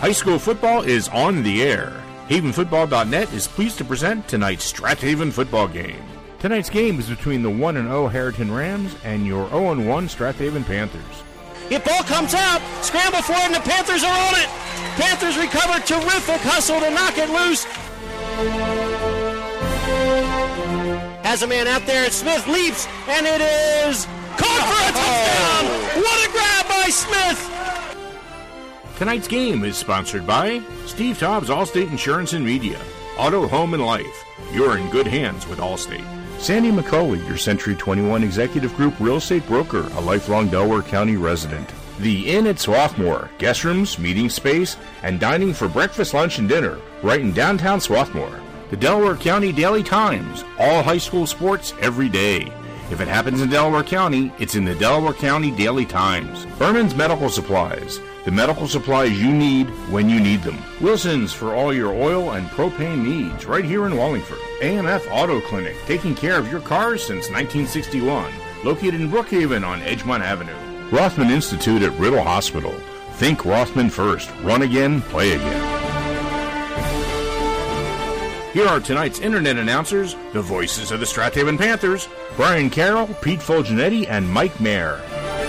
High school football is on the air. HavenFootball.net is pleased to present tonight's Strathaven football game. Tonight's game is between the 1-0 Harriton Rams and your 0-1 Strathaven Panthers. If ball comes out, scramble for it, and the Panthers are on it. Panthers recover, terrific hustle to knock it loose. Has a man out there, Smith leaps, and it is caught for a touchdown. What a grab by Smith. Tonight's game is sponsored by Steve Taub's Allstate Insurance and Media, Auto, Home, and Life. You're in good hands with Allstate. Sandy McCauley, your Century 21 Executive Group real estate broker, a lifelong Delaware County resident. The Inn at Swarthmore, guest rooms, meeting space, and dining for breakfast, lunch, and dinner, right in downtown Swarthmore. The Delaware County Daily Times, all high school sports every day. If it happens in Delaware County, it's in the Delaware County Daily Times. Berman's Medical Supplies, the medical supplies you need when you need them. Wilson's for all your oil and propane needs, right here in Wallingford. AMF Auto Clinic, taking care of your cars since 1961, located in Brookhaven on Edgemont Avenue. Rothman Institute at Riddle Hospital. Think Rothman first. Run again, play again. Here are tonight's internet announcers, the voices of the Strathaven Panthers, Brian Carroll, Pete Fulgenetti, and Mike Mayer.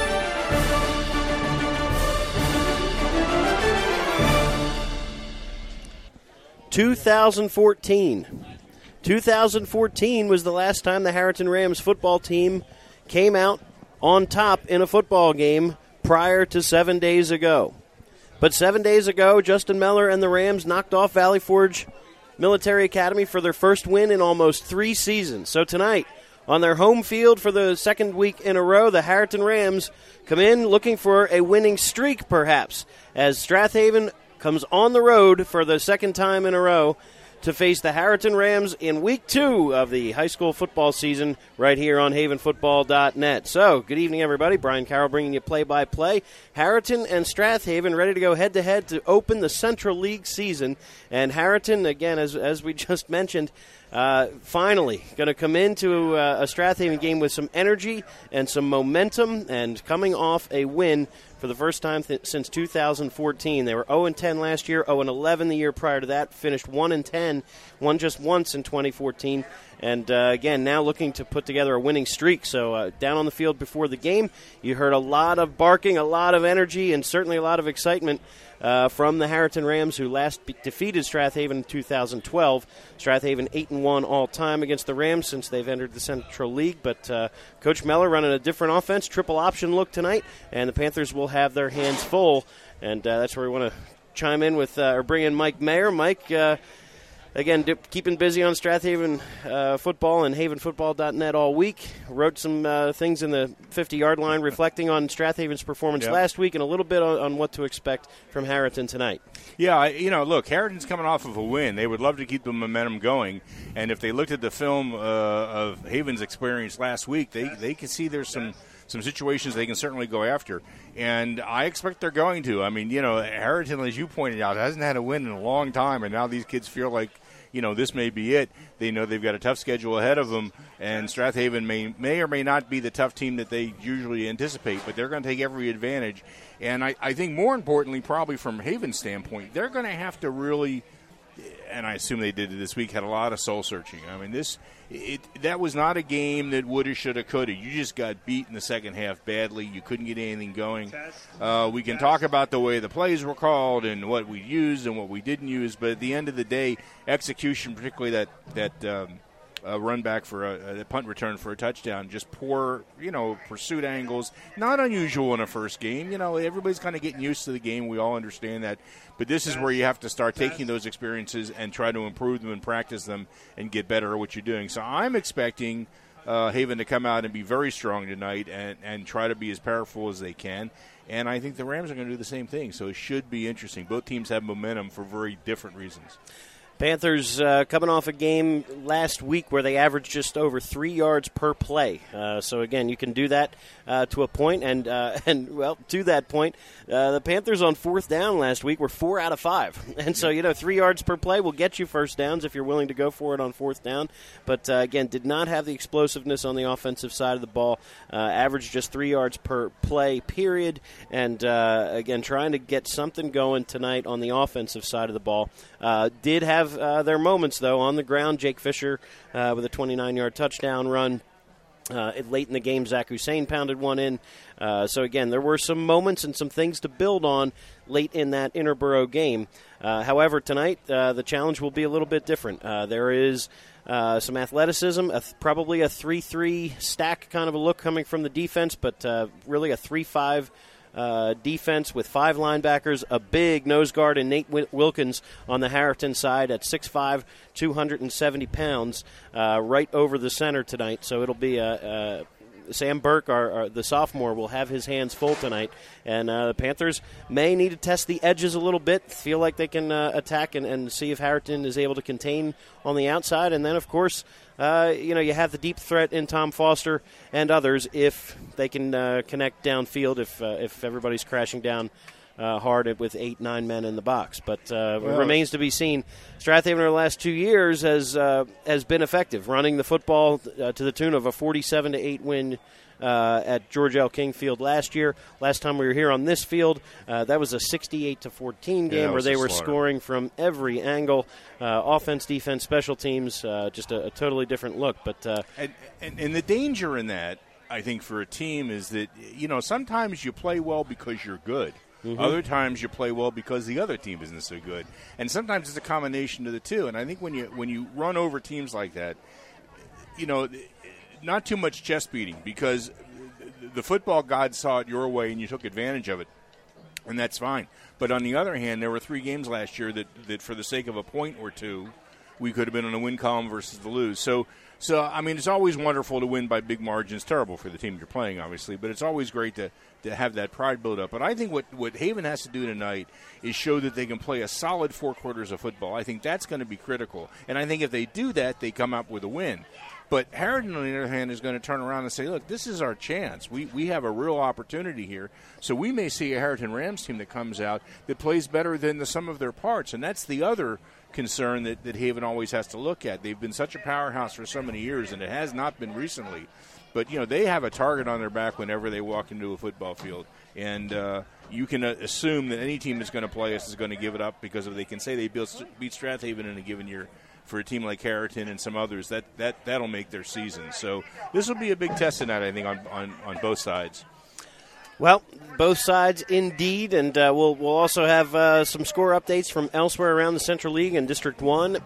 $2014 was the last time the Harriton Rams football team came out on top in a football game prior to 7 days ago. But 7 days ago, Justin Meller and the Rams knocked off Valley Forge Military Academy for their first win in almost 3 seasons. So tonight, on their home field for the second week in a row, the Harriton Rams come in looking for a winning streak, perhaps, as Strathaven comes on the road for the second time in a row to face the Harriton Rams in Week 2 of the high school football season right here on HavenFootball.net. So, good evening, everybody. Brian Carroll bringing you play-by-play. Harriton and Strathaven ready to go head-to-head to open the Central League season. And Harriton, again, as we just mentioned, finally going to come into a Strathaven game with some energy and some momentum and coming off a win for the first time since 2014. They were 0-10 last year, 0-11 the year prior to that, finished 1-10, won just once in 2014, and again, now looking to put together a winning streak. So down on the field before the game, you heard a lot of barking, a lot of energy, and certainly a lot of excitement from the Harriton Rams, who last defeated Strathaven in 2012. Strathaven 8-1 all-time against the Rams since they've entered the Central League. But Coach Meller running a different offense, triple option look tonight, and the Panthers will have their hands full. And that's where we want to chime in with or bring in Mike Mayer. Mike, again, keeping busy on Strathaven football and HavenFootball.net all week. Wrote some things in the 50-yard line reflecting on Strathaven's performance last week and a little bit on what to expect from Harriton tonight. Yeah, look, Harriton's coming off of a win. They would love to keep the momentum going. And if they looked at the film of Haven's experience last week, they can see there's some situations they can certainly go after. And I expect they're going to. I mean, Harriton, as you pointed out, hasn't had a win in a long time, and now these kids feel like, this may be it. They know they've got a tough schedule ahead of them, and Strathaven may or may not be the tough team that they usually anticipate, but they're going to take every advantage. And I think more importantly, probably from Haven's standpoint, they're going to have to really, and I assume they did it this week, had a lot of soul-searching. I mean, that was not a game that woulda, shoulda, coulda. You just got beat in the second half badly. You couldn't get anything going. We can talk about the way the plays were called and what we used and what we didn't use, but at the end of the day, execution, particularly that run back for a punt return for a touchdown, just poor, pursuit angles. Not unusual in a first game. Everybody's kind of getting used to the game. We all understand that. But this is where you have to start taking those experiences and try to improve them and practice them and get better at what you're doing. So I'm expecting Haven to come out and be very strong tonight and try to be as powerful as they can. And I think the Rams are going to do the same thing. So it should be interesting. Both teams have momentum for very different reasons. Panthers coming off a game last week where they averaged just over 3 yards per play. So again, you can do that to a point, and to that point, the Panthers on fourth down last week were 4 out of 5, and so 3 yards per play will get you first downs if you're willing to go for it on fourth down. But again, did not have the explosiveness on the offensive side of the ball. Averaged just 3 yards per play, period. And again, trying to get something going tonight on the offensive side of the ball. Did have their moments, though, on the ground. Jake Fisher with a 29-yard touchdown run. Late in the game, Zach Hussein pounded one in. So, again, there were some moments and some things to build on late in that Interborough game. However, tonight, the challenge will be a little bit different. There is some athleticism, probably a 3-3 stack kind of a look coming from the defense, but really a 3-5 defense with 5 linebackers, a big nose guard in Nate Wilkins on the Harrington side at 6'5", 270 pounds, right over the center tonight. So it'll be Sam Burke, the sophomore, will have his hands full tonight. And the Panthers may need to test the edges a little bit, feel like they can attack and see if Harrington is able to contain on the outside. And then, of course, you have the deep threat in Tom Foster and others if they can connect downfield, if everybody's crashing down hard with 8-9 men in the box. But it remains to be seen. Strathaven over the last 2 years has been effective, running the football to the tune of a 47-8 win at George L. King Field last year. Last time we were here on this field, that was a 68-14 game where they were scoring from every angle, offense, defense, special teams, just a totally different look. But and the danger in that, I think, for a team is that sometimes you play well because you're good. Mm-hmm. Other times you play well because the other team isn't so good, and sometimes it's a combination of the two. And I think when you run over teams like that, not too much chest beating, because the football gods saw it your way and you took advantage of it, and that's fine. But on the other hand, there were 3 games last year that for the sake of a point or two, we could have been on a win column versus the lose. So I mean, it's always wonderful to win by big margins. Terrible for the team you're playing, obviously, but it's always great to have that pride build up. But I think what Haven has to do tonight is show that they can play a solid 4 quarters of football. I think that's going to be critical. And I think if they do that, they come up with a win. But Harrington, on the other hand, is going to turn around and say, look, this is our chance. We have a real opportunity here. So we may see a Harrington Rams team that comes out that plays better than the sum of their parts. And that's the other concern that Haven always has to look at. They've been such a powerhouse for so many years, and it has not been recently. But, they have a target on their back whenever they walk into a football field. And you can assume that any team that's going to play us is going to give it up, because if they can say they beat Strathaven in a given year, for a team like Harrington and some others, that'll make their season. So this will be a big test tonight, I think, on both sides. Well, both sides indeed, and we'll also have some score updates from elsewhere around the Central League in District 1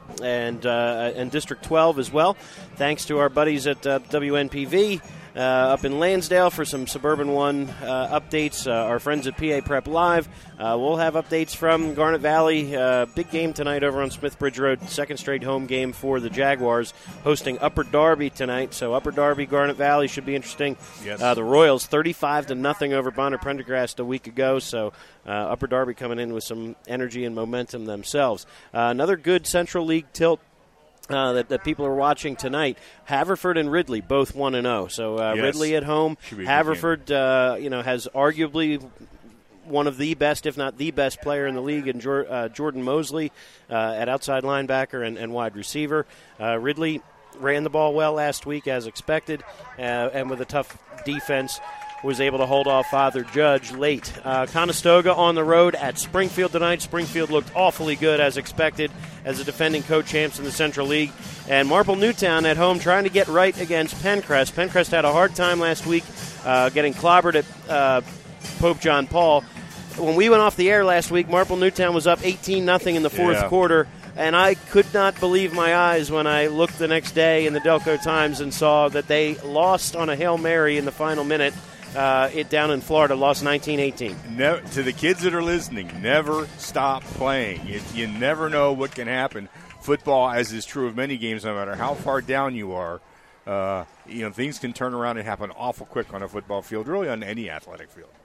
and District 12 as well. Thanks to our buddies at WNPV up in Lansdale for some Suburban 1 updates. Our friends at PA Prep Live. We'll have updates from Garnet Valley. Big game tonight over on Smithbridge Road. Second straight home game for the Jaguars, hosting Upper Darby tonight. So Upper Darby, Garnet Valley should be interesting. Yes. The Royals 35-0 over Bonner Prendergast a week ago. So Upper Darby coming in with some energy and momentum themselves. Another good Central League tilt that people are watching tonight. Haverford and Ridley both 1-0. So yes. Ridley at home. Haverford, has arguably one of the best, if not the best player in the league, in Jordan Mosley at outside linebacker and wide receiver. Ridley ran the ball well last week as expected, and with a tough defense, was able to hold off Father Judge late. Conestoga on the road at Springfield tonight. Springfield looked awfully good as expected as the defending co-champs in the Central League. And Marple Newtown at home trying to get right against Pencrest. Pencrest had a hard time last week getting clobbered at Pope John Paul. When we went off the air last week, Marple Newtown was up 18-0 in the fourth quarter. And I could not believe my eyes when I looked the next day in the Delco Times and saw that they lost on a Hail Mary in the final minute. It down in Florida, lost 19-18. To the kids that are listening, never stop playing. You never know what can happen. Football, as is true of many games, no matter how far down you are, things can turn around and happen awful quick on a football field, really on any athletic field.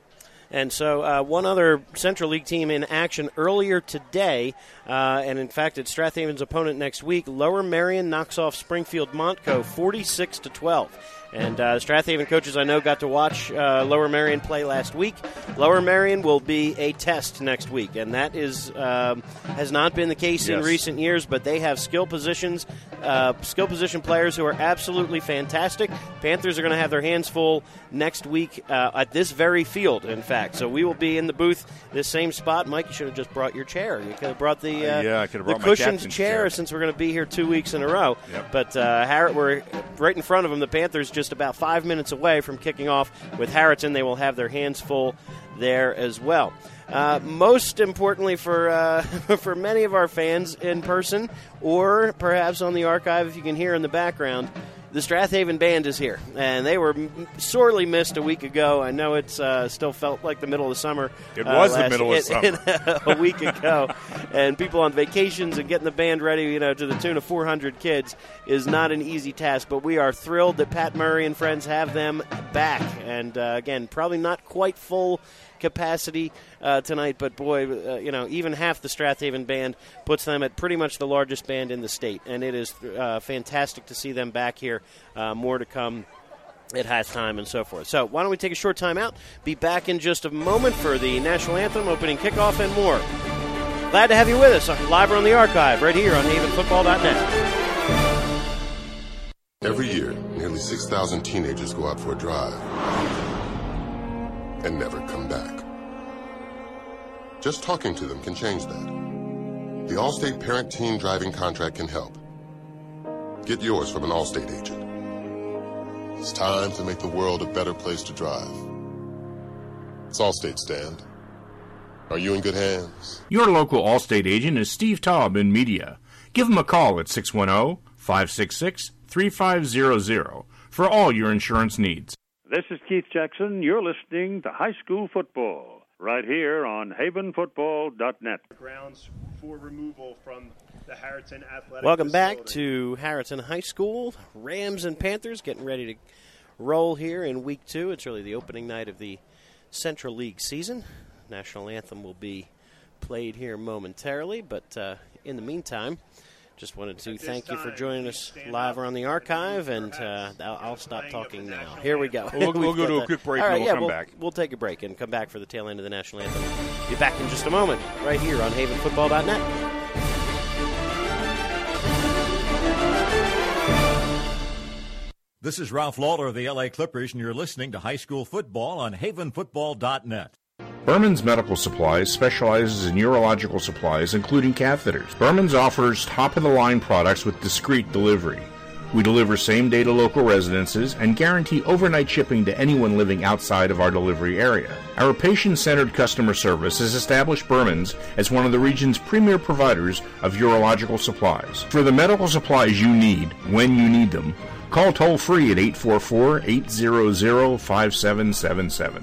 And so one other Central League team in action earlier today, and in fact it's Strathaven's opponent next week. Lower Merion knocks off Springfield Montco 46-12. And Strathaven coaches I know got to watch Lower Merion play last week. Lower Merion will be a test next week, and that is has not been the case in recent years, but they have skill position players who are absolutely fantastic. Panthers are going to have their hands full next week at this very field, in fact. So we will be in the booth, this same spot. Mike, you should have just brought your chair. You could have brought the cushioned chair since we're going to be here 2 weeks in a row. Yep. But we're right in front of them. The Panthers just about 5 minutes away from kicking off with Harriton. They will have their hands full there as well. Most importantly for for many of our fans in person, or perhaps on the archive if you can hear in the background, the Strathaven Band is here, and they were sorely missed a week ago. I know it's still felt like the middle of summer. It was the middle of summer. A week ago, and people on vacations and getting the band ready, to the tune of 400 kids is not an easy task, but we are thrilled that Pat Murray and friends have them back. And again, probably not quite full capacity tonight, but boy, even half the Strathaven Band puts them at pretty much the largest band in the state, and it is fantastic to see them back here. More to come at halftime and so forth. So why don't we take a short time out, be back in just a moment for the National Anthem, opening kickoff, and more. Glad to have you with us live on the archive right here on havenfootball.net. Every year, nearly 6,000 teenagers go out for a drive and never come back. Just talking to them can change that. The Allstate Parent-Teen Driving Contract can help. Get yours from an Allstate agent. It's time to make the world a better place to drive. It's Allstate, Stand. Are you in good hands? Your local Allstate agent is Steve Taub in media. Give him a call at 610-566-3500 for all your insurance needs. This is Keith Jackson. You're listening to High School Football right here on havenfootball.net. Grounds for removal from the Harriton Athletic Welcome facility. back to Harriton High School. Rams and Panthers getting ready to roll here in Week 2. It's really the opening night of the Central League season. National Anthem will be played here momentarily, but in the meantime, just wanted to thank you for joining us live on the archive, and I'll stop talking now. Here we go. We'll go to a quick break, and we'll come back. We'll take a break and come back for the tail end of the National Anthem. Be back in just a moment, right here on havenfootball.net. This is Ralph Lawler of the LA Clippers, and you're listening to High School Football on havenfootball.net. Berman's Medical Supplies specializes in urological supplies, including catheters. Berman's offers top-of-the-line products with discreet delivery. We deliver same-day to local residences and guarantee overnight shipping to anyone living outside of our delivery area. Our patient-centered customer service has established Berman's as one of the region's premier providers of urological supplies. For the medical supplies you need, when you need them, call toll-free at 844-800-5777.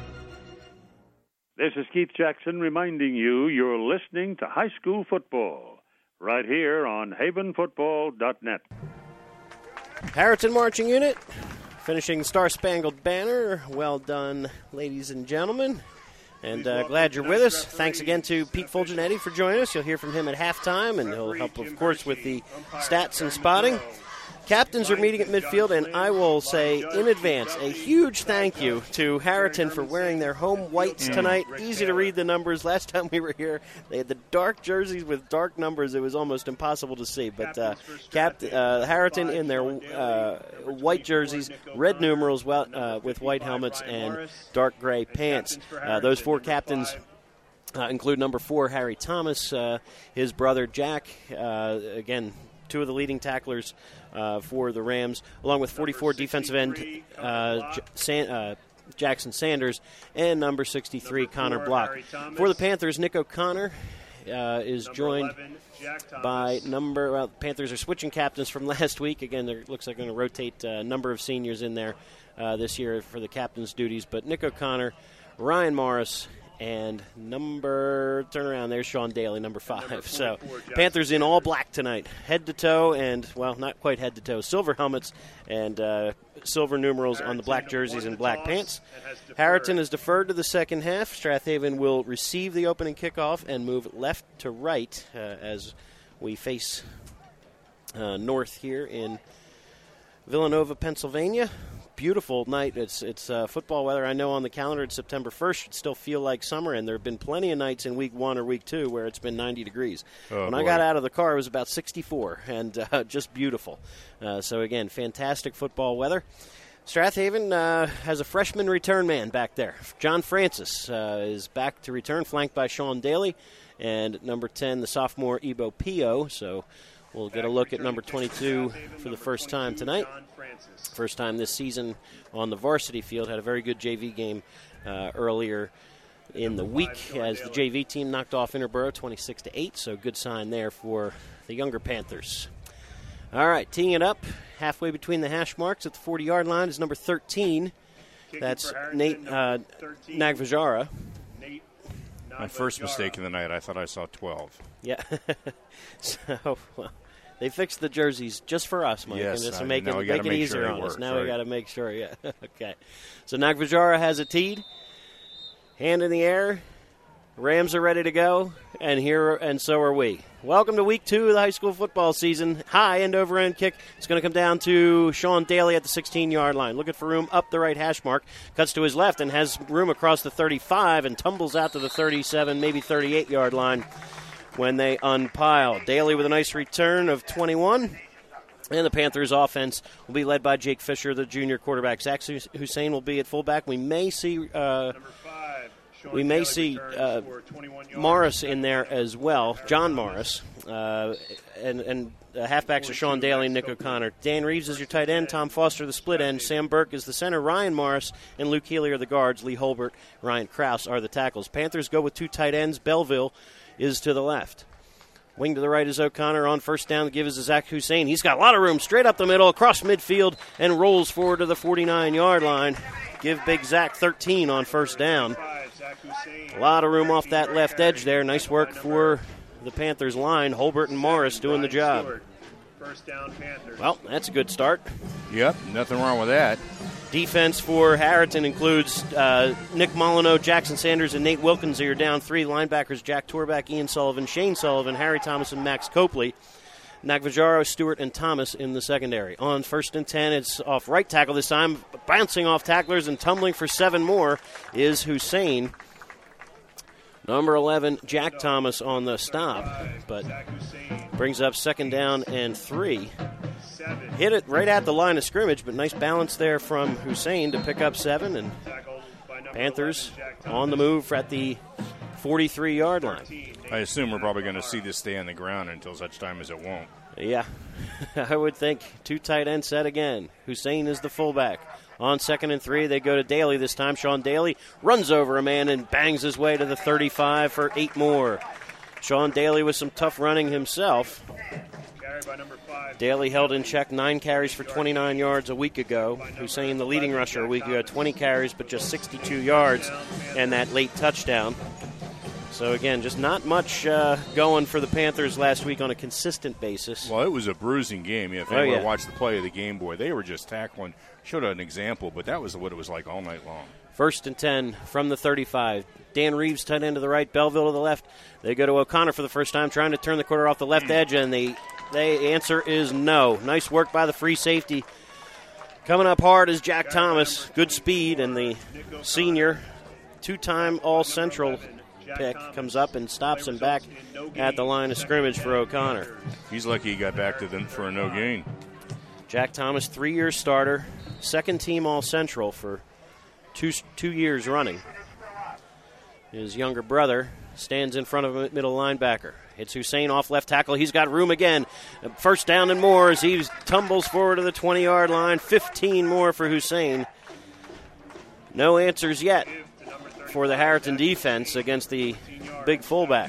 This is Keith Jackson reminding you you're listening to High School Football right here on havenfootball.net. Harriton Marching Unit finishing Star Spangled Banner. Well done, ladies and gentlemen. And glad you're with us. Thanks again to Pete Fulgenetti for joining us. You'll hear from him at halftime, and he'll help, of course, with the stats and spotting. Captains are meeting at midfield, and I will say in advance a huge thank you to Harriton for wearing their home whites tonight. Easy to read the numbers. Last time we were here, they had the dark jerseys with dark numbers. It was almost impossible to see. But Harriton in their white jerseys, red numerals with white helmets, and dark gray pants. Those four captains include number 4, Harry Thomas, his brother Jack, again, two of the leading tacklers for the Rams, along with 44 defensive end Jackson Sanders and number 63 Connor Block. For the Panthers, Nick O'Connor is joined by Panthers are switching captains from last week. Again, it looks like they're going to rotate a number of seniors in there this year for the captain's duties. But Nick O'Connor, Ryan Morris, And turn around, there's Sean Daly, number 5. So Panthers in all black tonight, head to toe, and, well, not quite head to toe, silver helmets and silver numerals on the black jerseys and black pants. Harriton is deferred to the second half. Strathaven will receive the opening kickoff and move left to right as we face north here in Villanova, Pennsylvania. Beautiful night. It's football weather. I know on the calendar it's September 1st. Should still feel like summer, and there have been plenty of nights in week 1 or week 2 where it's been 90 degrees. When I got out of the car, it was about 64, and just beautiful. So, again, fantastic football weather. Strathaven has a freshman return man back there. John Francis is back to return, flanked by Sean Daly, and number 10, the sophomore Ebo Pio. So we'll get a look at number 22 for the first time tonight. First time this season on the varsity field. Had a very good JV game earlier in the week as the JV team knocked off Interborough 26-8. So good sign there for the younger Panthers. All right, teeing it up halfway between the hash marks at the 40-yard line is number 13. That's Nate Nagvajara. My first mistake in the night, I thought I saw 12. Yeah. So, well, they fixed the jerseys just for us, Mike, yes, and just to make it easier on us. Now right. We got to make sure, yeah. Okay. So Nagvajara has it teed, hand in the air. Rams are ready to go, and so are we. Welcome to week 2 of the high school football season. High end over end kick. It's going to come down to Sean Daly at the 16-yard line. Looking for room up the right hash mark. Cuts to his left and has room across the 35 and tumbles out to the 37, maybe 38-yard line when they unpile. Daly with a nice return of 21. And the Panthers offense will be led by Jake Fisher, the junior quarterback. Zach Hussein will be at fullback. We may see Morris in there as well, John Morris, and halfbacks are Sean Daly and Nick O'Connor. Dan Reeves is your tight end, Tom Foster the split end, Sam Burke is the center, Ryan Morris and Luke Healy are the guards, Lee Holbert, Ryan Krause are the tackles. Panthers go with 2 tight ends, Belleville is to the left. Wing to the right is O'Connor on first down. The give is to Zach Hussein. He's got a lot of room straight up the middle, across midfield, and rolls forward to the 49-yard line. Give big Zach 13 on first down. A lot of room off that left edge there. Nice work for the Panthers line. Holbert and Morris doing the job. Well, that's a good start. Yep, nothing wrong with that. Defense for Harriton includes Nick Molyneux, Jackson Sanders, and Nate Wilkins. Are down 3 linebackers: Jack Torback, Ian Sullivan, Shane Sullivan, Harry Thomas, and Max Copley. Nagvajaro, Stewart, and Thomas in the secondary. On 1st and 10, it's off right tackle this time. Bouncing off tacklers and tumbling for 7 more is Hussein. Number 11, Jack Thomas on the stop, but brings up 2nd down and 3. Hit it right at the line of scrimmage, but nice balance there from Hussein to pick up 7, and Panthers on the move at the 43-yard line. I assume we're probably going to see this stay on the ground until such time as it won't. Yeah, I would think 2 tight end set again. Hussein is the fullback. On 2nd and 3, they go to Daly this time. Sean Daly runs over a man and bangs his way to the 35 for 8 more. Sean Daly with some tough running himself. Daly held in check 9 carries for 29 yards a week ago. Hussein, the leading rusher a week ago, 20 carries but just 62 yards and that late touchdown. So, again, just not much going for the Panthers last week on a consistent basis. Well, it was a bruising game. If anyone watched the play of the game, boy, they were just tackling. Showed an example, but that was what it was like all night long. 1st and 10 from the 35. Dan Reeves, tight end to the right, Belleville to the left. They go to O'Connor for the first time, trying to turn the quarter off the left edge, and the answer is no. Nice work by the free safety. Coming up hard is Jack Thomas. Good speed, and the senior, 2-time All-Central pick comes up and stops him back at the line of scrimmage for O'Connor. He's lucky he got back to them for a no gain. Jack Thomas, 3-year starter, 2nd-team All-Central for two years running. His younger brother stands in front of him at middle linebacker. It's Hussein off left tackle. He's got room again. 1st down and more as he tumbles forward to the 20-yard line. 15 more for Hussein. No answers yet for the Harriton defense against the big fullback.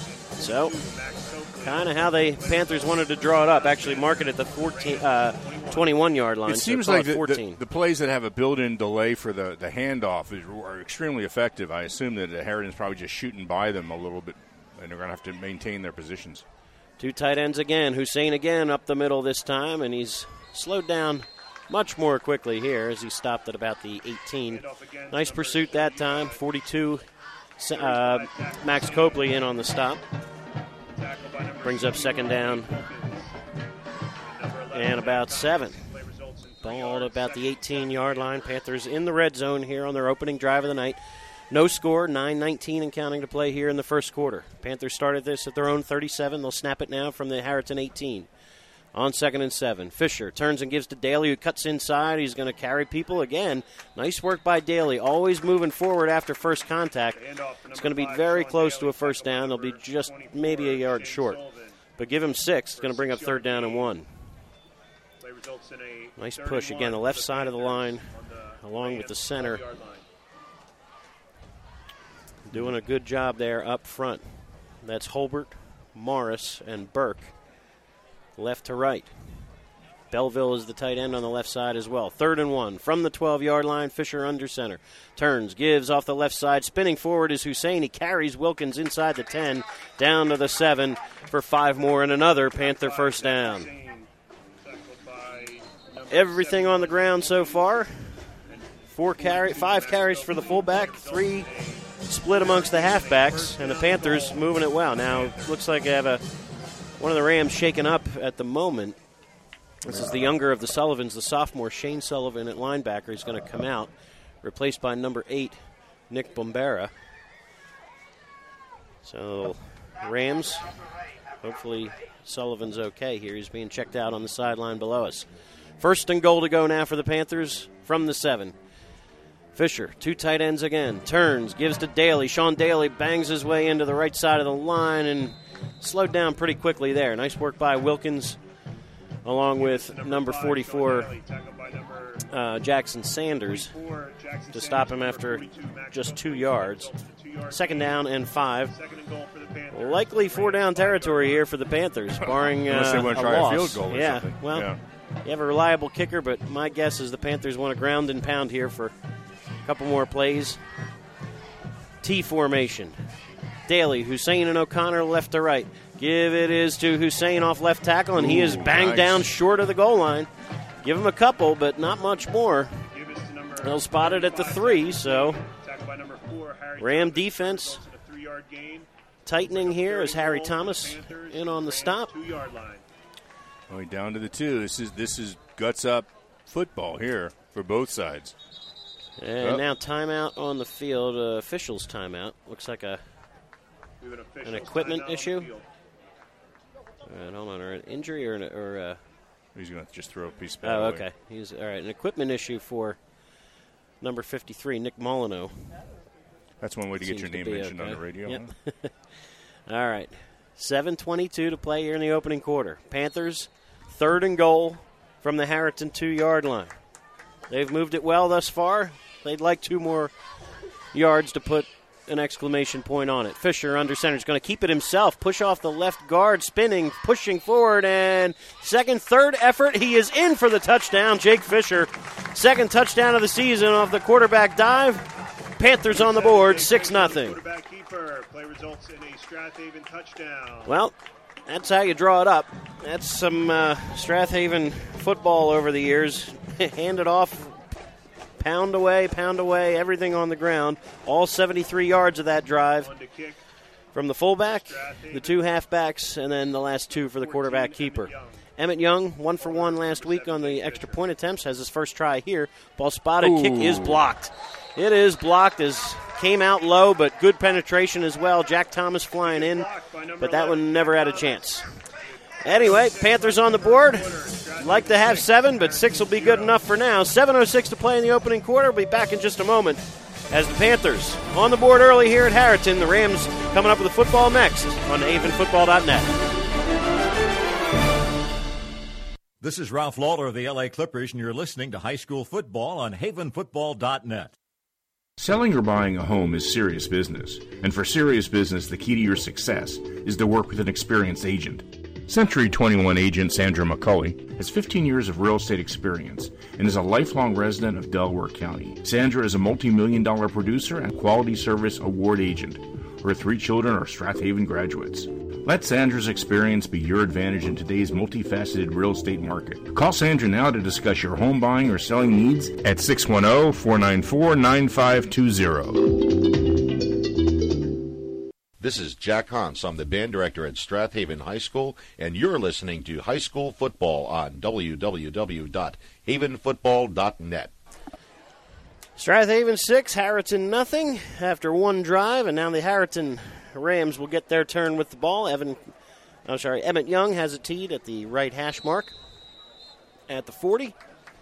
So, kind of how the Panthers wanted to draw it up. Actually mark it at the 21-yard line. It seems so like 14. the plays that have a built-in delay for the handoff are extremely effective. I assume that Harriton's probably just shooting by them a little bit, and they're going to have to maintain their positions. 2 tight ends again. Hussein again up the middle this time, and he's slowed down much more quickly here as he stopped at about the 18. Nice pursuit that time. 42. Max Copley in on the stop. Brings up second down and about 7. Ball at about the 18-yard line. Panthers in the red zone here on their opening drive of the night. No score, 9:19 and counting to play here in the first quarter. Panthers started this at their own 37. They'll snap it now from the Harriton 18. On 2nd and 7, Fisher turns and gives to Daly, who cuts inside. He's going to carry people again. Nice work by Daly, always moving forward after first contact. It's going to be very close to a first down. They'll be just maybe a yard short. But give him 6. It's going to bring up 3rd down and 1. Nice push again, the left side of the line, along with the center. Doing a good job there up front. That's Holbert, Morris, and Burke. Left to right. Belleville is the tight end on the left side as well. 3rd and 1 from the 12-yard line. Fisher under center. Turns, gives off the left side. Spinning forward is Hussein. He carries Wilkins inside the 10, down to the 7 for 5 more and another Panther first down. Everything on the ground so far. 5 carries for the fullback, 3 split amongst the halfbacks, and the Panthers moving it well. Now, looks like they have one of the Rams shaken up at the moment. This is the younger of the Sullivans, the sophomore Shane Sullivan at linebacker. He's going to come out, replaced by number 8, Nick Bombera. So, Rams, hopefully Sullivan's okay here. He's being checked out on the sideline below us. 1st and goal to go now for the Panthers from the 7. Fisher, 2 tight ends again. Turns, gives to Daly. Sean Daly bangs his way into the right side of the line and slowed down pretty quickly there. Nice work by Wilkins, along with number 44, Jackson Sanders, to stop him after just 2 yards. 2nd down and 5. Likely 4-down territory here for the Panthers, barring unless they want to try a field goal or something. Well, you have a reliable kicker, but my guess is the Panthers want to ground and pound here for a couple more plays. T formation. Daly, Hussein, and O'Connor left to right. Give it is to Hussein off left tackle, and he is banged down short of the goal line. Give him a couple, but not much more. They'll spot it at the 3, so Ram defense tightening here as Harry Thomas in on the stop. Going down to the 2. This is guts up football here for both sides. And now timeout on the field. Officials timeout. Looks like an equipment issue. Hold on, or an injury or he's going to just throw a piece of bat away. Okay. All right. An equipment issue for number 53, Nick Molyneux. That's one way to get your name mentioned on the radio. Yep. Huh? All right. 7:22 to play here in the opening quarter. Panthers 3rd and goal from the Harriton 2-yard line. They've moved it well thus far. They'd like 2 more yards to put an exclamation point on it. Fisher under center is going to keep it himself. Push off the left guard, spinning, pushing forward, and third effort. He is in for the touchdown. Jake Fisher, 2nd touchdown of the season off the quarterback dive. Panthers on the board, 6-0. Play results in a Strathaven touchdown. Well, that's how you draw it up. That's some Strathaven football over the years. Hand it off, pound away, everything on the ground. All 73 yards of that drive from the fullback, the 2 halfbacks, and then the last 2 for the quarterback keeper. Emmett Young, 1 for 1 last week on the extra point attempts, has his first try here. Ball spotted, kick is blocked. It is blocked as came out low, but good penetration as well. Jack Thomas flying in, but that one never had a chance. Anyway, Panthers on the board. Like to have 7, but 6 will be good enough for now. 7:06 to play in the opening quarter. We'll be back in just a moment as the Panthers on the board early here at Harriton. The Rams coming up with the football next on havenfootball.net. This is Ralph Lawler of the LA Clippers, and you're listening to High School Football on havenfootball.net. Selling or buying a home is serious business, and for serious business, the key to your success is to work with an experienced agent. Century 21 agent Sandra McCulley has 15 years of real estate experience and is a lifelong resident of Delaware County. Sandra is a multi-million-dollar producer and quality service award agent. Her 3 children are Strathaven graduates. Let Sandra's experience be your advantage in today's multifaceted real estate market. Call Sandra now to discuss your home buying or selling needs at 610-494-9520. This is Jack Hans. I'm the band director at Strathaven High School, and you're listening to High School Football on www.havenfootball.net. Strathaven 6, Harriton nothing after one drive, and now the Harriton Rams will get their turn with the ball. Emmett Young has it teed at the right hash mark at the 40.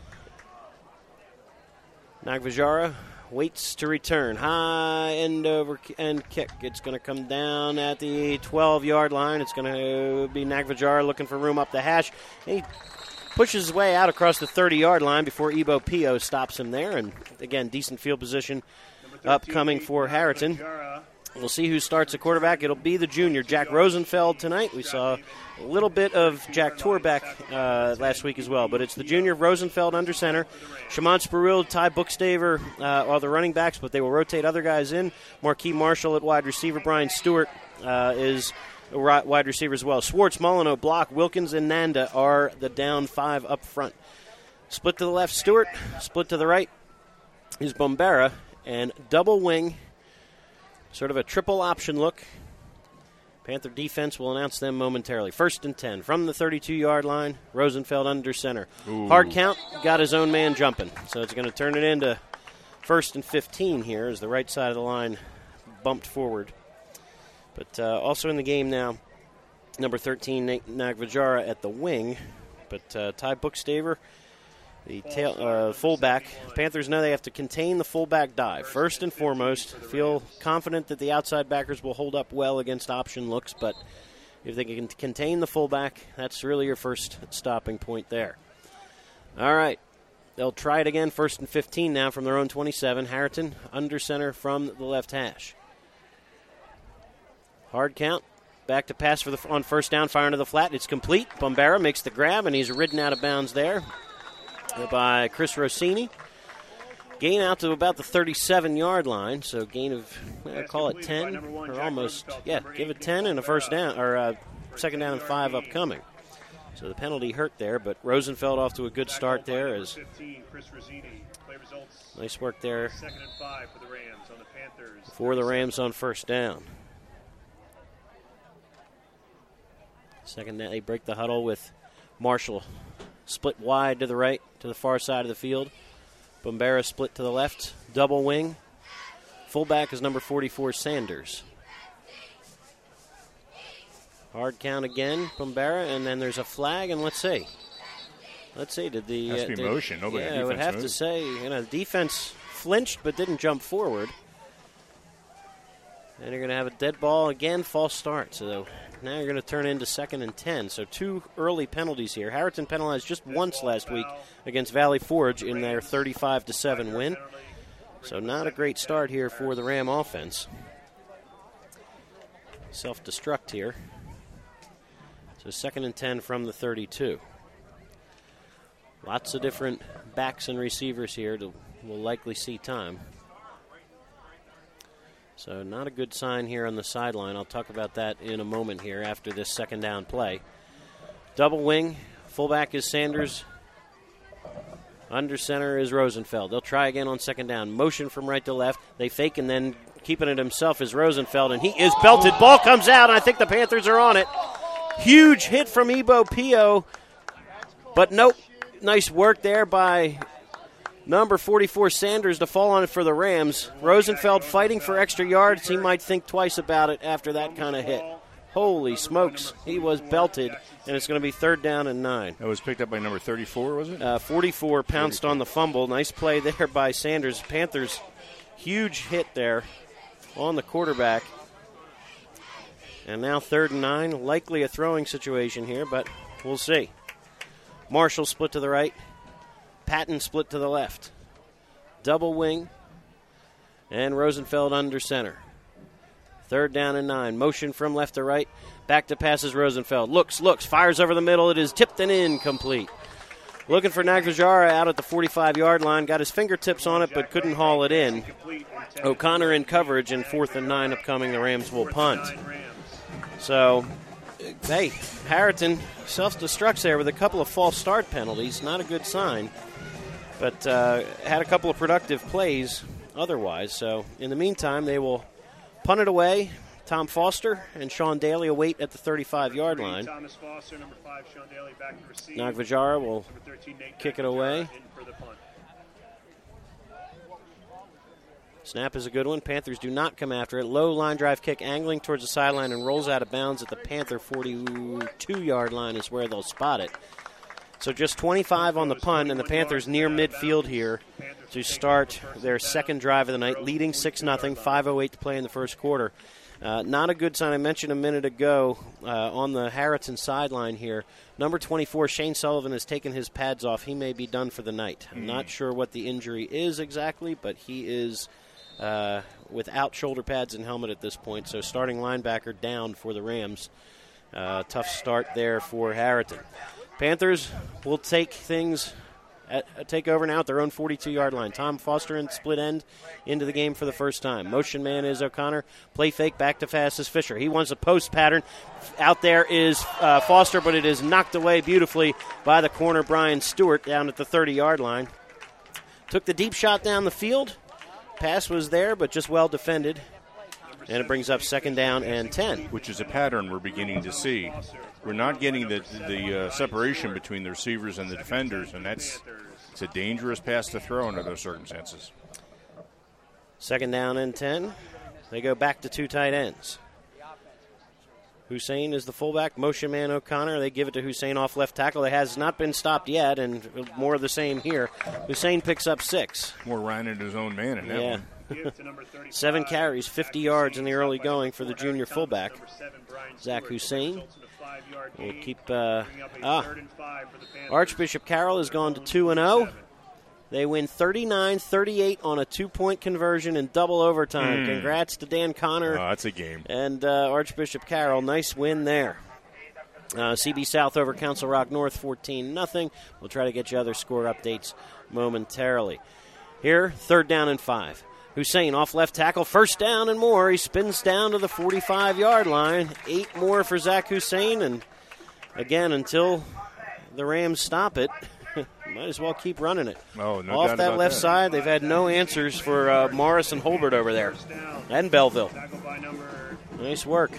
Nagvajara waits to return. High end over end kick. It's going to come down at the 12-yard line. It's going to be Nagvajara looking for room up the hash. He pushes his way out across the 30-yard line before Ebo Pio stops him there. And, again, decent field position upcoming for Harriton. We'll see who starts at quarterback. It'll be the junior, Jack Rosenfeld, tonight. We saw a little bit of Jack Torbeck last week as well, but it's the junior, Rosenfeld under center. Shimon Sparil, Ty Bookstaver are the running backs, but they will rotate other guys in. Marquis Marshall at wide receiver. Brian Stewart is a wide receiver as well. Schwartz, Molyneux, Block, Wilkins, and Nanda are the down 5 up front. Split to the left, Stewart. Split to the right is Bombera, and double wing. Sort of a triple option look. Panther defense will announce them momentarily. 1st and 10 from the 32-yard line. Rosenfeld under center. Ooh. Hard count, got his own man jumping. So it's going to turn it into 1st and 15 here as the right side of the line bumped forward. But also in the game now, number 13, Nate Nagvajara at the wing. But Ty Bookstaver, the fullback. Panthers know they have to contain the fullback dive. First and foremost, feel confident that the outside backers will hold up well against option looks, but if they can contain the fullback, that's really your first stopping point there. All right. They'll try it again, 1st and 15 now from their own 27. Harriton under center from the left hash. Hard count. Back to pass on 1st down, fire into the flat. It's complete. Bombera makes the grab, and he's ridden out of bounds there by Chris Rossini. Gain out to about the 37-yard line, so gain of, call it 10, or almost, give it 10 and a first down, or 2nd down and 5 upcoming. So the penalty hurt there, but Rosenfeld off to a good start there. As nice work there 2nd and 5 for the Rams on the Panthers. For the Rams on 1st down. Second down, they break the huddle with Marshall split wide to the right, to the far side of the field. Bombera split to the left, double wing. Fullback is number 44, Sanders. Hard count again, Bombera, and then there's a flag, and let's see. Did the... Has to be motion. Nobody I would have to say, the defense flinched but didn't jump forward. And you're going to have a dead ball again, false start. So now you're going to turn into 2nd and 10. So 2 early penalties here. Harriton penalized just once last week against Valley Forge in their 35-7 win. So not a great start here for the Ram offense. Self-destruct here. So 2nd and 10 from the 32. Lots of different backs and receivers here. We'll likely see time. So not a good sign here on the sideline. I'll talk about that in a moment here after this 2nd down play. Double wing. Fullback is Sanders. Under center is Rosenfeld. They'll try again on 2nd down. Motion from right to left. They fake, and then keeping it himself is Rosenfeld, and he is belted. Ball comes out, and I think the Panthers are on it. Huge hit from Ebo Pio, but nope. Nice work there by number 44, Sanders, to fall on it for the Rams. Rosenfeld fighting for extra yards. He might think twice about it after that kind of hit. Holy smokes. He was belted, and it's going to be 3rd down and 9. That was picked up by number 34, was it? 44 pounced on the fumble. Nice play there by Sanders. Panthers, huge hit there on the quarterback. And now 3rd and 9. Likely a throwing situation here, but we'll see. Marshall split to the right. Patton split to the left. Double wing. And Rosenfeld under center. 3rd down and 9. Motion from left to right. Back to passes Rosenfeld. Looks, fires over the middle. It is tipped and incomplete. Looking for Nagvajara out at the 45-yard line. Got his fingertips on it, but couldn't haul it in. O'Connor in coverage, and 4th and 9 upcoming. The Rams will punt. So, hey, Harriton self-destructs there with a couple of false start penalties. Not a good sign. But had a couple of productive plays otherwise. So, in the meantime, they will punt it away. Tom Foster and Sean Daly await at the 35-yard line. Thomas Foster, number 5, Sean Daly back to receive. Nagvajara will 13, kick it away. In for the punt. Snap is a good one. Panthers do not come after it. Low line drive kick angling towards the sideline and rolls out of bounds at the Panther 42-yard line is where they'll spot it. So just 25 on the punt, and the Panthers near midfield here to start their second drive of the night, leading 6-0, 5:08 to play in the first quarter. Not a good sign. I mentioned a minute ago on the Harriton sideline here, number 24, Shane Sullivan, has taken his pads off. He may be done for the night. I'm not sure what the injury is exactly, but he is without shoulder pads and helmet at this point. So starting linebacker down for the Rams. Tough start there for Harriton. Panthers will take over now at their own 42-yard line. Tom Foster in split end into the game for the first time. Motion man is O'Connor. Play fake back to fast is Fisher. He wants a post pattern. Out there is Foster, but it is knocked away beautifully by the corner Brian Stewart down at the 30-yard line. Took the deep shot down the field. Pass was there, but just well defended. And it brings up 2nd down and 10. Which is a pattern we're beginning to see. We're not getting the separation between the receivers and the defenders, and it's a dangerous pass to throw under those circumstances. 2nd down and 10. They go back to 2 tight ends. Hussein is the fullback. Motion man O'Connor. They give it to Hussein off left tackle. It has not been stopped yet, and more of the same here. Hussein picks up 6. More ran into his own man in that one. 7 carries, 50 yards in the early going for the junior fullback. Zach Hussein will keep. Archbishop Carroll has gone to 2-0. They win 39-38 on a 2-point conversion in double overtime. Congrats to Dan Connor. Oh, that's a game. And Archbishop Carroll, nice win there. CB South over Council Rock North 14-0. We'll try to get you other score updates momentarily. Here, 3rd down and 5. Hussein off left tackle, 1st down and more. He spins down to the 45-yard line. 8 more for Zach Hussein. And again, until the Rams stop it, might as well keep running it. Oh, no off doubt that about left that. side, they've had no answers for Morris and Holbert over there. And Belleville. Nice work.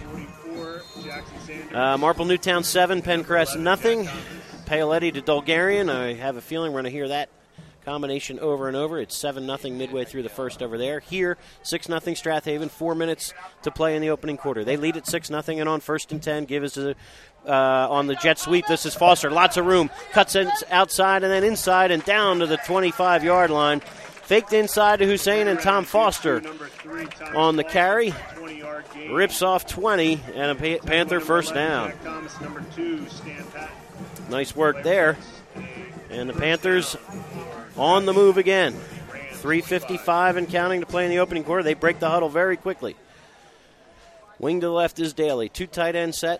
Marple Newtown 7, Pencrest nothing. Paoletti to Dulgarian. I have a feeling we're going to hear that combination over and over. It's 7-0 midway through the first over there. Here, 6-0 Strathaven. 4 minutes to play in the opening quarter. They lead at 6-0 and on 1st and 10. Give us on the jet sweep. This is Foster. Lots of room. Cuts in outside and then inside and down to the 25-yard line. Faked inside to Hussein and Tom Foster on the carry. Rips off 20 and a Panther 1st down. Nice work there. And the Panthers on the move again. 3:55 and counting to play in the opening quarter. They break the huddle very quickly. Wing to the left is Daly. 2 tight end set.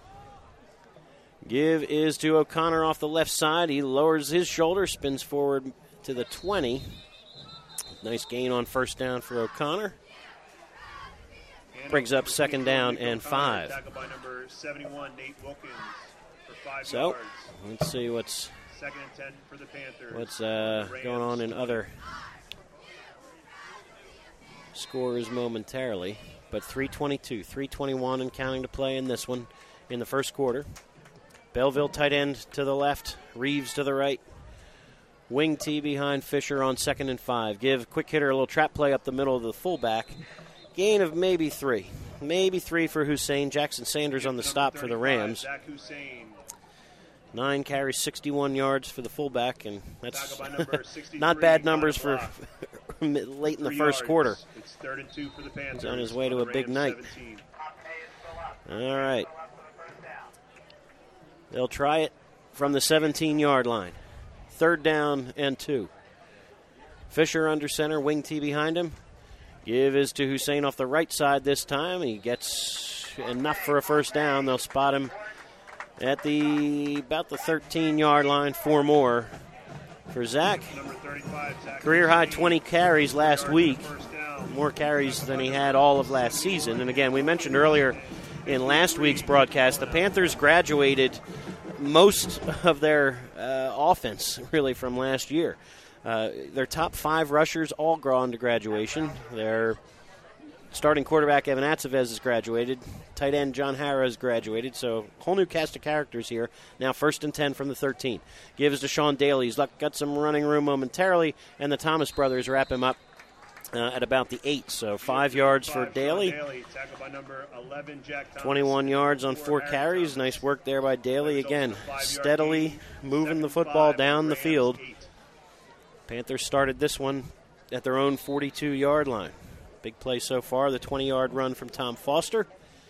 Give is to O'Connor off the left side. He lowers his shoulder, spins forward to the 20. Nice gain on 1st down for O'Connor. Brings up 2nd down and 5. So, let's see what's going on in other scores momentarily. But 3:22, 3:21 and counting to play in this one in the first quarter. Belleville tight end to the left, Reeves to the right. Wing T behind Fisher on 2nd and 5. Give quick hitter a little trap play up the middle of the fullback. Gain of maybe 3. Maybe 3 for Hussein. Jackson Sanders on the stop for the Rams. 9 carries, 61 yards for the fullback, and that's not bad numbers for late in the first quarter. It's 3rd and 2 for the Panthers. He's on his way to a big night. All right. They'll try it from the 17-yard line. 3rd down and 2. Fisher under center, Wing T behind him. Give is to Hussein off the right side this time. He gets enough for a first down. They'll spot him at about the 13-yard line. 4 more for Zach. Career high 20 carries last week. More carries than he had all of last season. And again, we mentioned earlier in last week's broadcast, the Panthers graduated most of their offense, really, from last year. Their top 5 rushers all gone to graduation. Their starting quarterback, Evan Atsevez, has graduated. Tight end, John Hara, has graduated. So, whole new cast of characters here. Now, 1st and 10 from the 13. Gives to Sean Daly. He's got some running room momentarily, and the Thomas brothers wrap him up at about the 8. So 5 yards for Daly. 21 yards on 4 carries. Nice work there by Daly. Again, steadily moving the football down the field. Panthers started this one at their own 42-yard line. Big play so far, the 20-yard run from Tom Foster.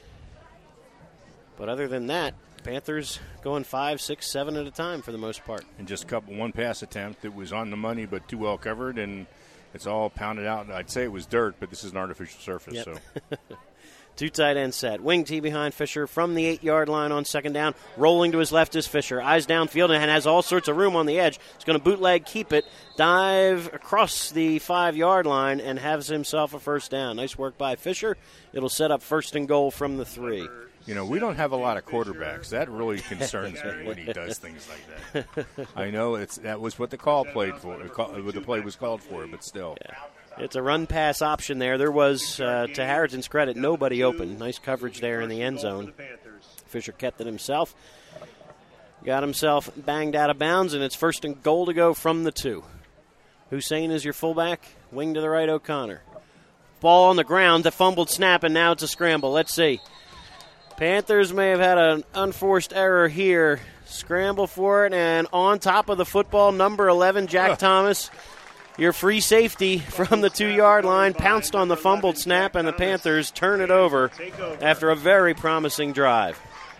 But other than that, Panthers going 5, 6, 7 at a time for the most part. And just one pass attempt that was on the money but too well covered, and it's all pounded out. I'd say it was dirt, but this is an artificial surface. Yep. So 2 tight end set. Wing T behind Fisher from the 8-yard line on 2nd down. Rolling to his left is Fisher. Eyes downfield and has all sorts of room on the edge. He's going to bootleg, keep it, dive across the 5-yard line, and has himself a first down. Nice work by Fisher. It'll set up 1st and goal from the 3. You know, we don't have a lot of quarterbacks. That really concerns me when he does things like that. I know that was what the call played for. The play was called for, but still. Yeah. It's a run-pass option there. There was, to Harrington's credit, nobody open. Nice coverage there in the end zone. Fisher kept it himself. Got himself banged out of bounds, and it's 1st and goal to go from the 2. Hussein is your fullback. Wing to the right, O'Connor. Ball on the ground, the fumbled snap, and now it's a scramble. Let's see. Panthers may have had an unforced error here. Scramble for it, and on top of the football, number 11, Jack Thomas, your free safety from the 2-yard line, pounced on the fumbled snap, and the Panthers turn it over after a very promising drive.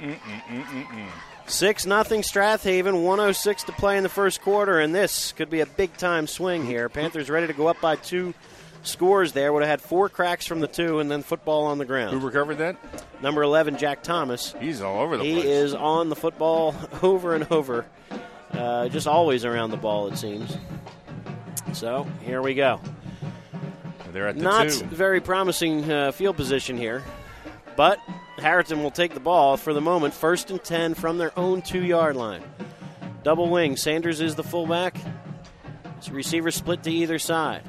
6-0 Strathaven, 1:06 to play in the first quarter, and this could be a big-time swing here. Panthers ready to go up by 2 scores there. Would have had 4 cracks from the 2 and then football on the ground. Who recovered that? Number 11, Jack Thomas. He's all over the place. He is on the football over and over. Just always around the ball, it seems. So, here we go. They're at the Not 2. very promising field position here, but Harrington will take the ball for the moment. 1st and 10 from their own 2-yard line. Double wing. Sanders is the fullback. His receiver split to either side.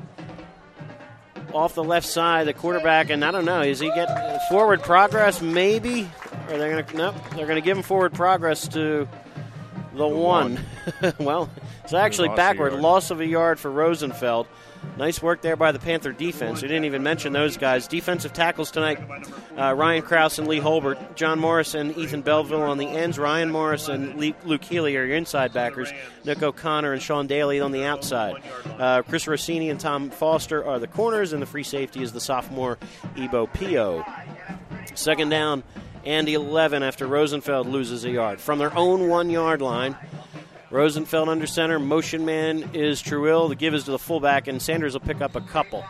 Off the left side, the quarterback, and I don't know, does he get forward progress maybe? Or they're going to, nope, they're going to give him forward progress to the 1. Well, it's actually backward. Loss of a yard for Rosenfeld. Nice work there by the Panther defense. We didn't even mention those guys. Defensive tackles tonight, Ryan Krause and Lee Holbert. John Morris and Ethan Belleville on the ends. Ryan Morris and Luke Healy are your inside backers. Nick O'Connor and Sean Daly on the outside. Chris Rossini and Tom Foster are the corners, and the free safety is the sophomore Ebo Pio. 2nd down and 11 after Rosenfeld loses a yard. From their own 1-yard line, Rosenfeld under center. Motion man is Truill. The give is to the fullback, and Sanders will pick up a couple.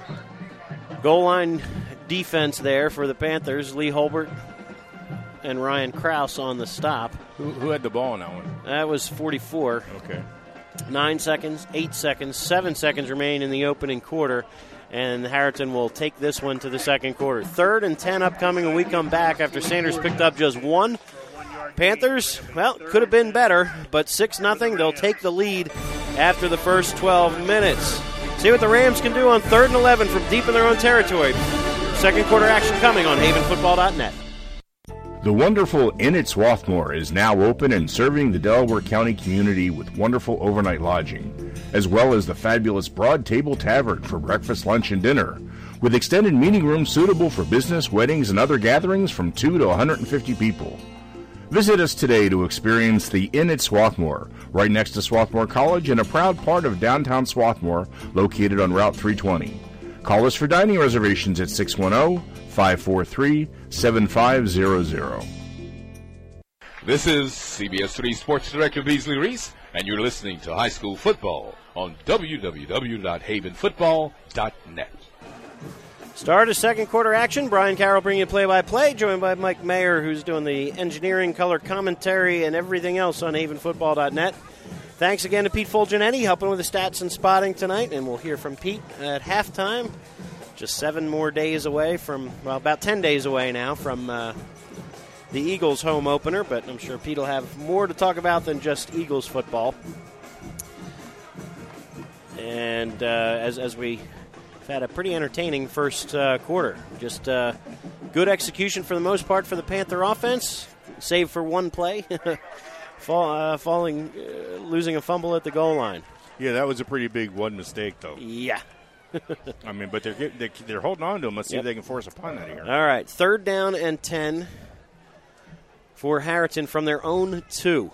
Goal line defense there for the Panthers. Lee Holbert and Ryan Krause on the stop. Who had the ball in that one? That was 44. Okay. 9 seconds, 8 seconds, 7 seconds remain in the opening quarter, and Harrington will take this one to the second quarter. 3rd and 10 upcoming, and we come back after Sanders picked up just 1. Panthers, well, could have been better, but 6-0. They'll take the lead after the first 12 minutes. See what the Rams can do on 3rd and 11 from deep in their own territory. Second quarter action coming on havenfootball.net. The wonderful Inn at Swarthmore is now open and serving the Delaware County community with wonderful overnight lodging, as well as the fabulous Broad Table Tavern for breakfast, lunch, and dinner, with extended meeting rooms suitable for business, weddings, and other gatherings from 2 to 150 people. Visit us today to experience the Inn at Swarthmore, right next to Swarthmore College and a proud part of downtown Swarthmore, located on Route 320. Call us for dining reservations at 610-543-7500. This is CBS 3 Sports Director Beasley Reese, and you're listening to High School Football on www.havenfootball.net. Start of second quarter action. Brian Carroll bringing you play-by-play, joined by Mike Mayer, who's doing the engineering, color commentary, and everything else on havenfootball.net. Thanks again to Pete Fulgenetti, helping with the stats and spotting tonight, and we'll hear from Pete at halftime. Just 7 more days away from, well, about 10 days away now from the Eagles home opener, but I'm sure Pete will have more to talk about than just Eagles football. And as we've had a pretty entertaining first quarter. Just good execution for the most part for the Panther offense, save for one play, losing a fumble at the goal line. Yeah, that was a pretty big one mistake, though. Yeah. I mean, but they're holding on to him. Let's see if they can force a punt out of here. All right, 3rd down and 10 for Harriton from their own 2.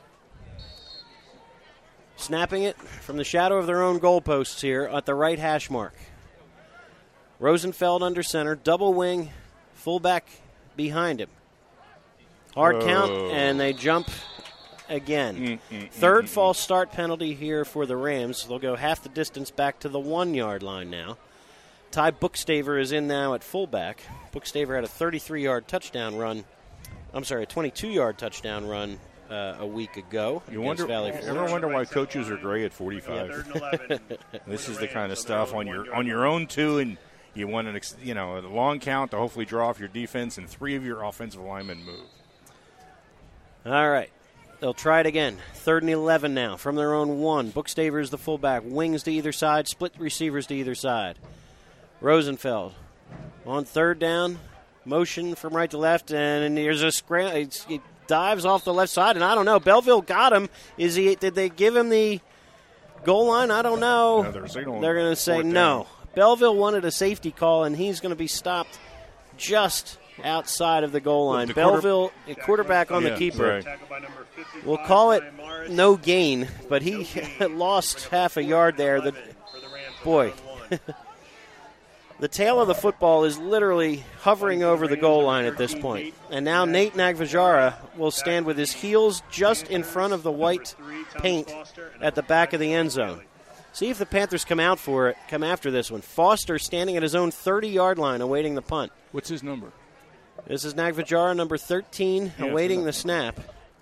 Snapping it from the shadow of their own goalposts here at the right hash mark. Rosenfeld under center, double wing, fullback behind him. Hard count, and they jump again. Third false start penalty here for the Rams. They'll go half the distance back to the 1-yard line now. Ty Bookstaver is in now at fullback. Bookstaver had a 33-yard touchdown run. I'm sorry, a 22-yard touchdown run a week ago. You ever wonder why coaches are gray at 45? This is the kind of stuff on your own 2, and you want a long count to hopefully draw off your defense, and 3 of your offensive linemen move. All right. They'll try it again. 3rd and 11 now from their own 1. Bookstaver is the fullback. Wings to either side. Split receivers to either side. Rosenfeld on 3rd down. Motion from right to left, and there's a scramble. He dives off the left side, and I don't know. Belleville got him. Did they give him the goal line? I don't know. No, they're going to say no. Belleville wanted a safety call, and he's going to be stopped just outside of the goal line. Belleville, a quarterback on the keeper. Right. We'll call it no gain, but he lost half a yard there. Boy, the tail of the football is literally hovering over the goal line at this point. And now Nate Nagvajara will stand with his heels just in front of the white paint at the back of the end zone. See if the Panthers come after this one. Foster standing at his own 30-yard line awaiting the punt. What's his number? This is Nagvajara, number 13, awaiting the snap.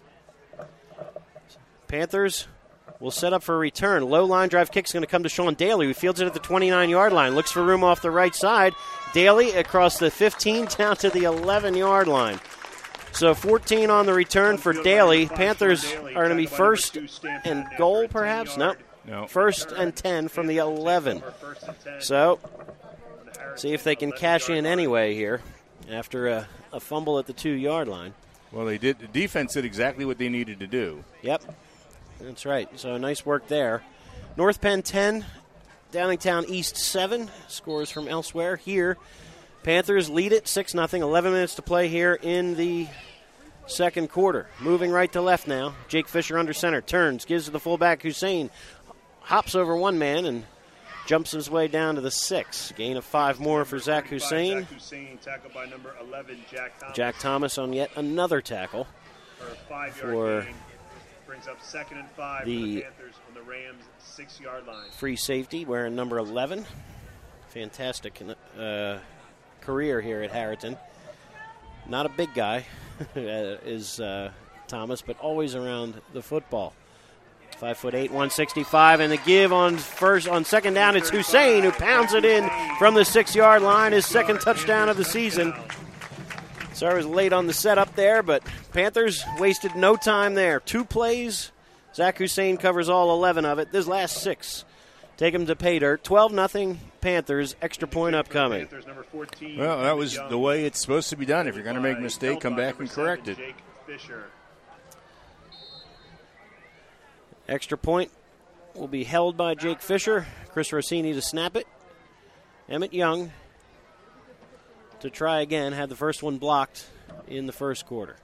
Panthers will set up for a return. Low line drive kick is going to come to Sean Daly, who fields it at the 29-yard line. Looks for room off the right side. Daly across the 15 down to the 11-yard line. So 14 on the return for Daly. Panthers are going to be 1st and goal, perhaps? No. 1st and 10 from the 11. So see if they can cash in anyway here after a fumble at the 2-yard line. Well, they did. The defense did exactly what they needed to do. Yep, that's right. So nice work there. North Penn 10, Downingtown East 7. Scores from elsewhere here. Panthers lead it 6-0. 11 minutes to play here in the second quarter. Moving right to left now. Jake Fisher under center. Turns, gives to the fullback Hussein. Hops over one man and jumps his way down to the 6. Gain of 5 more for Zach Hussein. Tackled by number 11, Jack Thomas. Jack Thomas on yet another tackle. For brings up 2nd and 5 for the Panthers on the Rams' 6-yard line. Free safety wearing number 11. Fantastic career here at Harriton. Not a big guy is Thomas, but always around the football. 5'8", 165, and the give on 2nd down. It's Hussein who pounds it in from the 6-yard line. His 2nd touchdown of the season. Sorry I was late on the setup there, but Panthers wasted no time there. 2 plays. Zach Hussein covers all 11 of it. This last 6 take him to pay dirt. 12-0 Panthers. Extra point upcoming. Well, that was the way it's supposed to be done. If you're going to make a mistake, come back and correct it. Extra point will be held by Jake Fisher. Chris Rossini to snap it. Emmett Young to try again. Had the first one blocked in the first quarter.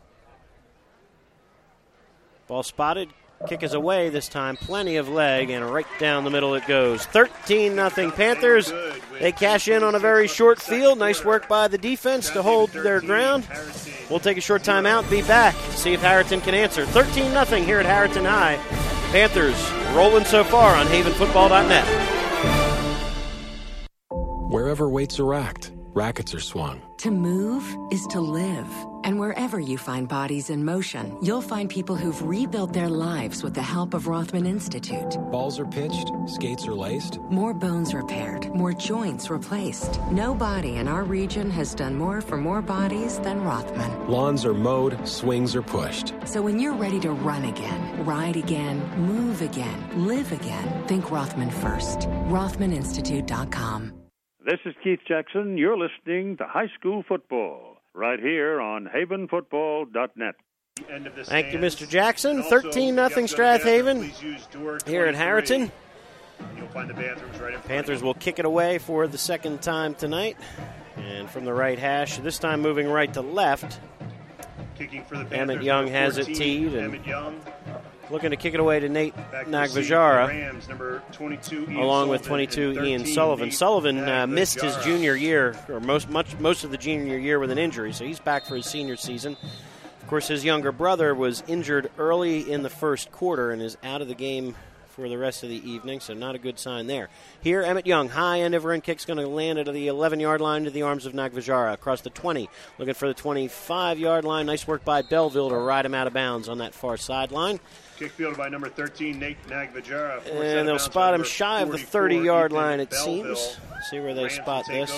Ball spotted. Kick is away this time. Plenty of leg, and right down the middle it goes. 13-0 Panthers. They cash in on a very short field. Nice work by the defense to hold their ground. We'll take a short timeout, be back, see if Harriton can answer. 13-0 here at Harriton High. Panthers rolling so far on havenfootball.net. wherever weights are racked, rackets are swung. To move is to live. And wherever you find bodies in motion, you'll find people who've rebuilt their lives with the help of Rothman Institute. Balls are pitched, skates are laced. More bones repaired, more joints replaced. No body in our region has done more for more bodies than Rothman. Lawns are mowed, swings are pushed. So when you're ready to run again, ride again, move again, live again, think Rothman first. RothmanInstitute.com. This is Keith Jackson. You're listening to High School Football right here on havenfootball.net. Thank you, Mr. Jackson. 13-0 Strath Haven here at Harriton. You'll find the bathrooms right in front. Panthers will kick it away for the second time tonight. And from the right hash, this time moving right to left. Kicking for the Panthers. Emmett Young has it teed. And Emmett Young. Looking to kick it away to Nate Nagvajara, along with 22 Ian Sullivan. Sullivan missed his junior year, or most of the junior year with an injury, so he's back for his senior season. Of course, his younger brother was injured early in the first quarter and is out of the game for the rest of the evening, so not a good sign there. Here, Emmett Young, high end overhand kick's going to land at the 11-yard line to the arms of Nagvajara, across the 20, looking for the 25-yard line. Nice work by Belleville to ride him out of bounds on that far sideline. Kick fielded by number 13, Nate Nagvajara. And they'll spot him shy of the 30-yard line, it seems. See where they spot this.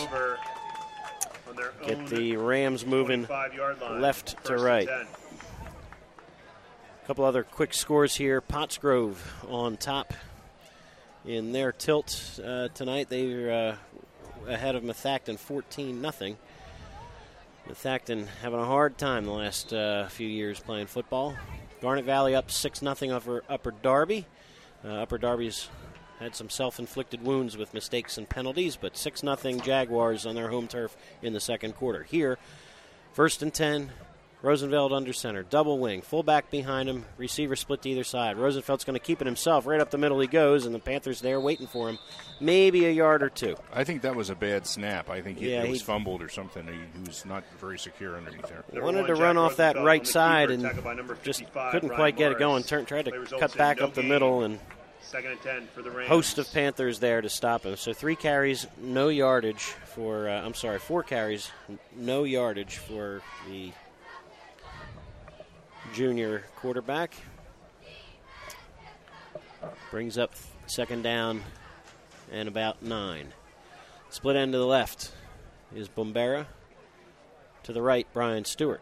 Get the Rams moving left to right. A couple other quick scores here. Pottsgrove on top in their tilt tonight. They're ahead of Methacton 14-0. Methacton having a hard time the last few years playing football. Garnet Valley up 6-0 over Upper Darby. Upper Darby's had some self-inflicted wounds with mistakes and penalties, but 6-0 Jaguars on their home turf in the second quarter. Here, 1st and 10. Rosenfeld under center, double wing, fullback behind him, receiver split to either side. Rosenfeld's going to keep it himself. Right up the middle he goes, and the Panthers there waiting for him. Maybe a yard or two. I think that was a bad snap. I think it was fumbled or something. He was not very secure underneath there. Wanted to run off that right side and just couldn't quite get it going. Tried to cut back up the middle, and host of Panthers there to stop him. So 3 carries, no yardage for, 4 carries, no yardage for the junior quarterback. Brings up second down and about 9. Split end to the left is Bombera. To the right, Brian Stewart.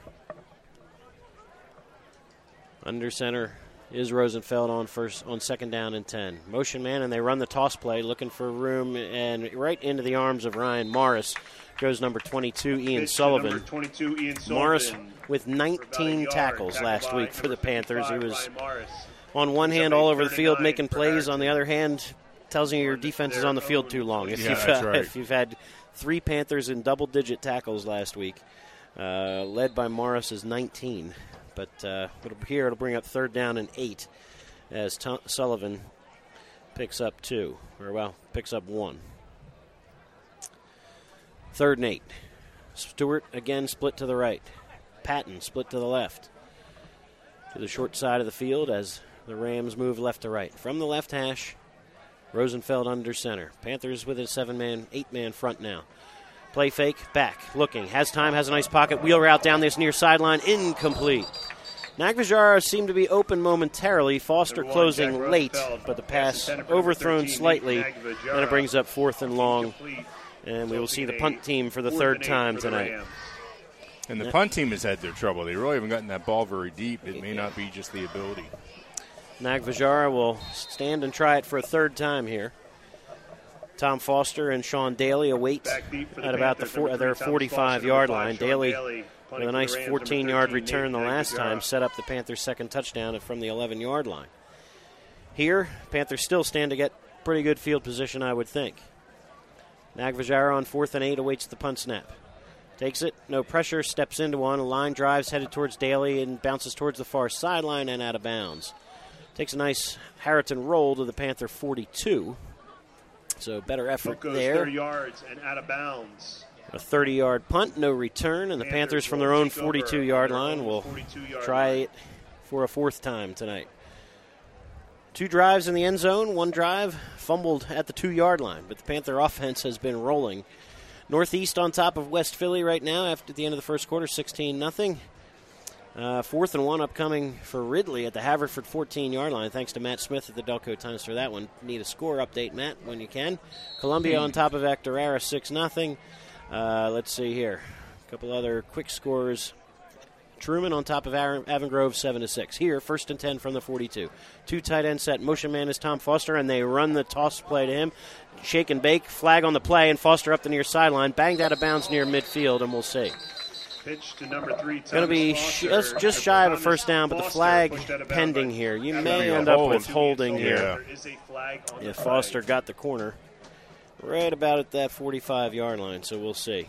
Under center is Rosenfeld on second down and 10. Motion man, and they run the toss play, looking for room, and right into the arms of Ryan Morris goes number 22, Ian Sullivan. Number 22, Ian Sullivan. Morris with 19 tackles last week for the Panthers. He was on one hand all over the field making plays, on the other hand tells you your defense is on the field too long. If you've had 3 Panthers in double-digit tackles last week, led by Morris's 19. But here it'll bring up third down and 8 as Sullivan picks up 1. 3rd and 8. Stewart again split to the right. Patton split to the left. To the short side of the field as the Rams move left to right. From the left hash, Rosenfeld under center. Panthers with a 8-man front now. Play fake, back, looking, has time, has a nice pocket, wheel route down this near sideline, incomplete. Nagvajara seemed to be open momentarily, Foster closing late, but the pass overthrown slightly, and it brings up 4th and long, and we will see the punt team for the 3rd time tonight. And the punt team has had their trouble. They really haven't gotten that ball very deep. It may not be just the ability. Nagvajara will stand and try it for a 3rd time here. Tom Foster and Sean Daly await at about their 45-yard line. Daly with a nice 14-yard return the last time set up the Panthers' second touchdown from the 11-yard line. Here, Panthers still stand to get pretty good field position, I would think. Nagvajara on 4th and 8 awaits the punt snap. Takes it, no pressure, steps into one. A line drives headed towards Daly and bounces towards the far sideline and out of bounds. Takes a nice Harriton roll to the Panther 42. So better effort there. 30 yards and out of bounds. A 30-yard punt, no return, and the Panthers from their own 42-yard line will try it for a 4th time tonight. 2 drives in the end zone, 1 drive fumbled at the 2-yard line, but the Panther offense has been rolling. Northeast on top of West Philly right now after the end of the first quarter, 16-0. 4th and 1 upcoming for Ridley at the Haverford 14-yard line. Thanks to Matt Smith at the Delco Times for that one. Need a score update, Matt, when you can. Columbia on top of Ectorara, 6-0. Let's see here. A couple other quick scores. Truman on top of Avongrove, 7-6. Here, 1st and 10 from the 42. 2 tight end set. Motion man is Tom Foster, and they run the toss play to him. Shake and bake. Flag on the play, and Foster up the near sideline. Banged out of bounds near midfield, and we'll see. Pitch to number 3. Going to be just shy of a first down, but the flag pending here. You may end up with holding here. Yeah, Foster got the corner right about at that 45-yard line, so we'll see.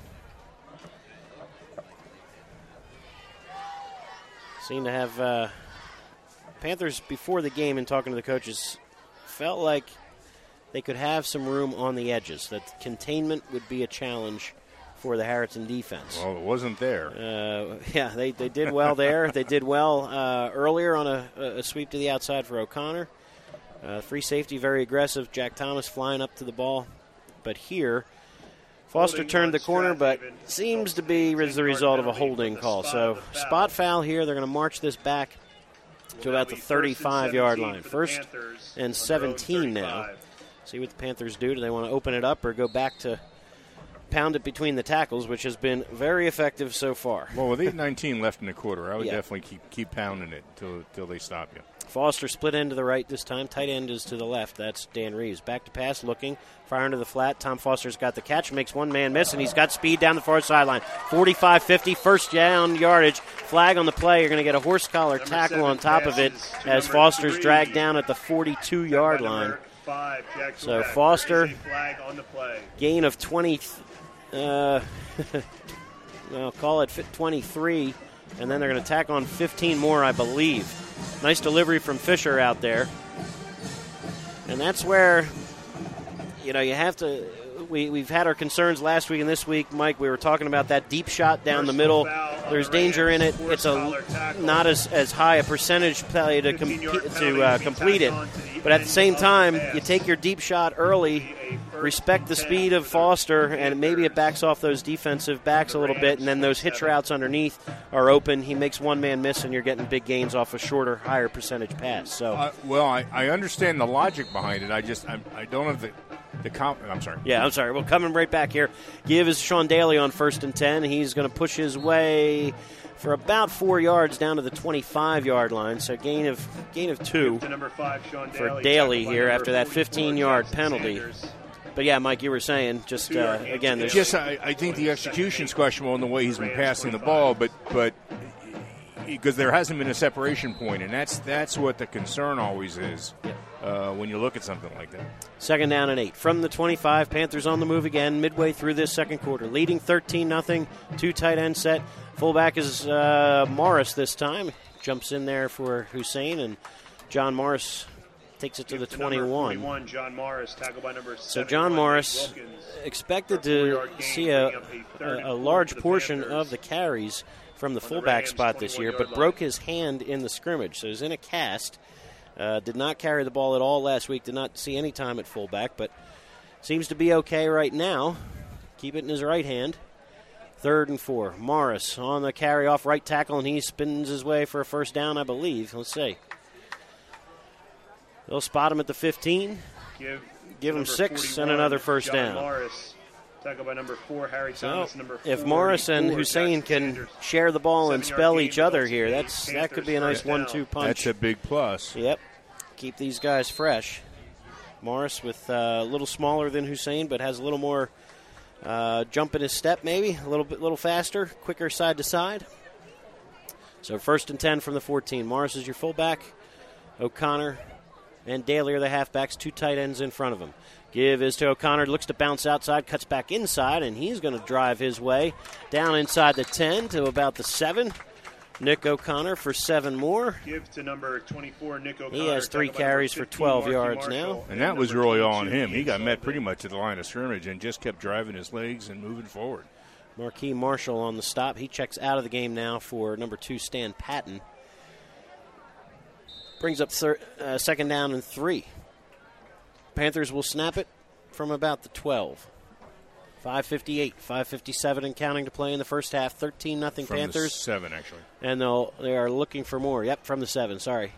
Seem to have Panthers before the game and talking to the coaches felt like they could have some room on the edges, that containment would be a challenge for the Harrington defense. Well, it wasn't there. Yeah, they did well there. They did well earlier on a sweep to the outside for O'Connor. Free safety, very aggressive. Jack Thomas flying up to the ball. But here, Foster turned the corner, but seems to be as the result of a holding call. So spot foul here. They're going to march this back to about the 35-yard line. 1st and 17 now. See what the Panthers do. Do they want to open it up or go back to pound it between the tackles, which has been very effective so far? Well, with 8:19 left in the quarter, I would definitely keep pounding it till they stop you. Foster split end to the right this time. Tight end is to the left. That's Dan Reeves. Back to pass, looking. Fire into the flat. Tom Foster's got the catch. Makes one man miss, and he's got speed down the far sideline. 45-50, first down yardage. Flag on the play. You're going to get a horse collar tackle on top of it as Foster's dragged down at the 42-yard line. So Foster, gain of 20, well, call it 23, and then they're going to tack on 15 more, I believe. Nice delivery from Fisher out there. And that's where, you have to, we've had our concerns last week and this week, Mike. We were talking about that deep shot down the middle. There's danger in it. It's not as high a percentage play to complete it. But at the same time, you take your deep shot early, respect the speed of Foster, and maybe it backs off those defensive backs a little bit, and then those hitch routes underneath are open. He makes one man miss, and you're getting big gains off a shorter, higher percentage pass. So, I understand the logic behind it. I don't have I'm sorry. Yeah, I'm sorry. Well, coming right back here. Give is Sean Daly on 1st and 10. He's going to push his way for about 4 yards down to the 25-yard line. So gain of 2 for Daly here after that 15-yard penalty. But yeah, Mike, you were saying again. There's I think the execution's questionable in the way he's been passing the ball, but because there hasn't been a separation point, and that's what the concern always is. When you look at something like that. 2nd down and 8. From the 25, Panthers on the move again midway through this second quarter. Leading 13-0, 2 tight end set. Fullback is Morris this time. Jumps in there for Hussein, and John Morris takes it to the 21. John Morris, tackled by number 7. So John Morris expected to see a large portion of the carries from the fullback spot this year, but broke his hand in the scrimmage. So he's in a cast. Did not carry the ball at all last week. Did not see any time at fullback, but seems to be okay right now. Keep it in his right hand. 3rd and 4. Morris on the carry off right tackle, and he spins his way for a first down, I believe. Let's see. They'll spot him at the 15. Give him 6 and another first down. Morris, tackled by number 4, Harry Thomas. Number 4, if Morris and Hussein can share the ball and spell each other here, that could be a nice 1-2 punch. That's a big plus. Yep. Keep these guys fresh. Morris with a little smaller than Hussein, but has a little more jump in his step, maybe a little faster, quicker side to side. So 1st and 10 from the 14. Morris is your fullback. O'Connor and Daly are the halfbacks. 2 tight ends in front of him. Give is to O'Connor. Looks to bounce outside, cuts back inside, and he's going to drive his way down inside the 10 to about the 7. Nick O'Connor for 7 more. Give to number 24, Nick O'Connor. He has 3 carries for 12 yards now. And that was really all on him. He got met pretty much at the line of scrimmage and just kept driving his legs and moving forward. Marquis Marshall on the stop. He checks out of the game now for number 2, Stan Patton. Brings up second down and 3. Panthers will snap it from about the 12. 5:58, 5:57 and counting to play in the first half. 13-0 From Panthers. The 7, actually. And they are looking for more. Yep, from the 7, sorry.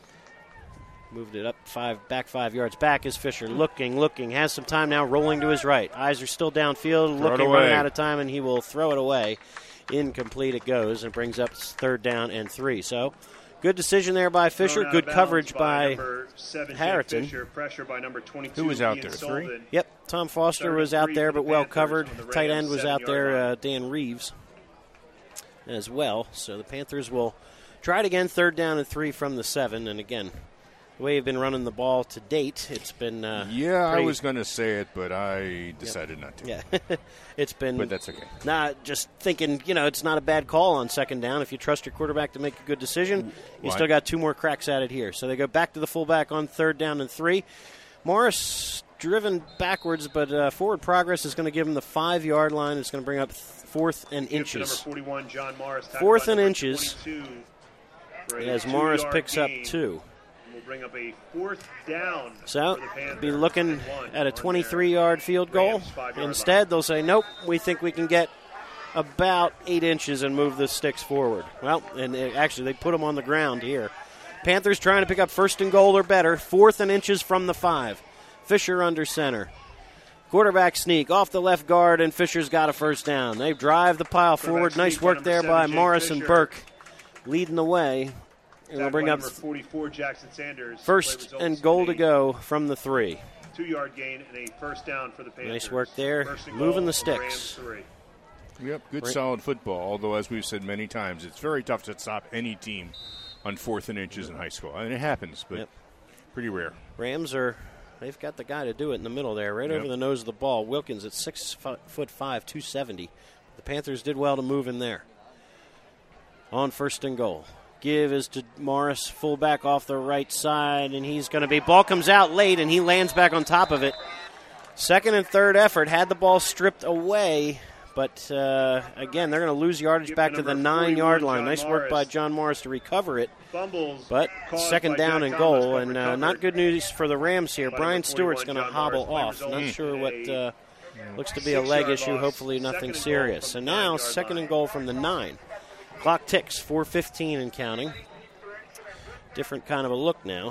Moved it up back 5 yards. Back is Fisher, looking, has some time now, rolling to his right. Eyes are still downfield, running out of time, and he will throw it away. Incomplete it goes, and brings up third down and 3. So, good decision there by Fisher. Good coverage by Harrington. Pressure by number 22. Who was out there? 3? Yep, Tom Foster was out there, but well covered. Tight end was out there, Dan Reeves, as well. So the Panthers will try it again, third down and 3 from the 7. And again, the way you've been running the ball to date, it's been I was going to say it, but I decided not to. Yeah, it's been. But that's okay. Just thinking, it's not a bad call on second down. If you trust your quarterback to make a good decision, you still got 2 more cracks at it here. So they go back to the fullback on third down and 3. Morris driven backwards, but forward progress is going to give him the 5-yard line. It's going to bring up 4th and inches. Number 41, John Morris. 4th and inches. As Morris picks up 2. Will bring up a 4th down. So, be looking at a 23-yard field goal. Instead, they'll say, nope, we think we can get about 8 inches and move the sticks forward. Well, and actually, they put them on the ground here. Panthers trying to pick up 1st and goal or better. 4th and inches from the 5. Fisher under center. Quarterback sneak off the left guard, and Fisher's got a first down. They drive the pile forward. Nice work there by Morris and Burke leading the way. And we'll bring up 44, Jackson Sanders. 1st and goal to go from the 3. 2-yard gain and a first down for the Panthers. Nice work there, moving the sticks. Yep, good solid football, although as we've said many times, it's very tough to stop any team on 4th and inches in high school. I mean, it happens, but pretty rare. Rams they've got the guy to do it in the middle there, right over the nose of the ball. Wilkins at 6'5", 270. The Panthers did well to move in there. On 1st and goal. Give is to Morris, fullback off the right side, and he's going to be, ball comes out late, and he lands back on top of it. 2nd and 3rd effort, had the ball stripped away, but again, they're going to lose yardage back to the 9-yard line. Nice work by John Morris to recover it. But 2nd down and goal, and not good news for the Rams here. Brian Stewart's going to hobble off. Not sure what looks to be a leg issue, hopefully nothing serious. And now 2nd and goal from the 9. Clock ticks, 4:15 and counting. Different kind of a look now.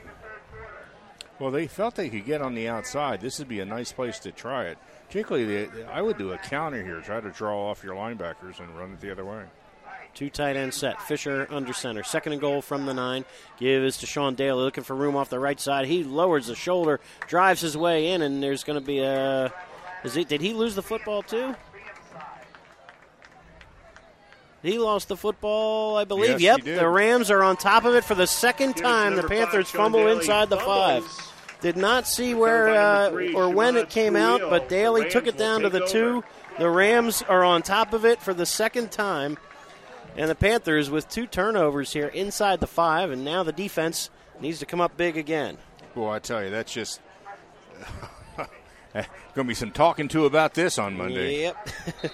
Well, they felt they could get on the outside. This would be a nice place to try it. Particularly, I would do a counter here. Try to draw off your linebackers and run it the other way. 2 tight end set. Fisher under center. 2nd and goal from the 9. Give is to Sean Daly, looking for room off the right side. He lowers the shoulder, drives his way in, and there's going to be a... Did he lose the football too? He lost the football, I believe. Yes, yep, the Rams are on top of it for the second time. The Panthers fumble inside the 5. Did not see where or when it came out, but Daly took it down to the 2. The Rams are on top of it for the second time. And the Panthers with 2 turnovers here inside the 5, and now the defense needs to come up big again. Well, I tell you, that's just going to be some talking to about this on Monday. Yep.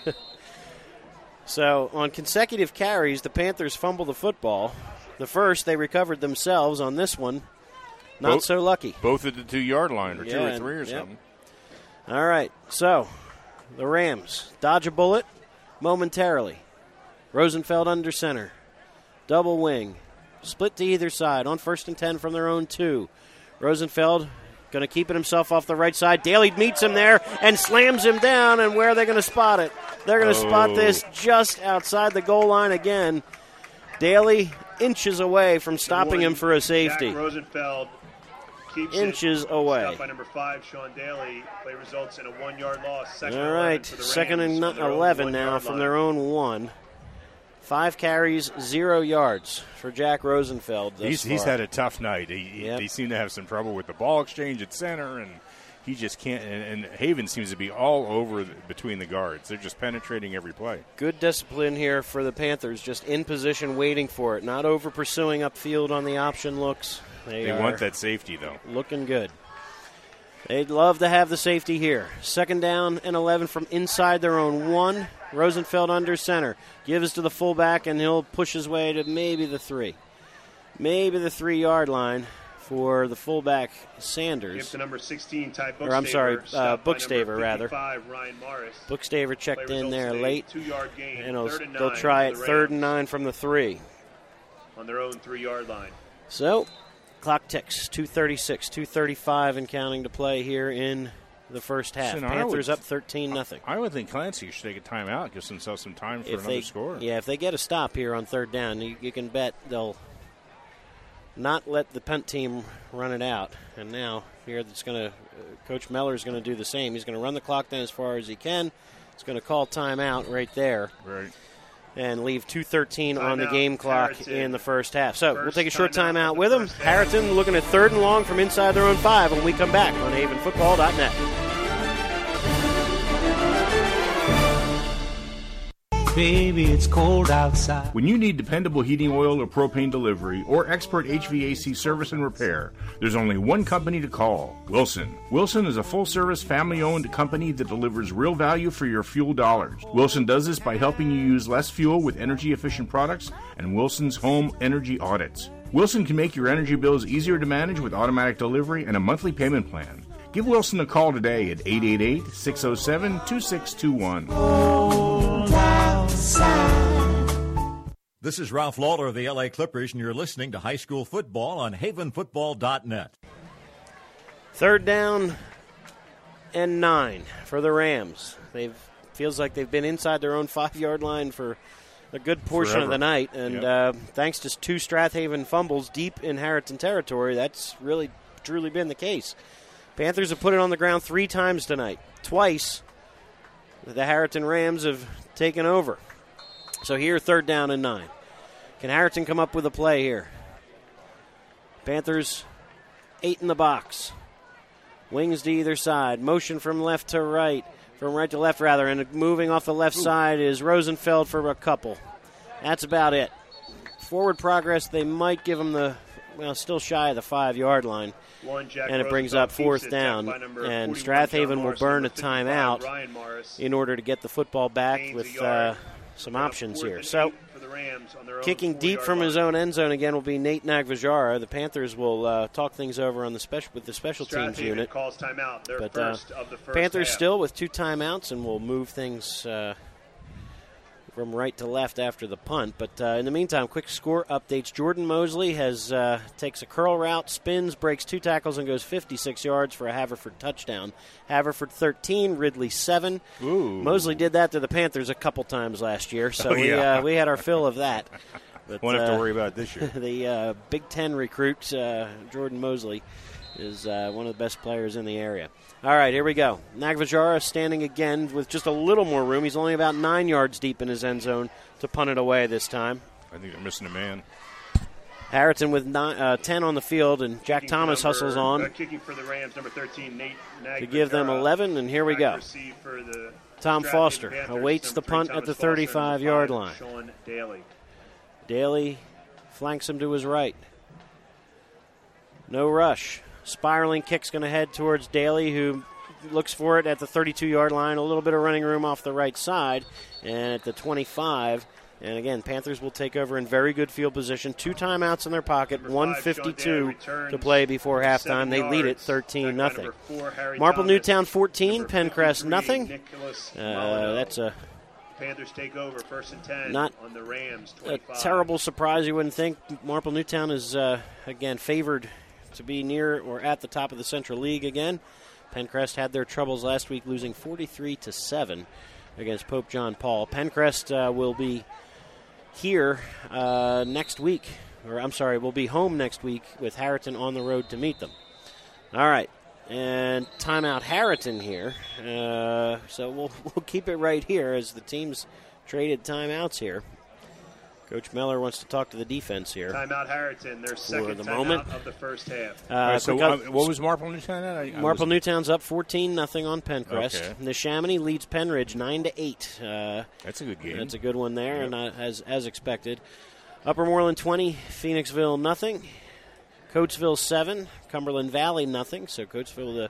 So, on consecutive carries, the Panthers fumble the football. The first, they recovered themselves. On this one, not so lucky. Both at the 2-yard line, or 2 or 3 or something. All right, so the Rams dodge a bullet momentarily. Rosenfeld under center. Double wing. Split to either side on 1st and 10 from their own 2. Rosenfeld going to keep it himself off the right side. Daly meets him there and slams him down, and where are they going to spot it? They're going to spot this just outside the goal line again. Daly inches away from stopping him for a safety. Jack Rosenfeld keeps inches away. Stopped by number 5, Sean Daly. Play results in a 1-yard loss. All right, 2nd and 11 now from their own 1. 5 carries, 0 yards for Jack Rosenfeld. He's had a tough night. He seemed to have some trouble with the ball exchange at center, and he just can't. And Haven seems to be all over between the guards. They're just penetrating every play. Good discipline here for the Panthers, just in position waiting for it. Not over pursuing upfield on the option looks. They want that safety, though. Looking good. They'd love to have the safety here. 2nd down and 11 from inside their own 1. Rosenfeld under center. Gives to the fullback, and he'll push his way to maybe the 3. maybe the 3-yard line for the fullback Sanders. Give to number 16, Ty Bookstaver. Or I'm sorry, Bookstaver, rather. Ryan Morris. Bookstaver checked in there late. 2-yard gain. And they'll try it 3rd and 9 from the 3. On their own 3-yard line. So, clock ticks. 2:36, 2:35 and counting to play here in the first half. So Panthers up 13-0. I would think Clancy should take a timeout, give themselves some time for another score. Yeah, if they get a stop here on 3rd down, you can bet they'll not let the punt team run it out. And now here that's going to Coach Meller's going to do the same. He's going to run the clock down as far as he can. He's going to call timeout right there. Right. And leave 2:13 on the game clock Harrington. In the first half. So we'll take a short timeout with them. Harrington looking at 3rd and long from inside their own 5 when we come back on havenfootball.net. Baby, it's cold outside. When you need dependable heating oil or propane delivery or expert HVAC service and repair, there's only one company to call, Wilson. Wilson is a full-service, family-owned company that delivers real value for your fuel dollars. Wilson does this by helping you use less fuel with energy-efficient products and Wilson's home energy audits. Wilson can make your energy bills easier to manage with automatic delivery and a monthly payment plan. Give Wilson a call today at 888-607-2621. This is Ralph Lawler of the LA Clippers, and you're listening to High School Football on havenfootball.net. 3rd down and 9 for the Rams. Feels like they've been inside their own 5-yard line for a good portion of the night, and thanks to 2 Strathaven fumbles deep in Harrington territory, that's really truly been the case. Panthers have put it on the ground 3 times tonight. Twice, the Harrington Rams have taken over. So here, 3rd down and 9. Can Harrington come up with a play here? Panthers 8 in the box. Wings to either side. Motion from left to right. From right to left, rather. And moving off the left side is Rosenfeld for a couple. That's about it. Forward progress, they might give them still shy of the 5-yard line. And it brings up 4th down. And Strathaven will burn a timeout in order to get the football back with some options here. So, kicking deep from his own end zone again will be Nate Nagvajara. The Panthers will talk things over on with the special teams unit. Calls timeout. But first of the first Panthers half. still with 2 timeouts, and will move things from right to left after the punt. But in the meantime, quick score updates. Jordan Mosley takes a curl route, spins, breaks 2 tackles, and goes 56 yards for a Haverford touchdown. Haverford 13, Ridley 7. Ooh. Mosley did that to the Panthers a couple times last year, so we had our fill of that. But, won't have to worry about it this year. The Big Ten recruit, Jordan Mosley, is one of the best players in the area. All right, here we go. Nagvajara standing again with just a little more room. He's only about 9 yards deep in his end zone to punt it away this time. I think they're missing a man. Harrington with 10 on the field, and Jack Thomas hustles on. Kicking for the Rams, number 13, Nate Nagvajara. To give them 11, and here we go. Tom Foster awaits the punt at the 35-yard line. Sean Daly. Daly flanks him to his right. No rush. Spiraling kick's going to head towards Daly, who looks for it at the 32-yard line. A little bit of running room off the right side. And at the 25. And again, Panthers will take over in very good field position. 2 timeouts in their pocket. 1:52 to play before halftime. They lead it 13-0. Marple Newtown 14. Pencrest nothing. That's a Panthers take over 1st and 10 not on the Rams. A terrible surprise, you wouldn't think. Marple Newtown is, again, favored to be near or at the top of the Central League again. Pencrest had their troubles last week, losing 43-7 against Pope John Paul. Pencrest will be here next week, will be home next week with Harrington on the road to meet them. All right, and timeout Harrington here. So we'll keep it right here as the teams traded timeouts here. Coach Meller wants to talk to the defense here. Timeout Harrington, their second the timeout moment of the first half. What was Marple Newtown at? Marple Newtown's up 14-0 on Pencrest. Okay. Neshaminy leads Penridge 9-8. That's a good game. That's a good one there, and as expected. Upper Moreland 20, Phoenixville nothing. Coatesville 7, Cumberland Valley nothing. So Coatesville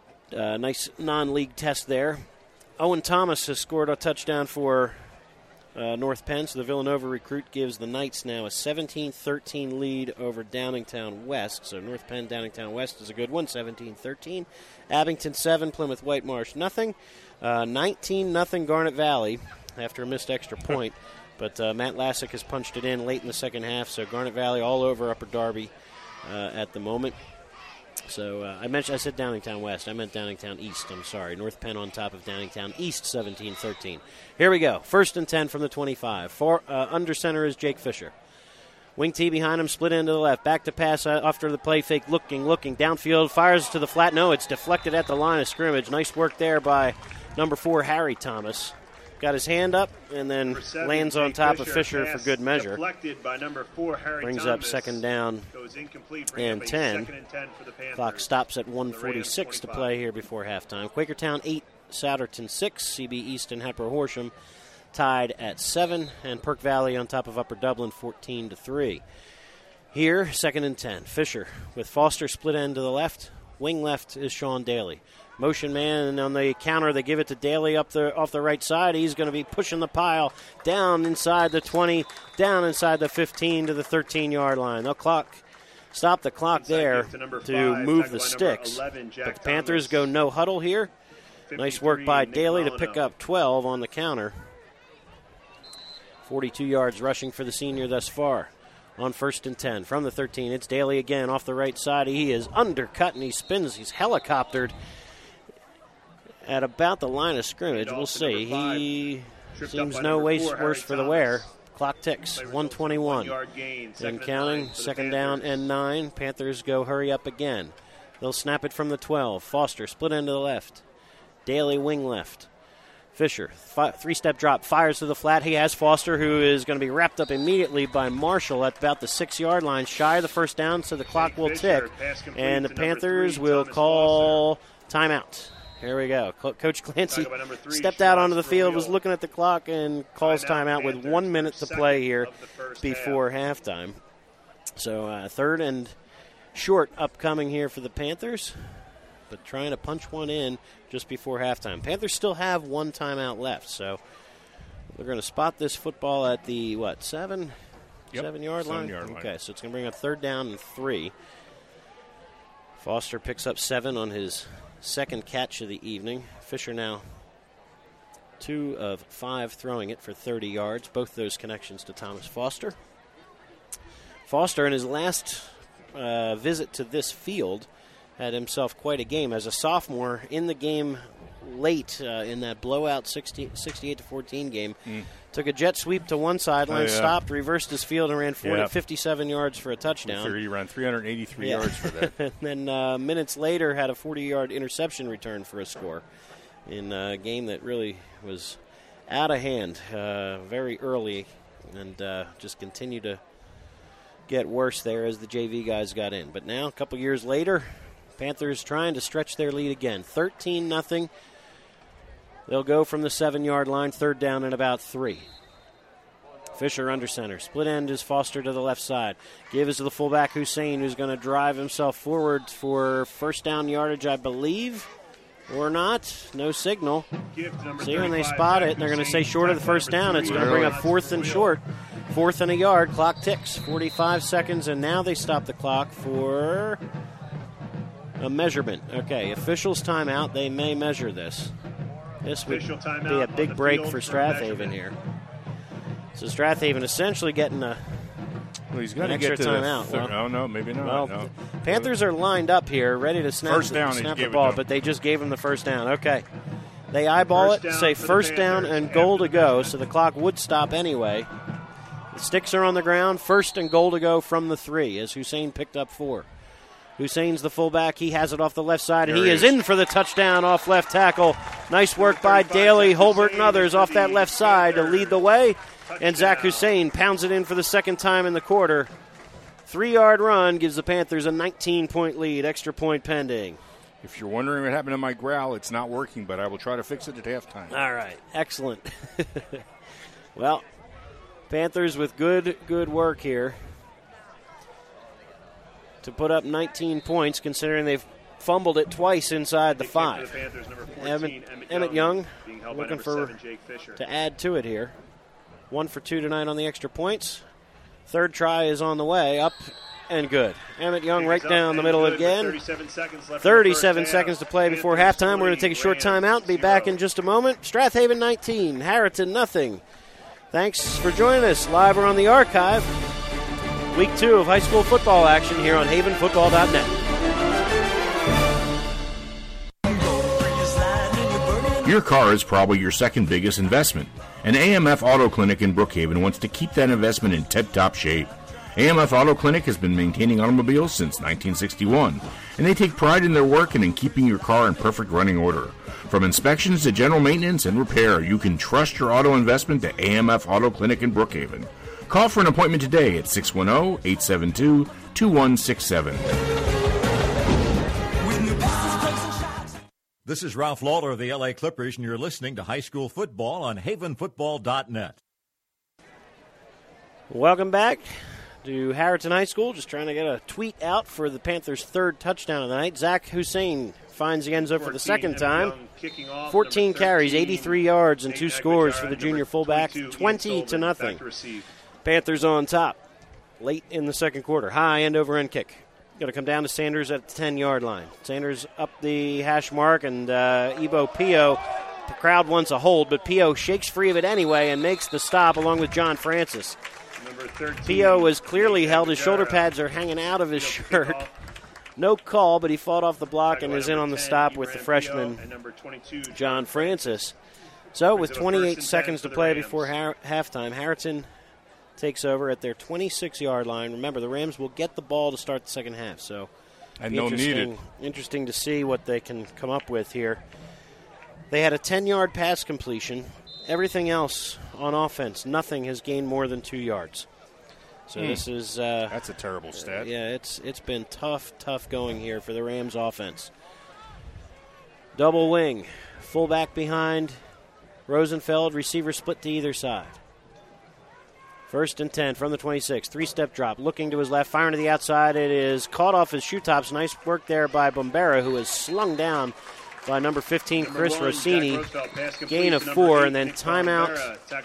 nice non-league test there. Owen Thomas has scored a touchdown for North Penn, so the Villanova recruit gives the Knights now a 17-13 lead over Downingtown West. So North Penn, Downingtown West is a good one, 17-13. Abington 7, Plymouth White Marsh nothing. 19-0 Garnet Valley after a missed extra point. But Matt Lassick has punched it in late in the second half, so Garnet Valley all over Upper Darby at the moment. So I said Downingtown West. I meant Downingtown East. I'm sorry. North Penn on top of Downingtown East, 17-13. Here we go. 1st and 10 from the 25. Under center is Jake Fisher. Wing T behind him, split end to the left. Back to pass after the play fake. Looking. Downfield, fires to the flat. No, it's deflected at the line of scrimmage. Nice work there by number 4, Harry Thomas. Got his hand up and then lands on top of Fisher for good measure. Deflected by number 4, Harry Brings Thomas. up second down and 10. For the Panthers. Clock stops at 1:46 to play here before halftime. Quakertown 8, Souderton 6. CB East and Hepper Horsham tied at 7. And Perk Valley on top of Upper Dublin 14-3. Here, 2nd and 10. Fisher with Foster split end to the left. Wing left is Sean Daly. Motion man, and on the counter they give it to Daly off the right side. He's going to be pushing the pile down inside the 20, down inside the 15 to the 13-yard line. They'll stop the clock there to move the sticks. 11, but the Panthers go no huddle here. Nice work by Daly to pick up 12 on the counter. 42 yards rushing for the senior thus far. On 1st and 10 from the 13, it's Daly again off the right side. He is undercut and he spins. He's helicoptered at about the line of scrimmage. We'll see. He seems no worse for the wear. Clock ticks. 1:21. And counting. 2nd down and 9. Panthers go hurry up again. They'll snap it from the 12. Foster split end to the left. Daly wing left. Fisher, 3-step drop, fires to the flat. He has Foster, who is going to be wrapped up immediately by Marshall at about the 6-yard line, shy of the first down, so the clock will tick. And the Panthers will call timeout. Here we go. Coach Clancy stepped out onto the field, was looking at the clock, and calls timeout with 1 minute to play here before halftime. So 3rd and short upcoming here for the Panthers, but trying to punch one in just before halftime. Panthers still have 1 timeout left, so they're going to spot this football at the, 7? Yep. 7-yard line? 7-yard line. Okay, so it's going to bring up 3rd down and 3. Foster picks up 7 on his second catch of the evening. Fisher now 2 of 5 throwing it for 30 yards. Both those connections to Thomas Foster. Foster in his last visit to this field had himself quite a game as a sophomore in the game late in that blowout 68-14 game. Took a jet sweep to one sideline, stopped, reversed his field, and ran 57 yards for a touchdown. He ran 383 yards for that. And then minutes later had a 40-yard interception return for a score in a game that really was out of hand very early and just continued to get worse there as the JV guys got in. But now, a couple years later, Panthers trying to stretch their lead again. 13-0. They'll go from the 7-yard line, 3rd down and about 3. Fisher under center. Split end is Foster to the left side. Give is to the fullback Hussein, who's going to drive himself forward for first down yardage, I believe. Or not. No signal. See when they spot it, they're going to say short of the first down. It's going to bring up 4th and short. 4th and a yard. Clock ticks. 45 seconds, and now they stop the clock for a measurement. Okay, officials timeout. They may measure this. This would be a big break for Strathaven here. So Strathaven essentially getting an extra timeout. Oh, no, maybe not. Well, no. Panthers are lined up here, ready to snap the ball, but they just gave him the first down. Okay. They eyeball it, say first down and goal to go, so the clock would stop anyway. The sticks are on the ground, 1st and goal to go from the 3 as Hussein picked up 4. Hussein's the fullback. He has it off the left side, and he is in for the touchdown off left tackle. Nice work by Daly, Holbert, and others off that left side to lead the way. And Zach Hussein pounds it in for the second time in the quarter. 3-yard run gives the Panthers a 19-point lead, extra point pending. If you're wondering what happened to my growl, it's not working, but I will try to fix it at halftime. All right, excellent. Well, Panthers with good work here to put up 19 points, considering they've fumbled it twice inside the 5. Emmett Young looking to add to it here. 1 for 2 tonight on the extra points. Third try is on the way, up and good. Emmett Young right down the middle again. 37 seconds to play before halftime. We're going to take a short timeout. Be back in just a moment. Strathaven 19, Harriton nothing. Thanks for joining us live or on the archive. Week 2 of high school football action here on havenfootball.net. Your car is probably your second biggest investment, and AMF Auto Clinic in Brookhaven wants to keep that investment in tip-top shape. AMF Auto Clinic has been maintaining automobiles since 1961, and they take pride in their work and in keeping your car in perfect running order. From inspections to general maintenance and repair, you can trust your auto investment to AMF Auto Clinic in Brookhaven. Call for an appointment today at 610-872-2167. This is Ralph Lawler of the LA Clippers, and you're listening to High School Football on havenfootball.net. Welcome back to Harriton High School. Just trying to get a tweet out for the Panthers' third touchdown of the night. Zach Hussein finds the end zone for the second time. 14 carries, 83 yards, and 2 scores for the junior fullback. 20-0. Panthers on top late in the second quarter. High end over end kick. Going to come down to Sanders at the 10-yard line. Sanders up the hash mark, and Ebo Pio, the crowd wants a hold, but Pio shakes free of it anyway and makes the stop along with John Francis. Pio was clearly held. His shoulder pads are hanging out of his shirt. No call, but he fought off the block and is in on the stop with the freshman, John Francis. So with 28 seconds to play before halftime, Harriton takes over at their 26-yard line. Remember, the Rams will get the ball to start the second half, so and no needed. Interesting to see what they can come up with here. They had a 10-yard pass completion. Everything else on offense, nothing has gained more than 2 yards. So this is that's a terrible stat. Yeah, it's been tough going here for the Rams offense. Double wing, fullback behind Rosenfeld, receiver split to either side. 1st and 10 from the 26. 3-step drop. Looking to his left. Firing to the outside. It is caught off his shoe tops. Nice work there by Bombera, who is slung down by number 15, Chris Rossini. Gain of 4, and then timeout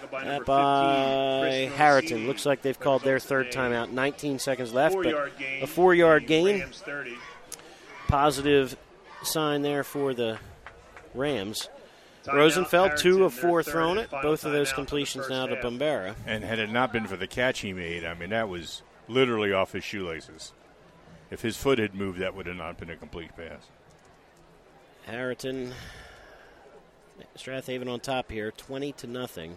by Harriton. Looks like they've called their third timeout. 19 seconds left, but a 4-yard gain. Positive sign there for the Rams. Rosenfeld, 2 of 4 thrown it. Both of those completions now to Bombera. And had it not been for the catch he made, I mean, that was literally off his shoelaces. If his foot had moved, that would have not been a complete pass. Harriton, Strathaven on top here, 20-0.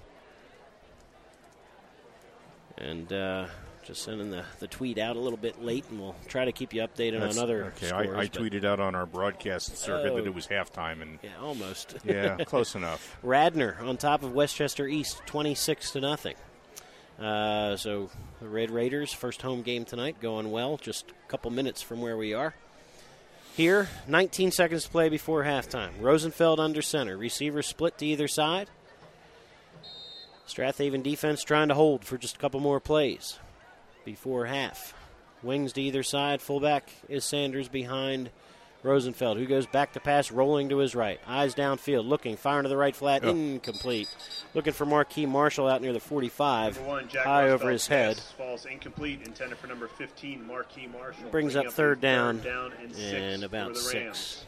And just sending the tweet out a little bit late, and we'll try to keep you updated on other scores. I tweeted out on our broadcast circuit that it was halftime. And yeah, almost. Yeah, close enough. Radnor on top of Westchester East, 26-0. So the Red Raiders' first home game tonight going well, just a couple minutes from where we are. Here, 19 seconds to play before halftime. Rosenfeld under center. Receiver split to either side. Strathaven defense trying to hold for just a couple more plays before half. Wings to either side. Fullback is Sanders behind Rosenfeld, who goes back to pass, rolling to his right. Eyes downfield, looking, firing to the right flat, incomplete. Looking for Marquis Marshall out near the 45, high over his head. Falls incomplete, intended for number 15, Marquis Marshall. Brings up third down and about 6.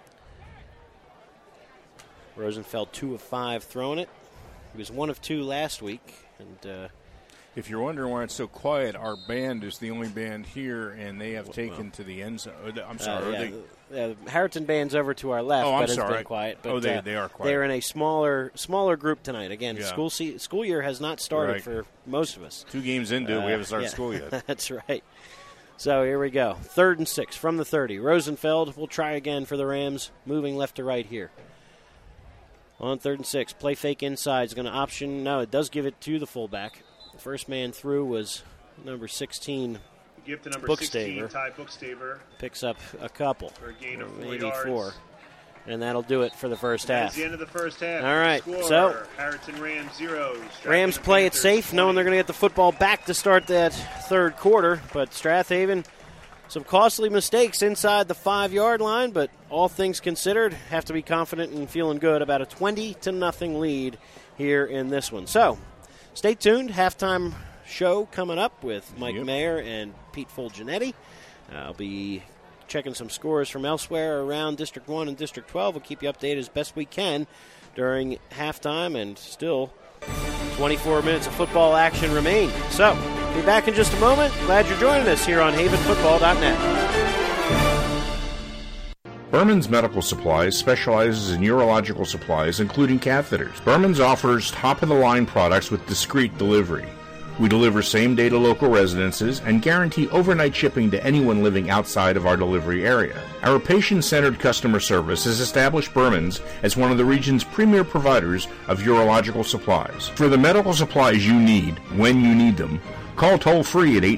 Rosenfeld 2 of 5 throwing it. He was 1 of 2 last week, and if you're wondering why it's so quiet, our band is the only band here, and they have taken to the end zone. I'm sorry. The Harriton band's over to our left, but it's been quiet. But, they are quiet. They're in a smaller group tonight. Again, school year has not started for most of us. 2 games into it, we haven't started school yet. That's right. So here we go. 3rd and 6 from the 30. Rosenfeld will try again for the Rams, moving left to right here. On 3rd and 6, play fake inside. Is going to option. No, it does give it to the fullback. The first man through was number 16, Give to number Bookstaver. 16, Ty Bookstaver. Picks up a couple, for a gain of maybe 4 yards. 4. And that'll do it for the first half. That's the end of the first half. All right, Score, so Harriton Rams 0. Rams play it safe, knowing they're going to get the football back to start that third quarter. But Strathaven, some costly mistakes inside the 5-yard line, but all things considered, have to be confident and feeling good about a 20-0 lead here in this one. So, Stay tuned. Halftime show coming up with Mike Mayer and Pete Fulgenetti. I'll be checking some scores from elsewhere around District 1 and District 12. We'll keep you updated as best we can during halftime, and still 24 minutes of football action remain. So, be back in just a moment. Glad you're joining us here on havenfootball.net. Berman's Medical Supplies specializes in urological supplies, including catheters. Berman's offers top-of-the-line products with discreet delivery. We deliver same-day to local residences and guarantee overnight shipping to anyone living outside of our delivery area. Our patient-centered customer service has established Berman's as one of the region's premier providers of urological supplies. For the medical supplies you need, when you need them, call toll-free at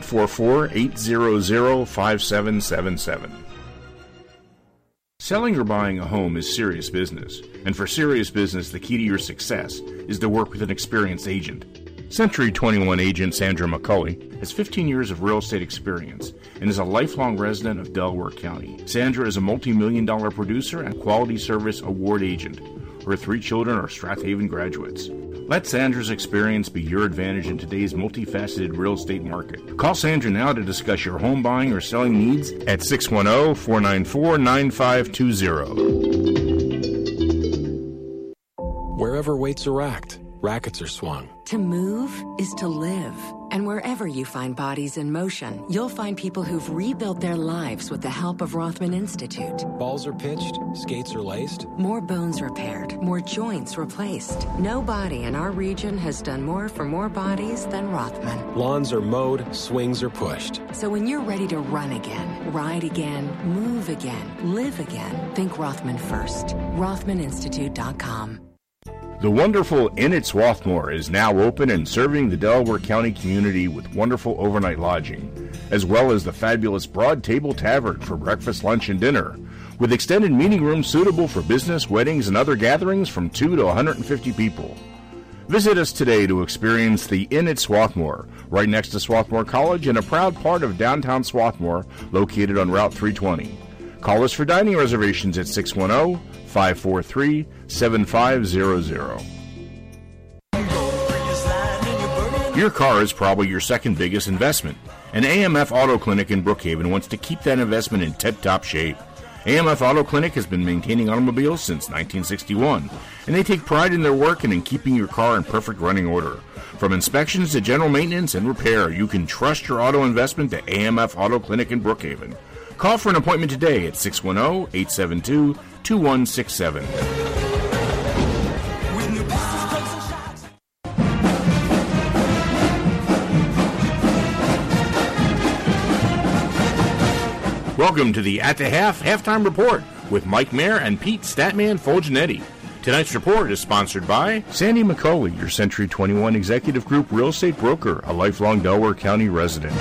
844-800-5777. Selling or buying a home is serious business, and for serious business, the key to your success is to work with an experienced agent. Century 21 agent Sandra McCulley has 15 years of real estate experience and is a lifelong resident of Delaware County. Sandra is a multi-million-dollar producer and quality service award agent. Her 3 children are Strathaven graduates. Let Sandra's experience be your advantage in today's multifaceted real estate market. Call Sandra now to discuss your home buying or selling needs at 610-494-9520. Wherever weights are racked, rackets are swung. To move is to live. And wherever you find bodies in motion, you'll find people who've rebuilt their lives with the help of Rothman Institute. Balls are pitched, skates are laced. More bones repaired, more joints replaced. No body in our region has done more for more bodies than Rothman. Lawns are mowed, swings are pushed. So when you're ready to run again, ride again, move again, live again, think Rothman first. RothmanInstitute.com. The wonderful Inn at Swarthmore is now open and serving the Delaware County community with wonderful overnight lodging, as well as the fabulous Broad Table Tavern for breakfast, lunch, and dinner, with extended meeting rooms suitable for business, weddings, and other gatherings from 2 to 150 people. Visit us today to experience the Inn at Swarthmore, right next to Swarthmore College and a proud part of downtown Swarthmore, located on Route 320. Call us for dining reservations at 610-543-7500. Your car is probably your second biggest investment, and AMF Auto Clinic in Brookhaven wants to keep that investment in tip-top shape. AMF Auto Clinic has been maintaining automobiles since 1961, and they take pride in their work and in keeping your car in perfect running order. From inspections to general maintenance and repair, you can trust your auto investment to AMF Auto Clinic in Brookhaven. Call for an appointment today at 610-872-2167. Welcome to the At the Halftime Report with Mike Mayer and Pete Statman Fulgenetti. Tonight's report is sponsored by Sandy McCulley, your Century 21 Executive Group real estate broker, a lifelong Delaware County resident.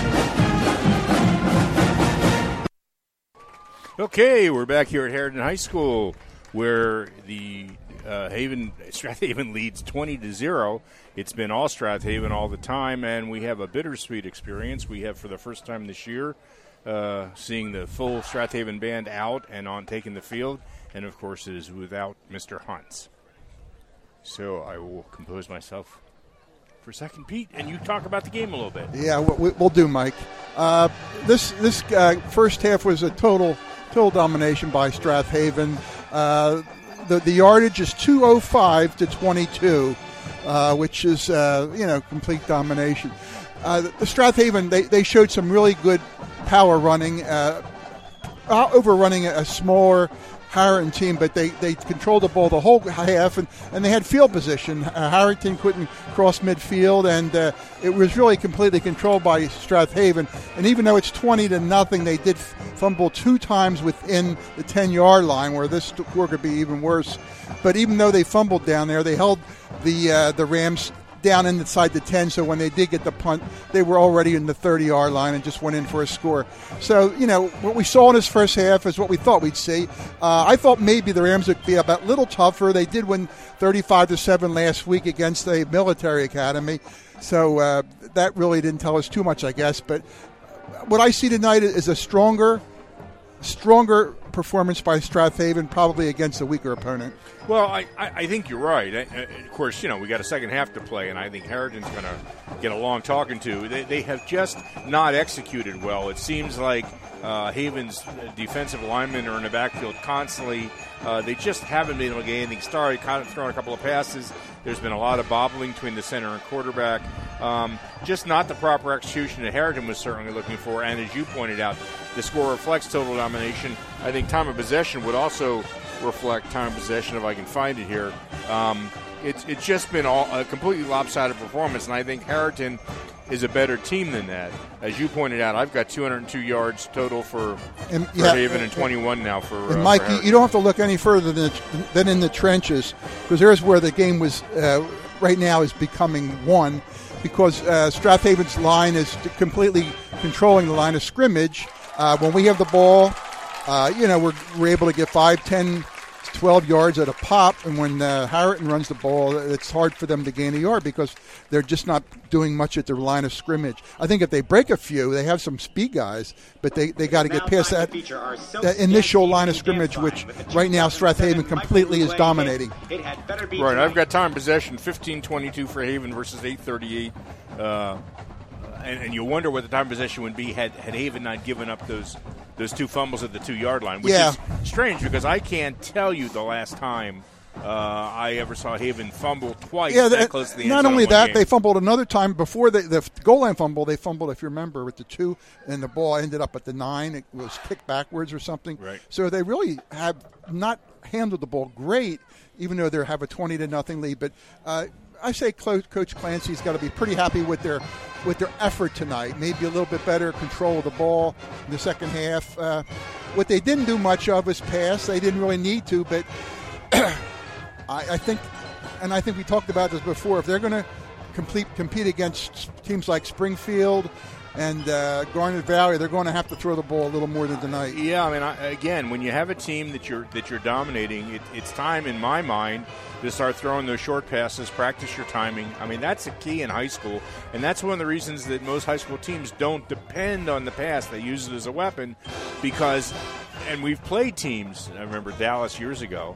Okay, we're back here at Harriton High School, where the Strathaven leads 20-0. It's been all Strathaven all the time, and we have a bittersweet experience. We have, for the first time this year, seeing the full Strathaven band out and on taking the field, and of course it is without Mr. Hunts. So I will compose myself for a second, Pete, and you talk about the game a little bit. Yeah, we'll do, Mike. This first half was a total domination by Strathaven. The yardage is 205 to 22, which is complete domination. The Strathaven, they showed some really good power running, overrunning a smaller Harrington team, but they controlled the ball the whole half, and they had field position. Harrington couldn't cross midfield, and it was really completely controlled by Strathaven. And even though it's 20-0, they did fumble 2 times within the 10-yard line, where this score could be even worse. But even though they fumbled down there, they held the Rams down inside the 10, so when they did get the punt, they were already in the 30-yard line and just went in for a score. So, what we saw in this first half is what we thought we'd see. I thought maybe the Rams would be a little tougher. They did win 35-7 last week against a military academy, so that really didn't tell us too much, I guess. But what I see tonight is a stronger performance by Strathaven, probably against a weaker opponent. Well, I think you're right. Of course, we got a second half to play, and I think Harriton's going to get a long talking to. They have just not executed well. It seems like Haven's defensive linemen are in the backfield constantly. They just haven't been able to get anything started, kind of thrown a couple of passes. There's been a lot of bobbling between the center and quarterback. Just not the proper execution that Harriton was certainly looking for. And as you pointed out, the score reflects total domination. I think time of possession would also reflect time of possession, if I can find it here. It's just been a completely lopsided performance, and I think Harriton is a better team than that. As you pointed out, I've got 202 yards total for Haven and 21 now for Mike, for you don't have to look any further than in the trenches, because there's where the game was right now is becoming one, because Strathaven's line is completely controlling the line of scrimmage. When we have the ball, we're able to get 5, 10, 12 yards at a pop, and when Harriton runs the ball, it's hard for them to gain a yard because they're just not doing much at their line of scrimmage. I think if they break a few, they have some speed guys, but they got to get past that initial line of scrimmage, which right now Strathaven completely is dominating. Right, I've got time possession 15-22 for Haven versus 8:38. And you wonder what the time possession would be had Haven not given up those 2 fumbles at the 2-yard line, which is strange because I can't tell you the last time I ever saw Haven fumble twice that close to the end zone. Not only that, game. they fumbled another time before the goal line fumble. They fumbled, if you remember, with the 2, and the ball ended up at the 9. It was kicked backwards or something. Right. So they really have not handled the ball great, even though they have a 20-0 lead. But I say Coach Clancy's got to be pretty happy with their effort tonight. Maybe a little bit better control of the ball in the second half. What they didn't do much of was pass. They didn't really need to, but I think we talked about this before, if they're going to compete against teams like Springfield and Garnet Valley, they're going to have to throw the ball a little more than tonight. Yeah, I mean, again, when you have a team that you're dominating, it's time, in my mind, to start throwing those short passes, practice your timing. I mean, that's a key in high school, and that's one of the reasons that most high school teams don't depend on the pass. They use it as a weapon because, and we've played teams, I remember Dallas years ago,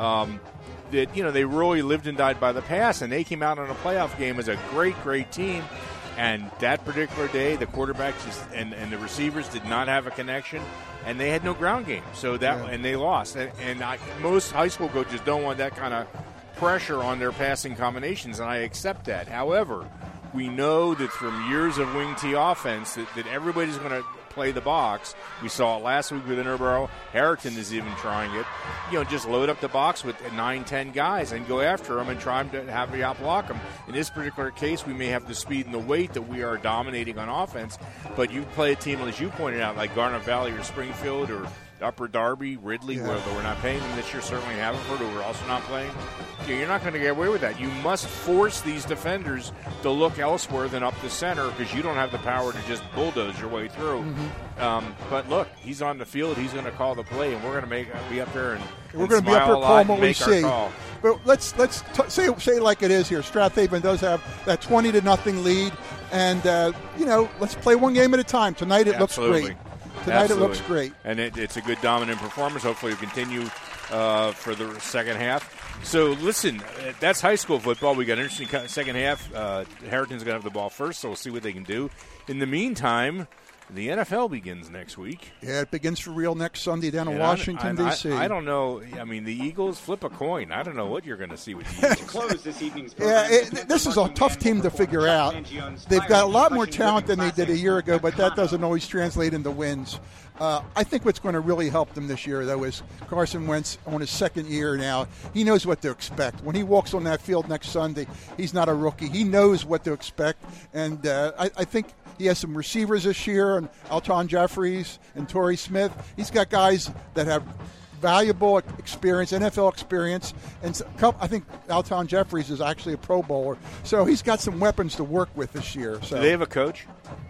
that, they really lived and died by the pass, and they came out on a playoff game as a great, great team. And that particular day, the quarterbacks and the receivers did not have a connection, and they had no ground game. So and they lost. Most high school coaches don't want that kind of pressure on their passing combinations, and I accept that. However, we know that from years of wing T offense that everybody's going to play the box. We saw it last week with Interboro. Harriton is even trying it. Just load up the box with 9, 10 guys and go after them and try to have you outblock them. In this particular case, we may have the speed and the weight that we are dominating on offense, but you play a team, as you pointed out, like Garnet Valley or Springfield or Upper Darby, Ridley, where we're not paying them this year, certainly Haverford, who we're also not playing. You're not going to get away with that. You must force these defenders to look elsewhere than up the center because you don't have the power to just bulldoze your way through. Mm-hmm. But look, he's on the field. He's going to call the play, and we're going to be up there and we're going to be up there calling what we see. Call. But let's say like it is here. Strathaven does have that 20-0 lead, and let's play one game at a time. Tonight it looks great. Tonight it looks great. And it's a good dominant performance. Hopefully it will continue for the second half. So, listen, that's high school football. We got an interesting second half. Harriton's going to have the ball first, so we'll see what they can do. In the meantime, the NFL begins next week. Yeah, it begins for real next Sunday down in Washington, D.C. I don't know. I mean, the Eagles flip a coin. I don't know what you're going to see with the Eagles. Close this evening's this is a tough team to figure out. They've got a lot more talent than they did a year ago, but that doesn't always translate into wins. I think what's going to really help them this year, though, is Carson Wentz on his second year now. He knows what to expect. When he walks on that field next Sunday, he's not a rookie. He knows what to expect, and I think he has some receivers this year, and Alton Jeffries and Torrey Smith. He's got guys that have valuable experience, NFL experience, and I think Alton Jeffries is actually a Pro Bowler. So he's got some weapons to work with this year. So. Do they have a coach?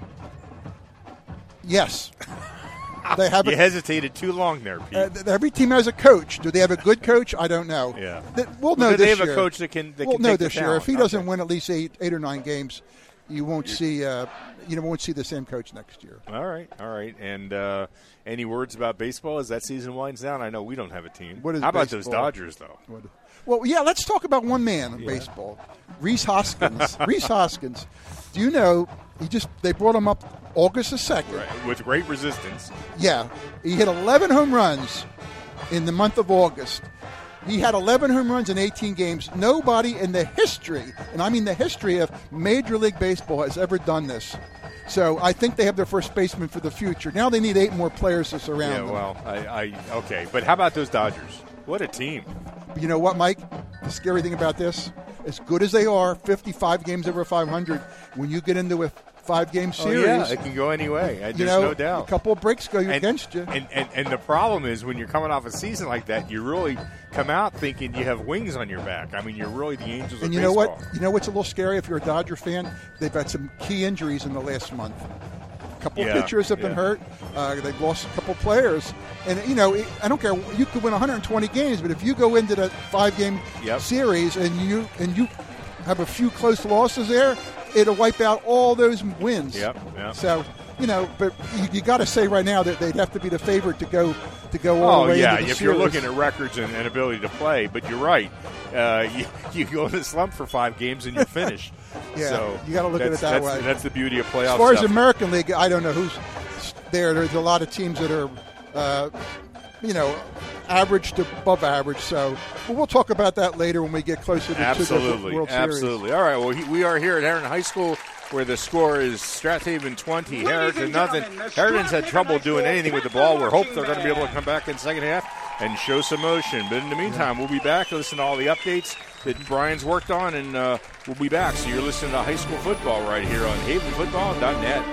Yes. They have you hesitated too long there, Pete. Every team has a coach. Do they have a good coach? I don't know. Yeah. We'll know this year. They have a coach that can We'll know take this the year. talent. If he doesn't win at least eight or 9 games, you won't see the same coach next year. All right. And any words about baseball as that season winds down? I know we don't have a team. How about those Dodgers, though? Well, yeah, let's talk about one man in baseball, Rhys Hoskins. Rhys Hoskins. Do you know they brought him up August the 2nd. Right, with great resistance. Yeah. He hit 11 home runs in the month of August. He had 11 home runs in 18 games. Nobody in the history, and I mean the history of Major League Baseball, has ever done this. So I think they have their first baseman for the future. Now they need 8 more players to surround them. Yeah, well, okay. But how about those Dodgers? What a team. You know what, Mike? The scary thing about this, as good as they are, 55 games over 500, when you get into a 5-game series, it can go any way. There's no doubt. A couple of breaks go against you. And the problem is when you're coming off a season like that, you really come out thinking you have wings on your back. I mean, you're really the Angels of baseball. And you know what? You know what's a little scary if you're a Dodger fan? They've had some key injuries in the last month. A couple pitchers have been hurt. They've lost a couple players. And, I don't care. You could win 120 games, but if you go into the 5-game series and you have a few close losses there, it'll wipe out all those wins. Yep. So, but you got to say right now that they'd have to be the favorite to go all the way into the if series. You're looking at records and ability to play, but you're right. You go in a slump for 5 games and you finish. Yeah, so you got to look at it that way. That's the beauty of playoffs. As far as the American League, I don't know who's there. There's a lot of teams that are, average to above average. So, but we'll talk about that later when we get closer to the World Series. Absolutely. All right. Well, we are here at Harrington High School, where the score is Strathaven 20, Harrington nothing. Harrington's had trouble doing anything with the ball. We're hoping they're going to be able to come back in the second half and show some motion. But in the meantime, we'll be back. Listen to all the updates that Brian's worked on, and we'll be back. So you're listening to high school football right here on havenfootball.net.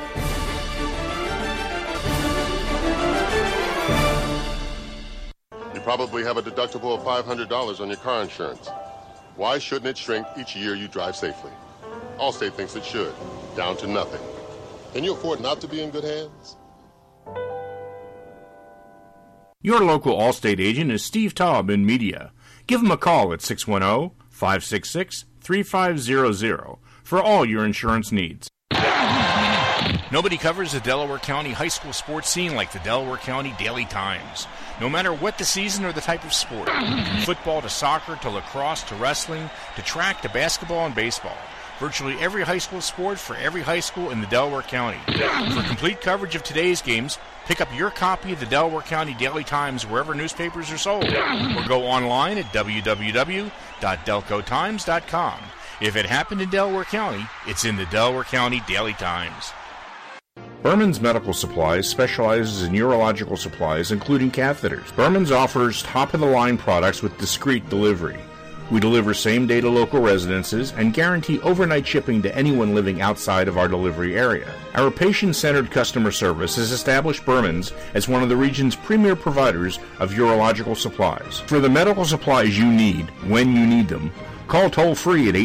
You probably have a deductible of $500 on your car insurance. Why shouldn't it shrink each year you drive safely? Allstate thinks it should, down to nothing. Can you afford not to be in good hands? Your local Allstate agent is Steve Taub in media. Give him a call at 610-566-3500 for all your insurance needs. Nobody covers the Delaware County high school sports scene like the Delaware County Daily Times. No matter what the season or the type of sport, from football to soccer to lacrosse to wrestling to track to basketball and baseball. Virtually every high school sport for every high school in the Delaware County. For complete coverage of today's games, pick up your copy of the Delaware County Daily Times wherever newspapers are sold, or go online at www.delcotimes.com. If it happened in Delaware County, it's in the Delaware County Daily Times. Berman's Medical Supplies specializes in urological supplies, including catheters. Berman's offers top-of-the-line products with discreet delivery. We deliver same-day to local residences and guarantee overnight shipping to anyone living outside of our delivery area. Our patient-centered customer service has established Berman's as one of the region's premier providers of urological supplies. For the medical supplies you need, when you need them, call toll-free at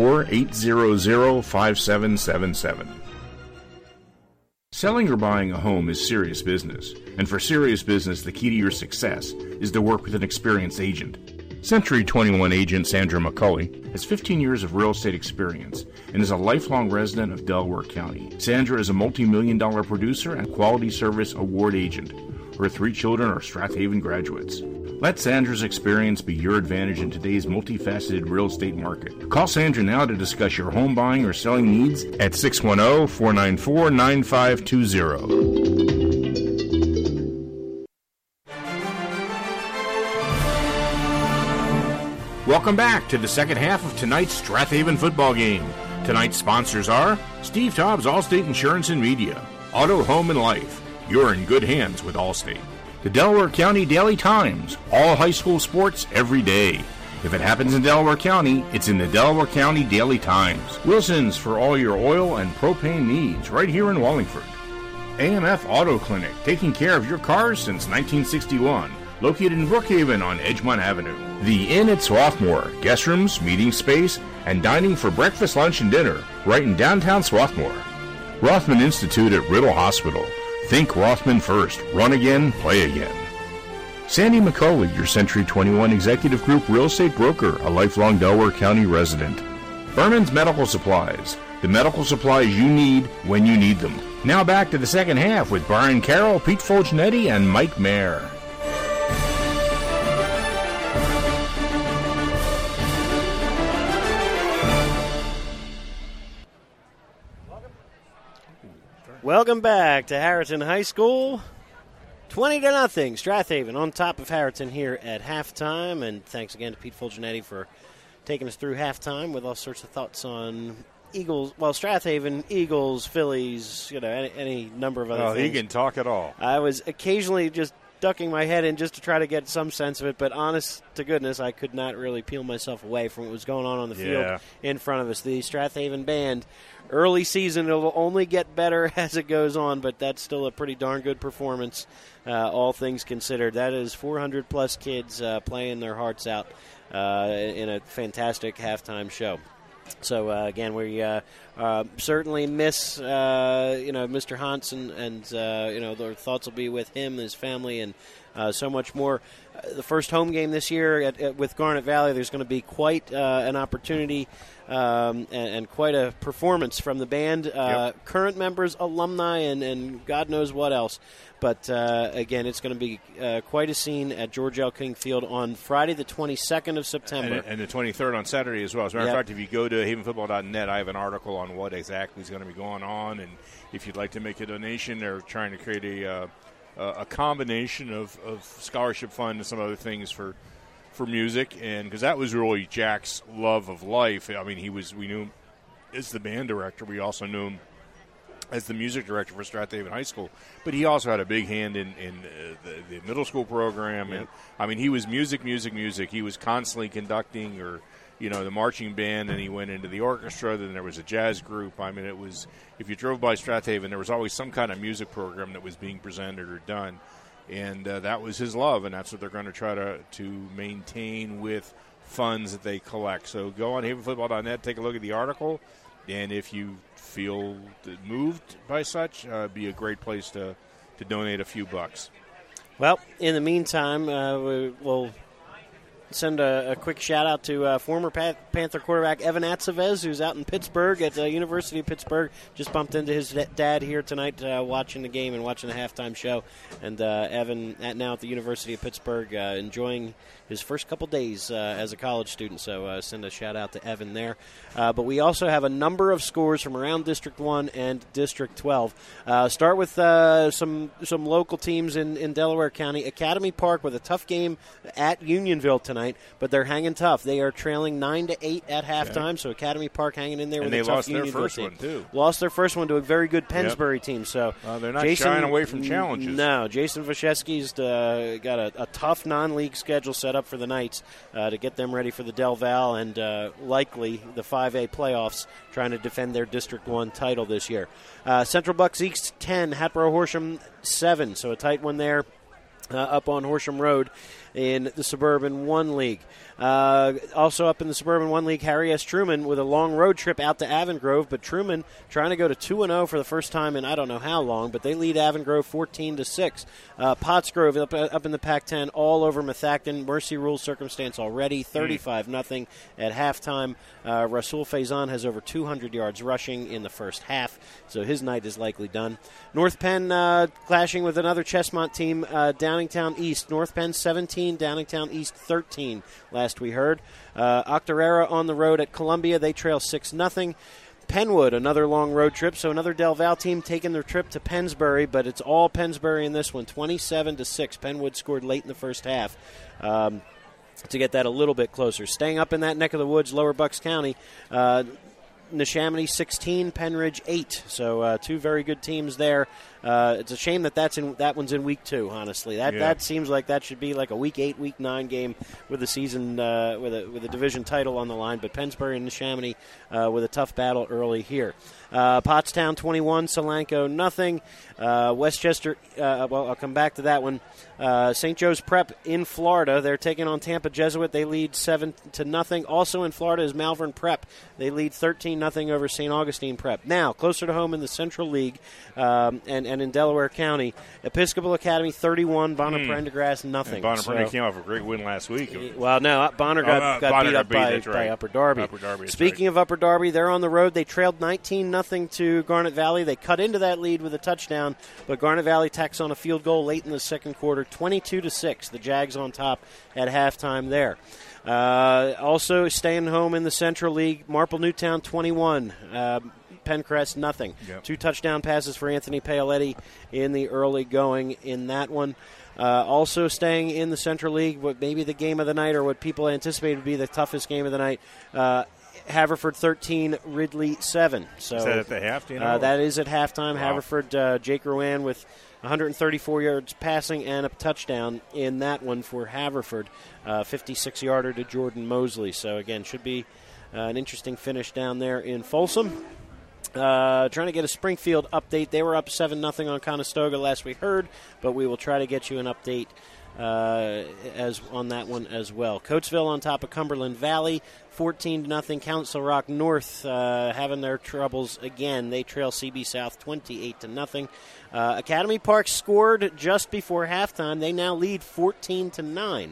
844-800-5777. Selling or buying a home is serious business, and for serious business, the key to your success is to work with an experienced agent. Century 21 agent Sandra McCulley has 15 years of real estate experience and is a lifelong resident of Delaware County. Sandra is a multi-million-dollar producer and quality service award agent. Her 3 children are Strathaven graduates. Let Sandra's experience be your advantage in today's multifaceted real estate market. Call Sandra now to discuss your home buying or selling needs at 610-494-9520. Welcome back to the second half of tonight's Strathaven football game. Tonight's sponsors are Steve Taub's Allstate Insurance and Media, Auto, Home, and Life. You're in good hands with Allstate. The Delaware County Daily Times, all high school sports every day. If it happens in Delaware County, it's in the Delaware County Daily Times. Wilson's for all your oil and propane needs, right here in Wallingford. AMF Auto Clinic, taking care of your cars since 1961. Located in Brookhaven on Edgemont Avenue. The Inn at Swarthmore, guest rooms, meeting space, and dining for breakfast, lunch, and dinner, right in downtown Swarthmore. Rothman Institute at Riddle Hospital. Think Rothman first. Run again, play again. Sandy McCulley, your Century 21 Executive Group real estate broker, a lifelong Delaware County resident. Berman's Medical Supplies. the medical supplies you need when you need them. Now back to the second half with Brian Carroll, Pete Fulgenetti, and Mike Mayer. Welcome back to Harriton High School. 20-0, Strathaven on top of Harriton here at halftime. And thanks again to Pete Fulgenetti for taking us through halftime with all sorts of thoughts on Eagles. Well, Strathaven, Eagles, Phillies, any number of other things. He can talk it all. I was occasionally just ducking my head in just to try to get some sense of it, but honest to goodness, I could not really peel myself away from what was going on the field in front of us. The Strathaven band, early season, it'll only get better as it goes on, but that's still a pretty darn good performance, all things considered. That is 400-plus kids playing their hearts out in a fantastic halftime show. So, again, we certainly miss, Mr. Hansen, and, their thoughts will be with him, his family, and so much more. The first home game this year with Garnet Valley, there's going to be quite an opportunity and quite a performance from the band, current members, alumni, and God knows what else. But, again, it's going to be quite a scene at George L. King Field on Friday the 22nd of September. And the 23rd on Saturday as well. As a matter of fact, if you go to havenfootball.net, I have an article on what exactly is going to be going on. And if you'd like to make a donation, they're trying to create a combination of scholarship fund and some other things for music. And because that was really Jack's love of life. I mean, we knew him as the band director. We also knew him as the music director for Strathaven High School, but he also had a big hand in the middle school program. And I mean, he was music. He was constantly conducting, or the marching band, and he went into the orchestra. Then there was a jazz group. I mean, it was, if you drove by Strathaven, there was always some kind of music program that was being presented or done, and that was his love, and that's what they're going to try to maintain with funds that they collect. So go on havenfootball.net, take a look at the article, and if you feel moved by such, be a great place to donate a few bucks. Well, in the meantime, we'll send a quick shout-out to former Panther quarterback Evan Atzavez, who's out in Pittsburgh at the University of Pittsburgh. Just bumped into his dad here tonight watching the game and watching the halftime show. And Evan, now at the University of Pittsburgh, enjoying his first couple days as a college student. So send a shout-out to Evan there. But we also have a number of scores from around District 1 and District 12. Start with some local teams in Delaware County. Academy Park with a tough game at Unionville tonight, but they're hanging tough. They are trailing 9-8 at halftime, so Academy Park hanging in there with a tough Unionville team. And they lost their first one, too. Lost their first one to a very good Pennsbury team. So they're not shying away from challenges. No, Jason Vashesky's got a tough non-league schedule set up for the Knights to get them ready for the Del Val and likely the 5A playoffs, trying to defend their District 1 title this year. Central Bucks East 10, Hatboro Horsham 7, so a tight one there up on Horsham Road in the Suburban 1 League. Also up in the Suburban 1 League, Harry S. Truman with a long road trip out to Avongrove, but Truman trying to go to 2-0 for the first time in I don't know how long, but they lead Avongrove 14-6. Pottsgrove up in the Pac-10 all over Methacton. Mercy rule circumstance already, 35-0 at halftime. Rasul Faison has over 200 yards rushing in the first half, so his night is likely done. North Penn clashing with another Chestmont team, Downingtown East. North Penn 17, Downingtown East 13. Last we heard. Octorara on the road at Columbia. They trail 6-0. Penwood, another long road trip. So another Del Val team taking their trip to Pennsbury, but it's all Pennsbury in this one, 27-6. Penwood scored late in the first half to get that a little bit closer. Staying up in that neck of the woods, Lower Bucks County, Neshaminy 16, Penridge 8. So two very good teams there. It's a shame that one's in week 2. Honestly, that seems like that should be like a week 8, week 9 game with the season with a division title on the line. But Pennsbury and Neshaminy with a tough battle early here. Pottstown 21, Solanco nothing. Westchester. I'll come back to that one. St. Joe's Prep in Florida. They're taking on Tampa Jesuit. They lead 7-0. Also in Florida is Malvern Prep. They lead 13-0 over St. Augustine Prep. Now closer to home in the Central League, and and in Delaware County. Episcopal Academy 31, Bonner Prendergrass nothing. And Bonner Prender came off a great win last week. Well, no, Bonner got beat up by Upper Darby. Speaking of Upper Darby, they're on the road. They trailed 19-0 to Garnet Valley. They cut into that lead with a touchdown, but Garnet Valley tacks on a field goal late in the second quarter, 22-6. The Jags on top at halftime there. Also staying home in the Central League, Marple Newtown 21. Pencrest, nothing. Yep. 2 touchdown passes for Anthony Paoletti in the early going in that one. Also staying in the Central League, what maybe the game of the night or what people anticipated would be the toughest game of the night, Haverford 13, Ridley 7. So is that at the half? That is at halftime. Wow. Haverford, Jake Rowan with 134 yards passing and a touchdown in that one for Haverford. 56-yarder to Jordan Mosley. So, again, should be an interesting finish down there in Folsom. Trying to get a Springfield update. They were up 7-0 on Conestoga last we heard, but we will try to get you an update as on that one as well. Coatesville on top of Cumberland Valley, 14-0. Council Rock North having their troubles again. They trail CB South 28-0. Academy Park scored just before halftime. They now lead 14-9.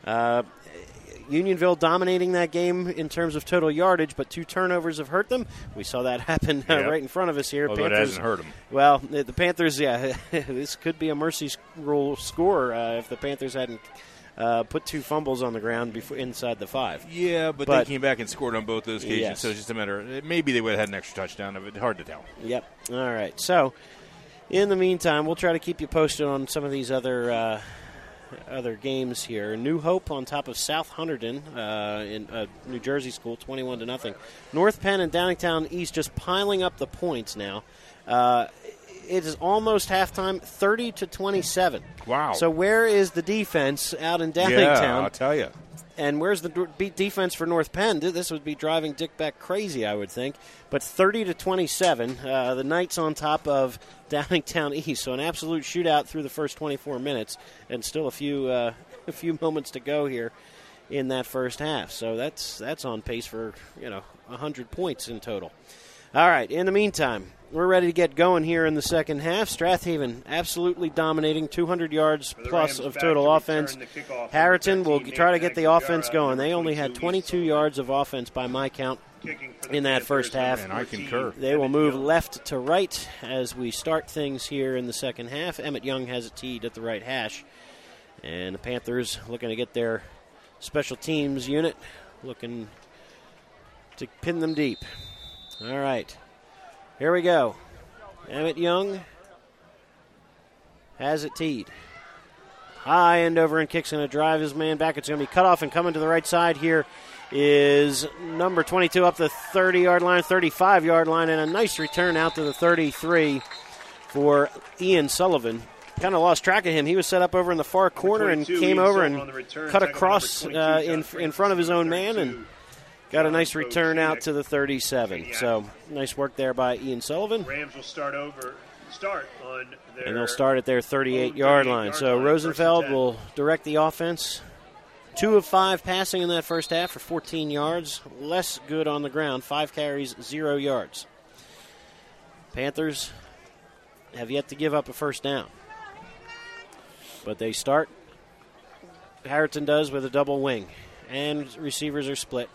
Unionville dominating that game in terms of total yardage, but 2 turnovers have hurt them. We saw that happen right in front of us here. Although it hasn't hurt them. Well, the Panthers, this could be a mercy rule score if the Panthers hadn't put 2 fumbles on the ground inside the 5. Yeah, but they came back and scored on both those occasions, yes. So it's just a matter of maybe they would have had an extra touchdown. It's hard to tell. Yep. All right. So, in the meantime, we'll try to keep you posted on some of these other games here. New Hope on top of South Hunterdon in New Jersey school, 21-0. North Penn and Downingtown East just piling up the points now. It is almost halftime, 30-27. Wow. So where is the defense out in Downingtown? Yeah, I'll tell you. And where's the defense for North Penn? This would be driving Dick Beck crazy, I would think. But 30-27, the Knights on top of Downingtown East. So an absolute shootout through the first 24 minutes, and still a few moments to go here in that first half. So that's on pace for 100 points in total. All right. In the meantime, we're ready to get going here in the second half. Strathaven absolutely dominating, 200 yards plus of total offense. Harriton will try to get the offense going. They only had 22 yards of offense by my count in that first half. And I concur. They will move left to right as we start things here in the second half. Emmett Young has it teed at the right hash. And the Panthers looking to get their special teams unit, looking to pin them deep. All right. Here we go. Emmett Young has it teed. High end over and kicks, going to drive his man back. It's going to be cut off, and coming to the right side here is number 22 up the 30-yard line, 35-yard line, and a nice return out to the 33 for Ian Sullivan. Kind of lost track of him. He was set up over in the far corner and came over and cut across in front of his own man and got a nice return out to the 37. So nice work there by Ian Sullivan. Rams will start on their and they'll start at their 38-yard line. So Rosenfeld will direct the offense. 2 of 5 passing in that first half for 14 yards. Less good on the ground. 5 carries, 0 yards. Panthers have yet to give up a first down. But they start, Harriton does, with a double wing. And receivers are split.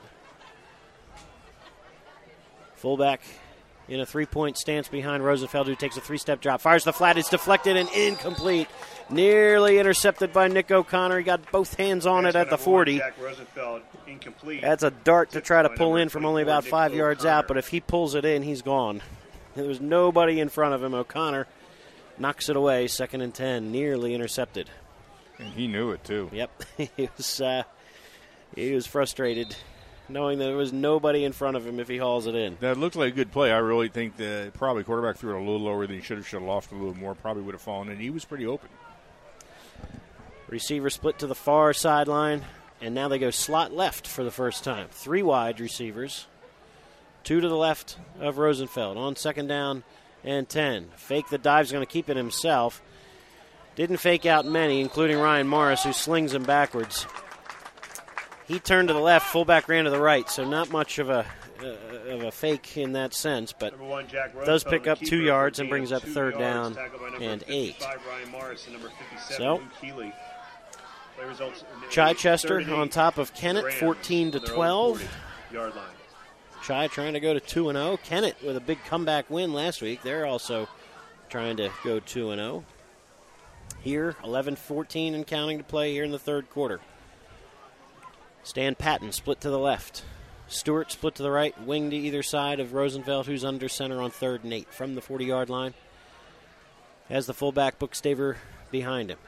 Fullback in a 3-point stance behind Rosenfeld, who takes a 3-step drop. Fires the flat. It's deflected and incomplete. Nearly intercepted by Nick O'Connor. He got both hands on it at the 40. That's a dart to try to pull in from only about 5 yards out, but if he pulls it in, he's gone. There was nobody in front of him. O'Connor knocks it away, 2nd and 10, nearly intercepted. And he knew it, too. Yep. He was frustrated, knowing that there was nobody in front of him if he hauls it in. That looked like a good play. I really think that probably quarterback threw it a little lower than he should have lofted a little more. Probably would have fallen, and he was pretty open. Receiver split to the far sideline, and now they go slot left for the first time. 3 wide receivers, 2 to the left of Rosenfeld on 2nd down and 10. Fake the dive's going to keep it himself. Didn't fake out many, including Ryan Morris, who slings him backwards. He turned to the left, fullback ran to the right, so not much of a of a fake in that sense, but Number 1, Jack does Rosenfeld, pick the up keeper 2 yards for a and gain brings of up 2 third yards, down tackled by number and 55, 8. Ryan Morris, and number 57, So, Luke Keeley. Play results in Chichester 38 on top of Kennett, Rams 14 to on their own 12. 40-yard line. Chi trying to go to 2-0. Kennett with a big comeback win last week. They're also trying to go 2-0. Here, 11-14 and counting to play here in the third quarter. Stan Patton split to the left. Stewart split to the right, wing to either side of Rosenfeld, who's under center on 3rd and 8 from the 40-yard line. Has the fullback Bookstaver behind him.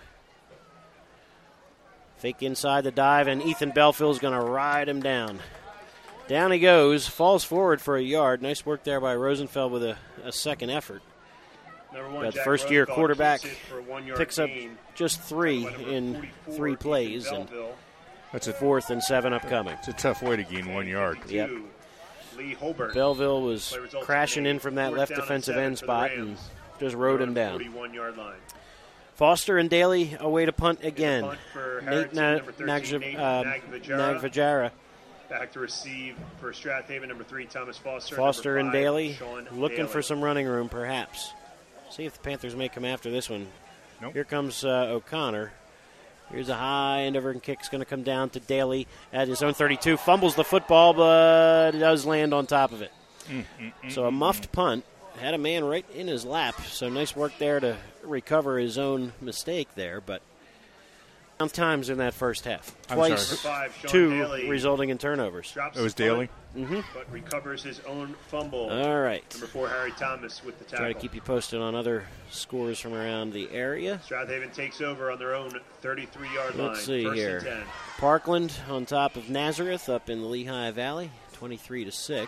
Fake inside the dive, and Ethan Belfield's going to ride him down. Down he goes, falls forward for a yard. Nice work there by Rosenfeld with a second effort. Number 1, But Jack first-year Rosenfeld quarterback keeps it for a 1-yard picks up gain. just 3 in 3 plays, and that's a 4th and 7 upcoming. It's a tough way to gain 1 yard. Yep. Lee Holbert. Belleville was crashing in from that Fourth left down and defensive 7 end for the spot Rams. and just rode him down. 41-yard line. Foster and Daly away to punt again. Punt for Nate Harrington, number 13, Nate Nagvajara. Back to receive for Strathaven, number 3, Thomas Foster. Foster and number 5, Daly Sean looking Daly. for some running room, perhaps. See if the Panthers may come after this one. Nope. Here comes O'Connor. Here's a high end over and kick's going to come down to Daly at his own 32. Fumbles the football, but it does land on top of it. So a muffed punt. Had a man right in his lap, so nice work there to recover his own mistake there, but times in that first half. Twice, Number 5, Sean 2 Daly resulting in turnovers. drops It was the punt, Daly? but recovers his own fumble. All right. Number 4, Harry Thomas with the tackle. Try to keep you posted on other scores from around the area. Strathaven takes over on their own 33-yard line. Let's see First here. and 10. Parkland on top of Nazareth up in the Lehigh Valley, 23-6.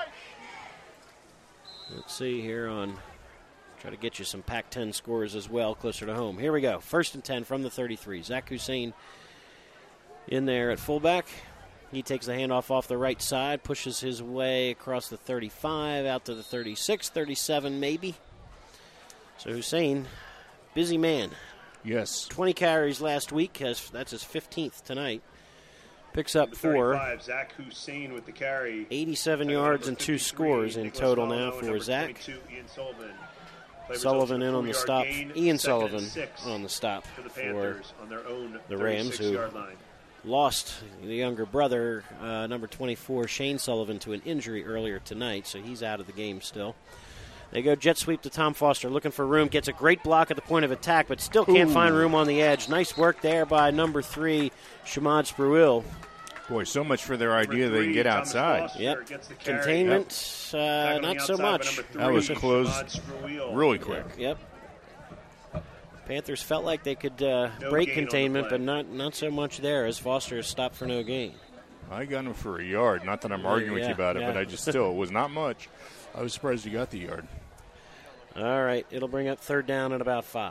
Let's see here on. Try to get you some Pac-10 scores as well, closer to home. Here we go. 1st and 10 from the 33. Zach Hussein in there at fullback. He takes the handoff off the right side, pushes his way across the 35, out to the 36, 37 maybe. So Hussein, busy man. Yes. 20 carries last week. That's his 15th tonight. Picks up Number 4. 35, Zach Hussein with the carry. 87 yards and 2 scores in Nicholas total Valno, now for number Zach. 22, Ian Sullivan. Play Sullivan results in on the 4-yard stop. gain, Ian 2nd Sullivan and 6 on the stop for the for Panthers on their own the Rams, who 36-yard line. lost the younger brother, number 24, Shane Sullivan, to an injury earlier tonight, so he's out of the game still. They go jet sweep to Tom Foster, looking for room, gets a great block at the point of attack, but still can't find room on the edge. Nice work there by number 3, Shamad Spruill. Boy, so much for their idea they can get outside. Yep. Containment, not so much. That was closed really quick. Yep. Panthers felt like they could break containment, but not so much there as Foster stopped for no gain. I got him for a yard. Not that I'm arguing with you about it, but I just still, it was not much. I was surprised he got the yard. All right, it'll bring up 3rd down at about 5.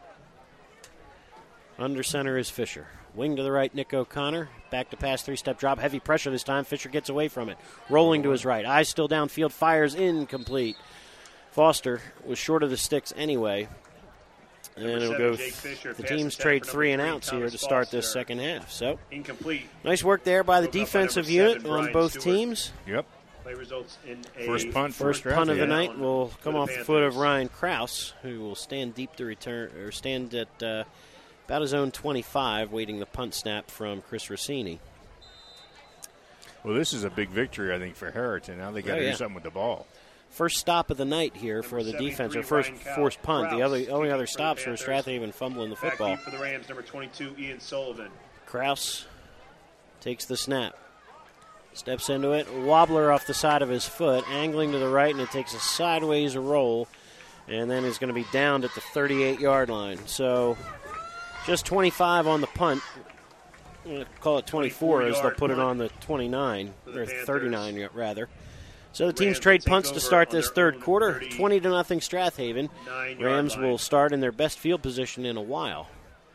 Under center is Fisher. Wing to the right, Nick O'Connor. Back to pass, 3-step drop. Heavy pressure this time. Fisher gets away from it. Rolling to his right. Eyes still downfield. Fires incomplete. Foster was short of the sticks anyway. And it'll go. The teams trade 3 and outs here to start this second half. So incomplete. Nice work there by the defensive unit on both teams. Yep. Play results in a First punt of the night will come off the foot of Ryan Krause, who will stand deep to return, or stand at about his own 25, waiting the punt snap from Chris Rossini. Well, this is a big victory, I think, for Harrington. Now they got to do something with the ball. First stop of the night here for the defense, or first forced punt. The only other stops were Strathaven fumbling the football. Back for the Rams, number 22, Ian Sullivan. Krause takes the snap. Steps into it. Wobbler off the side of his foot, angling to the right, and it takes a sideways roll, and then is going to be downed at the 38-yard line. So just 25 on the punt. I'm going to call it 24 as they'll put it on the 29, or 39 rather. So the teams trade punts to start this third quarter. 20-0 Strathaven. Rams will start in their best field position in a while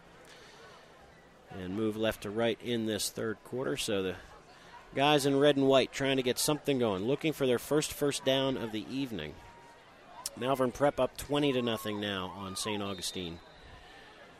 and move left to right in this third quarter. So the guys in red and white trying to get something going, looking for their first down of the evening. Malvern Prep up 20-0 now on St. Augustine.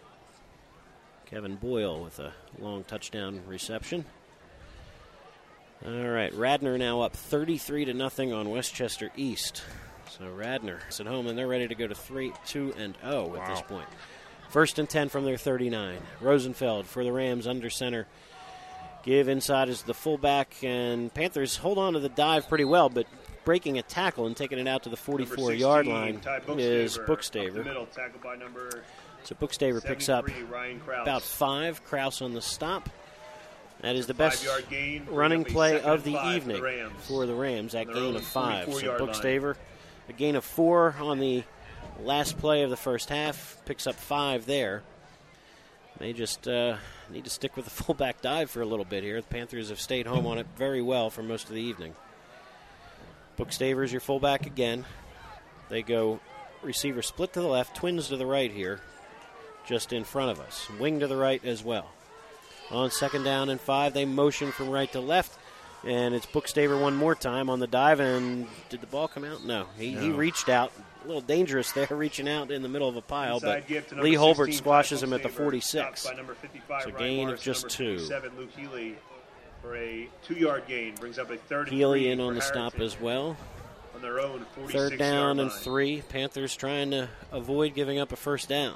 Kevin Boyle with a long touchdown reception. All right, Radnor now up 33-0 on Westchester East. So Radnor is at home, and they're ready to go to 3-2-0 at this point. 1st and 10 from their 39. Rosenfeld for the Rams under center. Give inside is the fullback, and Panthers hold on to the dive pretty well, but breaking a tackle and taking it out to the 44-yard line is Bookstaver. So Bookstaver picks up about 5. Kraus on the stop. That is the best running play of the evening for the Rams, that gain of 5. So Bookstaver, a gain of 4 on the last play of the first half, picks up 5 there. They just need to stick with the fullback dive for a little bit here. The Panthers have stayed home on it very well for most of the evening. Bookstaver is your fullback again. They go receiver split to the left, twins to the right here, just in front of us. Wing to the right as well. On 2nd down and 5, they motion from right to left, and it's Bookstaver one more time on the dive, and did the ball come out? No. He reached out. A little dangerous there, reaching out in the middle of a pile, but Lee Holbert squashes him at the 46. So gain of just 2. Luke Healy for a 2-yard gain, brings up a 3rd Healy in on the stop as well. On their own 3rd down and 3. Panthers trying to avoid giving up a first down.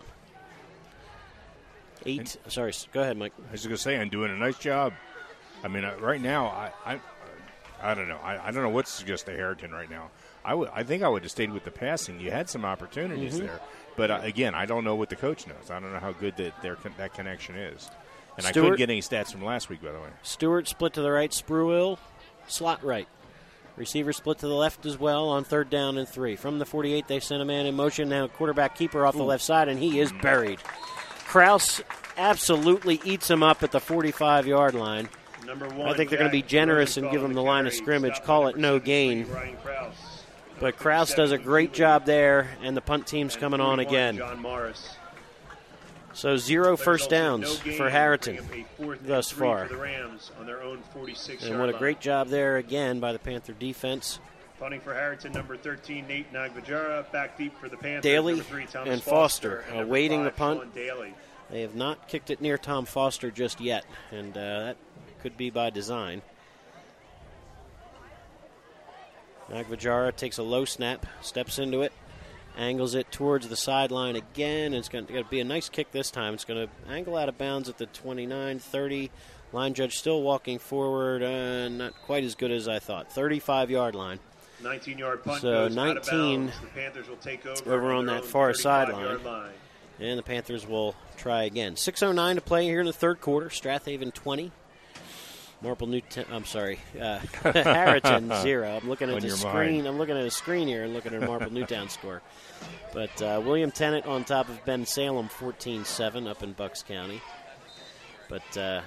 8. Sorry, go ahead, Mike. I was going to say, I'm doing a nice job. I mean, right now, I don't know. I don't know what to suggest to Harrington right now. I think I would have stayed with the passing. You had some opportunities there. But, again, I don't know what the coach knows. I don't know how good that connection is. And I couldn't get any stats from last week, by the way. Stewart split to the right. Spruill, slot right. Receiver split to the left as well on 3rd down and 3. From the 48, they sent a man in motion. Now quarterback keeper off the left side, and he is buried. Kraus absolutely eats him up at the 45-yard line. I think they're going to be generous and give him the line of scrimmage, call it no gain. But Kraus does a great job there, and the punt team's coming on again. So 0 first downs for Harrington thus far. And what a great job there again by the Panther defense. Punting for Harrington, number 13, Nate Nagbajara. Back deep for the Panthers, Daly number 3, Thomas and Foster awaiting the 5, punt. Daly. They have not kicked it near Tom Foster just yet, and that could be by design. Nagbajara takes a low snap, steps into it, angles it towards the sideline again. It's going to be a nice kick this time. It's going to angle out of bounds at the 29, 30. Line judge still walking forward, not quite as good as I thought. 35-yard line. 19-yard punt so goes 19 out of bounds. The Panthers will take over on that far sideline. And the Panthers will try again. 6:09 to play here in the third quarter. Strathaven 20. Harrington 0. I'm looking at the screen. I'm looking at a screen here and looking at a Marple Newtown score. But William Tennant on top of Ben Salem, 14-7 up in Bucks County. But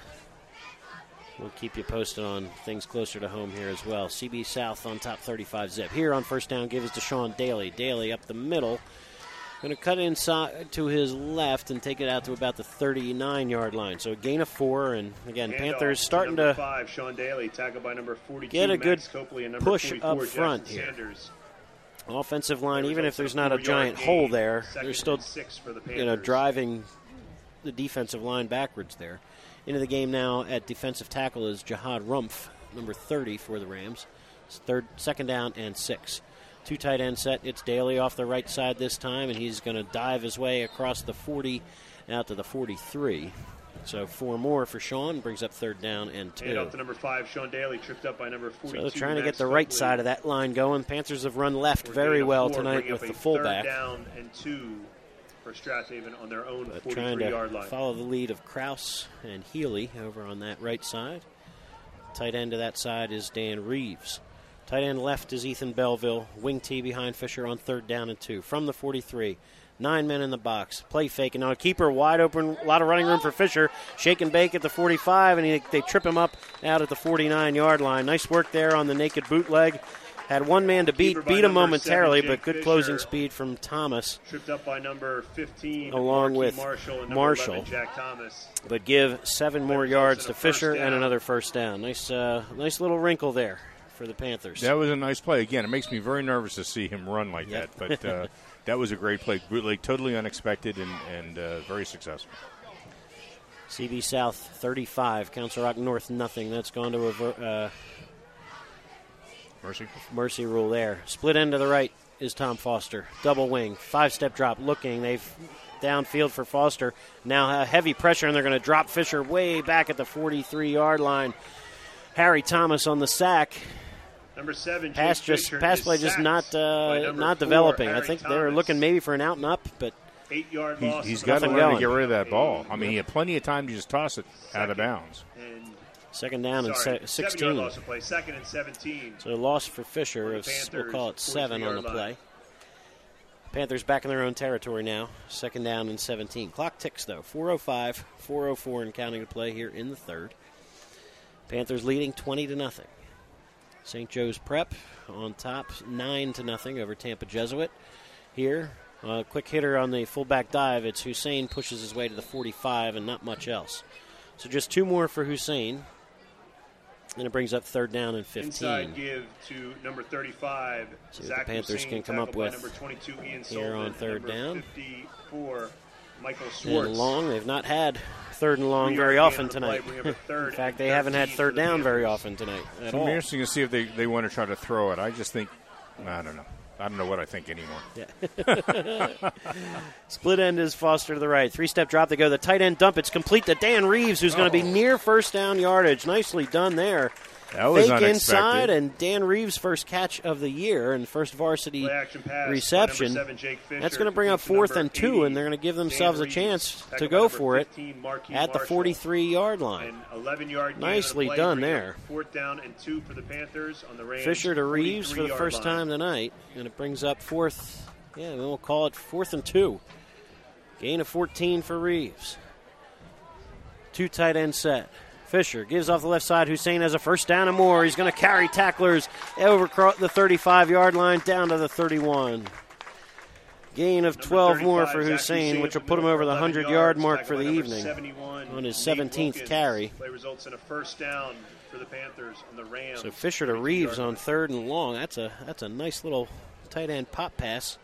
we'll keep you posted on things closer to home here as well. CB South on top 35-zip. Here on first down, give it to Sean Daly. Daly up the middle. Going to cut inside to his left and take it out to about the 39-yard line. So a gain of 4, and again, Panthers starting to 5, Sean Daly, tackled by number 42, get a good Max Copley, and number push 44, up front Jackson here. Sanders. Offensive line, even if there's not a giant hole there, they're still driving the defensive line backwards there. Into the game now at defensive tackle is Jihad Rumpf, number 30 for the Rams. It's 2nd down and 6. 2 tight end set. It's Daly off the right side this time, and he's going to dive his way across the 40 out to the 43. So 4 more for Sean, brings up 3rd down and 2. And up to number 5, Sean Daly, tripped up by number 42. So they're trying to get the right side of that line going. Panthers have run left very well tonight with the fullback. 3rd down and 2 for Strathaven on their own 43-yard trying to line. Follow the lead of Kraus and Healy over on that right side. Tight end to that side is Dan Reeves. Tight end left is Ethan Belleville. Wing T behind Fisher on 3rd down and 2. From the 43, 9 men in the box. Play fake, and now a keeper wide open. A lot of running room for Fisher. Shake and bake at the 45, and they trip him up out at the 49-yard line. Nice work there on the naked bootleg. Had one man to beat him momentarily, but good closing speed from Thomas. Tripped up by number 15, along with Marshall, and Marshall. 11, Jack Thomas. But give 7 more yards to Fisher and another first down. Nice little wrinkle there for the Panthers. That was a nice play. Again, it makes me very nervous to see him run like that, but that was a great play. Bootleg, totally unexpected and very successful. CB South 35, Council Rock North nothing. That's gone to Mercy rule there. Split end to the right is Tom Foster. Double wing, 5-step drop, looking. They've downfield for Foster. Now heavy pressure, and they're going to drop Fisher way back at the 43-yard line. Harry Thomas on the sack. Number 7, pass play just not developing. I think they were looking maybe for an out and up, but 8-yard loss. He's got to learn to get rid of that ball. I mean, he had plenty of time to just toss it out of bounds. Second down and 16. 7-yard loss of play. 2nd and 17. So a loss for Fisher. We'll call it 7 on the play. Panthers back in their own territory now. 2nd down and 17. Clock ticks, though. 4:05, 4:04 and counting to play here in the third. Panthers leading 20-0. St. Joe's Prep on top, 9-0 over Tampa Jesuit. Here, quick hitter on the fullback dive. It's Hussein pushes his way to the 45 and not much else. So just 2 more for Hussein. And it brings up 3rd down and 15. Inside give to number 35. See what the Panthers Hussein, can come up with number 22, Ian here Sullivan, on 3rd down. 54, Michael Schwartz. And long, they've not had 3rd and long very often tonight. In fact, they haven't had 3rd down very often tonight at all. It'll be interesting to see if they want to try to throw it. I just think, I don't know. I don't know what I think anymore. Yeah. Split end is Foster to the right. 3-step drop. They go the tight end dump. It's complete to Dan Reeves, who's going to be near first down yardage. Nicely done there. That was fake unexpected. Inside, and Dan Reeves' first catch of the year and first varsity reception. That's going to bring up 4th and 2, and they're going to give themselves a chance to go for it at the 43-yard line. 11-yard Nicely done there. 4th down and 2 for the Panthers on the Rams. Fisher to Reeves for the first time tonight, and it brings up 4th. Yeah, we'll call it 4th and 2. Gain of 14 for Reeves. 2 tight end set. Fisher gives off the left side. Hussein has a first down and more. He's going to carry tacklers over the 35-yard line down to the 31. Gain of 12 more for Hussein, which will put him over the 100-yard mark for the evening on his 17th carry. Play results in a first down for the Panthers on the Rams. So Fisher to Reeves on 3rd and long. That's a nice little tight end pop pass.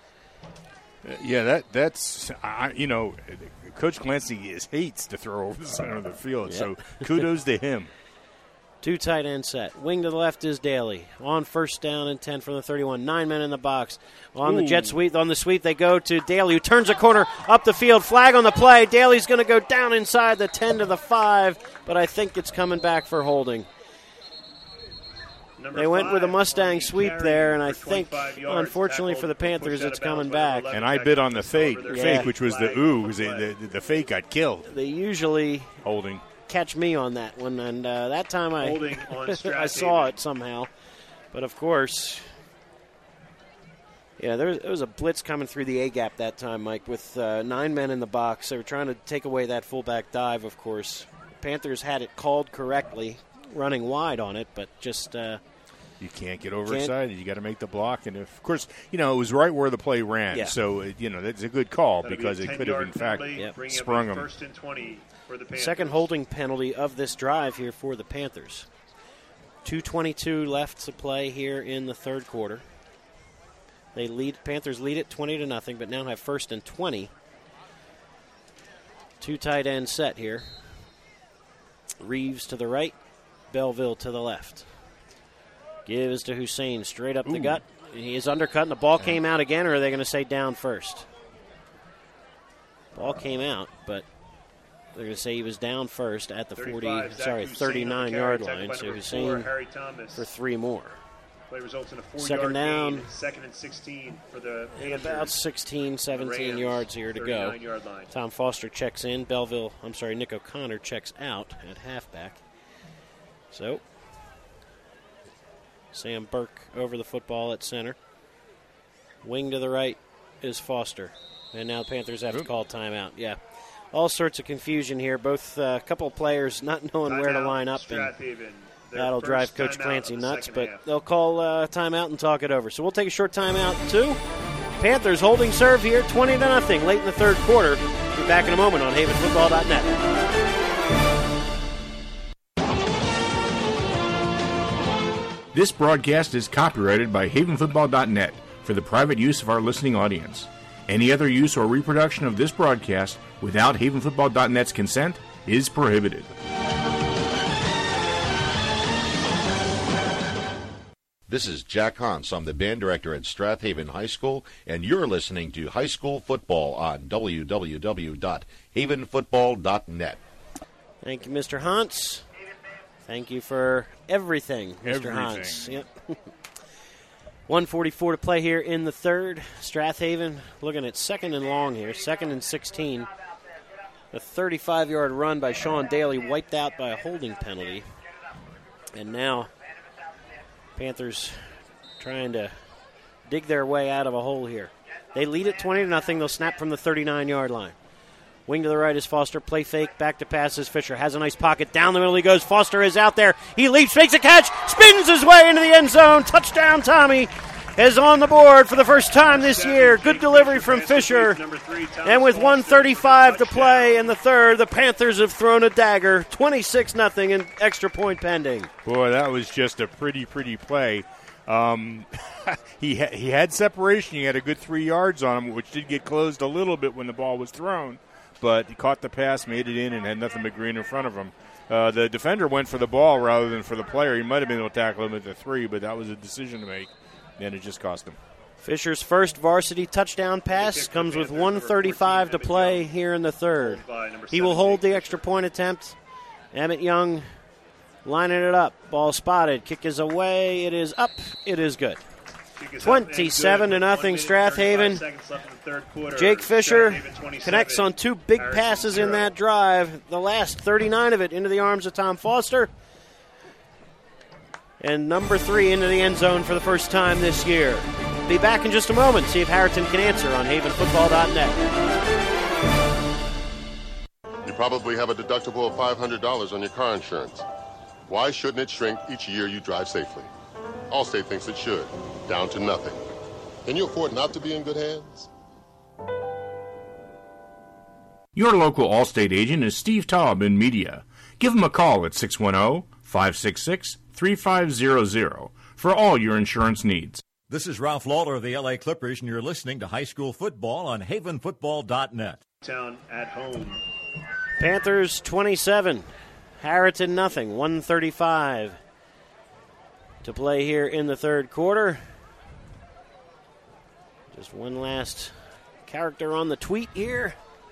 Yeah, that's Coach Clancy hates to throw over the center of the field, so kudos to him. 2 tight end set. Wing to the left is Daly. On 1st down and 10 from the 31. 9 men in the box. On the jet sweep, on the sweep, they go to Daly, who turns a corner up the field. Flag on the play. Daly's going to go down inside the 10 to the 5, but I think it's coming back for holding. They went with a Mustang sweep there, and I think, unfortunately for the Panthers, it's coming back. And I bid on the fake, which was the because the fake got killed. They usually holding catch me on that one, and that time I saw it somehow. But, of course, there was a blitz coming through the A-gap that time, Mike, with 9 men in the box. They were trying to take away that fullback dive, of course. Panthers had it called correctly, running wide on it, but just you can't get overexcited. You got to make the block, and of course, it was right where the play ran. Yeah. So that's a good call because it could have in fact sprung them. 1st and 20 for the Panthers. Second holding penalty of this drive here for the Panthers. 2:22 left to play here in the third quarter. Panthers lead it 20-0, but now have 1st and 20. 2 tight end set here. Reeves to the right, Belleville to the left. Gives to Hussein straight up the gut. He is undercut, and the ball came out again, or are they going to say down first? Ball came out, but they're going to say he was down first at the 39-yard line. So Hussein for 3 more. Play results in a 4-yard second down. gain, 2nd and 16 for the Panthers. About 16, 17 yards here to go. Line. Tom Foster checks in. Nick O'Connor checks out at halfback. So Sam Burke over the football at center. Wing to the right is Foster. And now the Panthers have to call timeout. Yeah. All sorts of confusion here. Both a couple of players not knowing where to line up. And that'll drive Coach Clancy nuts. But they'll call timeout and talk it over. So we'll take a short timeout, too. Panthers holding serve here, 20-0, late in the third quarter. Be back in a moment on HavenFootball.net. This broadcast is copyrighted by HavenFootball.net for the private use of our listening audience. Any other use or reproduction of this broadcast without HavenFootball.net's consent is prohibited. This is Jack Hans. I'm the band director at Strathaven High School, and you're listening to High School Football on www.havenfootball.net. Thank you, Mr. Hans. Thank you for everything, Mr. Hans. Yep. 1:44 to play here in the third. Strathaven looking at second and long here, 2nd and 16. A 35-yard run by Sean Daly wiped out by a holding penalty. And now Panthers trying to dig their way out of a hole here. They lead it 20-0. They'll snap from the 39-yard line. Wing to the right is Foster. Play fake. Back to pass is Fisher. Has a nice pocket. Down the middle he goes. Foster is out there. He leaps, makes a catch, spins his way into the end zone. Touchdown, Tommy is on the board for the first time this year. Good delivery from Fisher. And with 1:35 to play in the third, the Panthers have thrown a dagger. 26-0 and extra point pending. Boy, that was just a pretty play. He had separation. He had a good 3 yards on him, which did get closed a little bit when the ball was thrown. But he caught the pass, made it in, and had nothing but green in front of him. The defender went for the ball rather than for the player. He might have been able to tackle him at the 3, but that was a decision to make. And it just cost him. Fisher's first varsity touchdown pass comes with 1:35 to play here in the third. He will hold the extra point attempt. Emmett Young lining it up. Ball spotted. Kick is away. It is up. It is good. 27-0 Strathaven. Jake Fisher connects on 2 big passes in that drive. The last 39 of it into the arms of Tom Foster. And number 3 into the end zone for the first time this year. Be back in just a moment. See if Harrington can answer on havenfootball.net. You probably have a deductible of $500 on your car insurance. Why shouldn't it shrink each year you drive safely? Allstate thinks it should, down to nothing. Can you afford not to be in good hands? Your local Allstate agent is Steve Taub in media. Give him a call at 610-566-3500 for all your insurance needs. This is Ralph Lawler of the LA Clippers, and you're listening to High School Football on havenfootball.net. Town at home. Panthers 27, Harrington nothing. 1:35 to play here in the third quarter. Just one last character on the tweet here.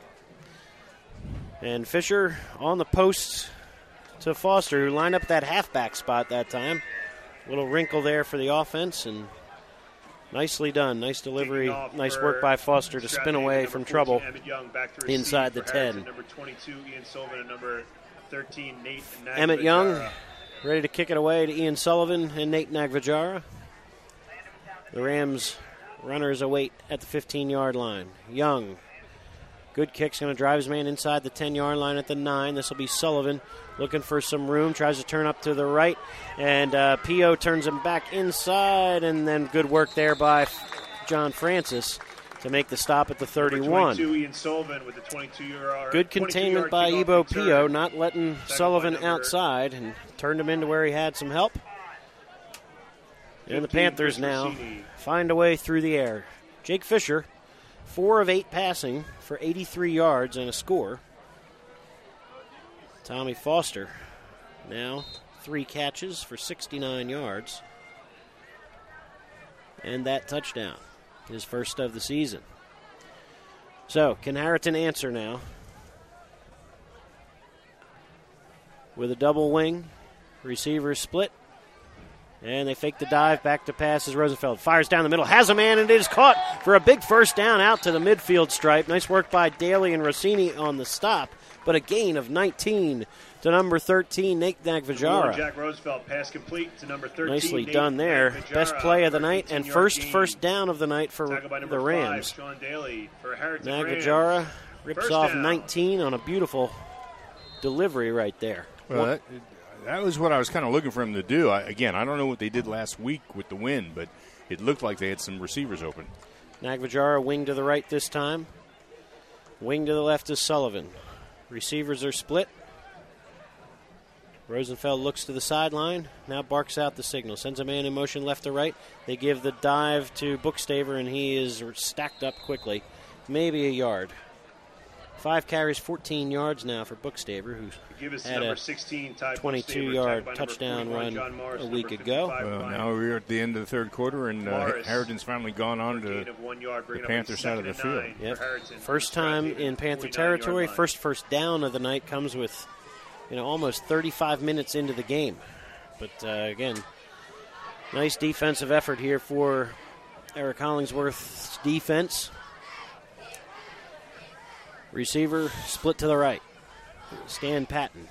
And Fisher on the post to Foster, who lined up that halfback spot that time. Little wrinkle there for the offense, and nicely done. Nice delivery. Nice work by Foster to spin away from trouble inside the 10. Number 22, Ian Sullivan, and number 13, Nate Nagvajara. Emmett Young ready to kick it away to Ian Sullivan and Nate Nagvajara. The Rams runners await at the 15-yard line. Young, good kick's going to drive his man inside the 10-yard line at the 9. This will be Sullivan looking for some room, tries to turn up to the right, and P.O. turns him back inside, and then good work there by John Francis to make the stop at the 31. 22, Ian Sullivan with the 22-yard. Good containment by Ebo P.O., not letting Sullivan outside, and turned him into where he had some help. And the Panthers now find a way through the air. Jake Fisher, 4 of 8 passing for 83 yards and a score. Tommy Foster now 3 catches for 69 yards. And that touchdown, his first of the season. So, can Harrington answer now? With a double wing, receivers split. And they fake the dive, back to pass as Rosenfeld fires down the middle, has a man, and it is caught for a big first down out to the midfield stripe. Nice work by Daly and Rossini on the stop, but a gain of 19 to number 13, Nate Nagvajara. Jack Rosenfeld, pass complete to number 13. Nicely Nate done there. Nagvajara. Best play of the night and first down of the night for Tackled by the number Rams. 5, Sean Daly for Harrington Nagvajara Rams. rips First off down. 19 on a beautiful delivery right there. Well, that was what I was kind of looking for him to do. I don't know what they did last week with the win, but it looked like they had some receivers open. Nagvajara wing to the right this time. Wing to the left is Sullivan. Receivers are split. Rosenfeld looks to the sideline, now barks out the signal. Sends a man in motion left to right. They give the dive to Bookstaver, and he is stacked up quickly. Maybe a yard. 5 carries, 14 yards now for Bookstaver, who's had a 22-yard touchdown run a week ago. Well, now we're at the end of the third quarter, and Harriton's finally gone on to the Panther side of the field. Yep. First time in Panther territory. First down of the night comes with, almost 35 minutes into the game. But, again, nice defensive effort here for Eric Hollingsworth's defense. Receiver split to the right. Stan Patton.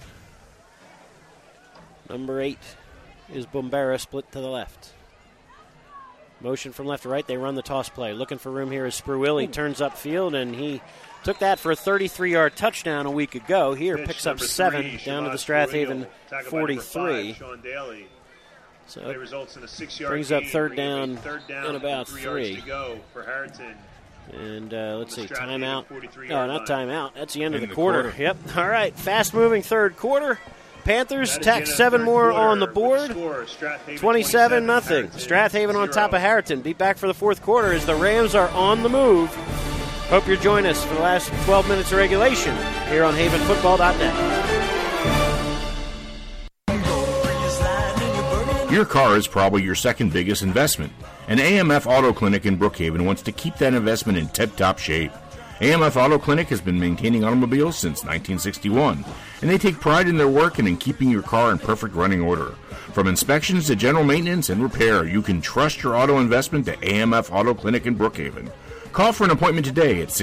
Number 8 is Bombera, split to the left. Motion from left to right. They run the toss play. Looking for room here is Spruill. He turns upfield, and he took that for a 33-yard touchdown a week ago. Here picks up 7 down to the Strathaven 43. So brings up third down and about 3. And let's see, timeout. No, not timeout. That's the end of the quarter. Yep. All right, fast-moving third quarter. Panthers tack 7 more on the board. 27-0. Strathaven on top of Harriton. Be back for the fourth quarter as the Rams are on the move. Hope you'll join us for the last 12 minutes of regulation here on HavenFootball.net. Your car is probably your second biggest investment, and AMF Auto Clinic in Brookhaven wants to keep that investment in tip-top shape. AMF Auto Clinic has been maintaining automobiles since 1961, and they take pride in their work and in keeping your car in perfect running order. From inspections to general maintenance and repair, you can trust your auto investment to AMF Auto Clinic in Brookhaven. Call for an appointment today at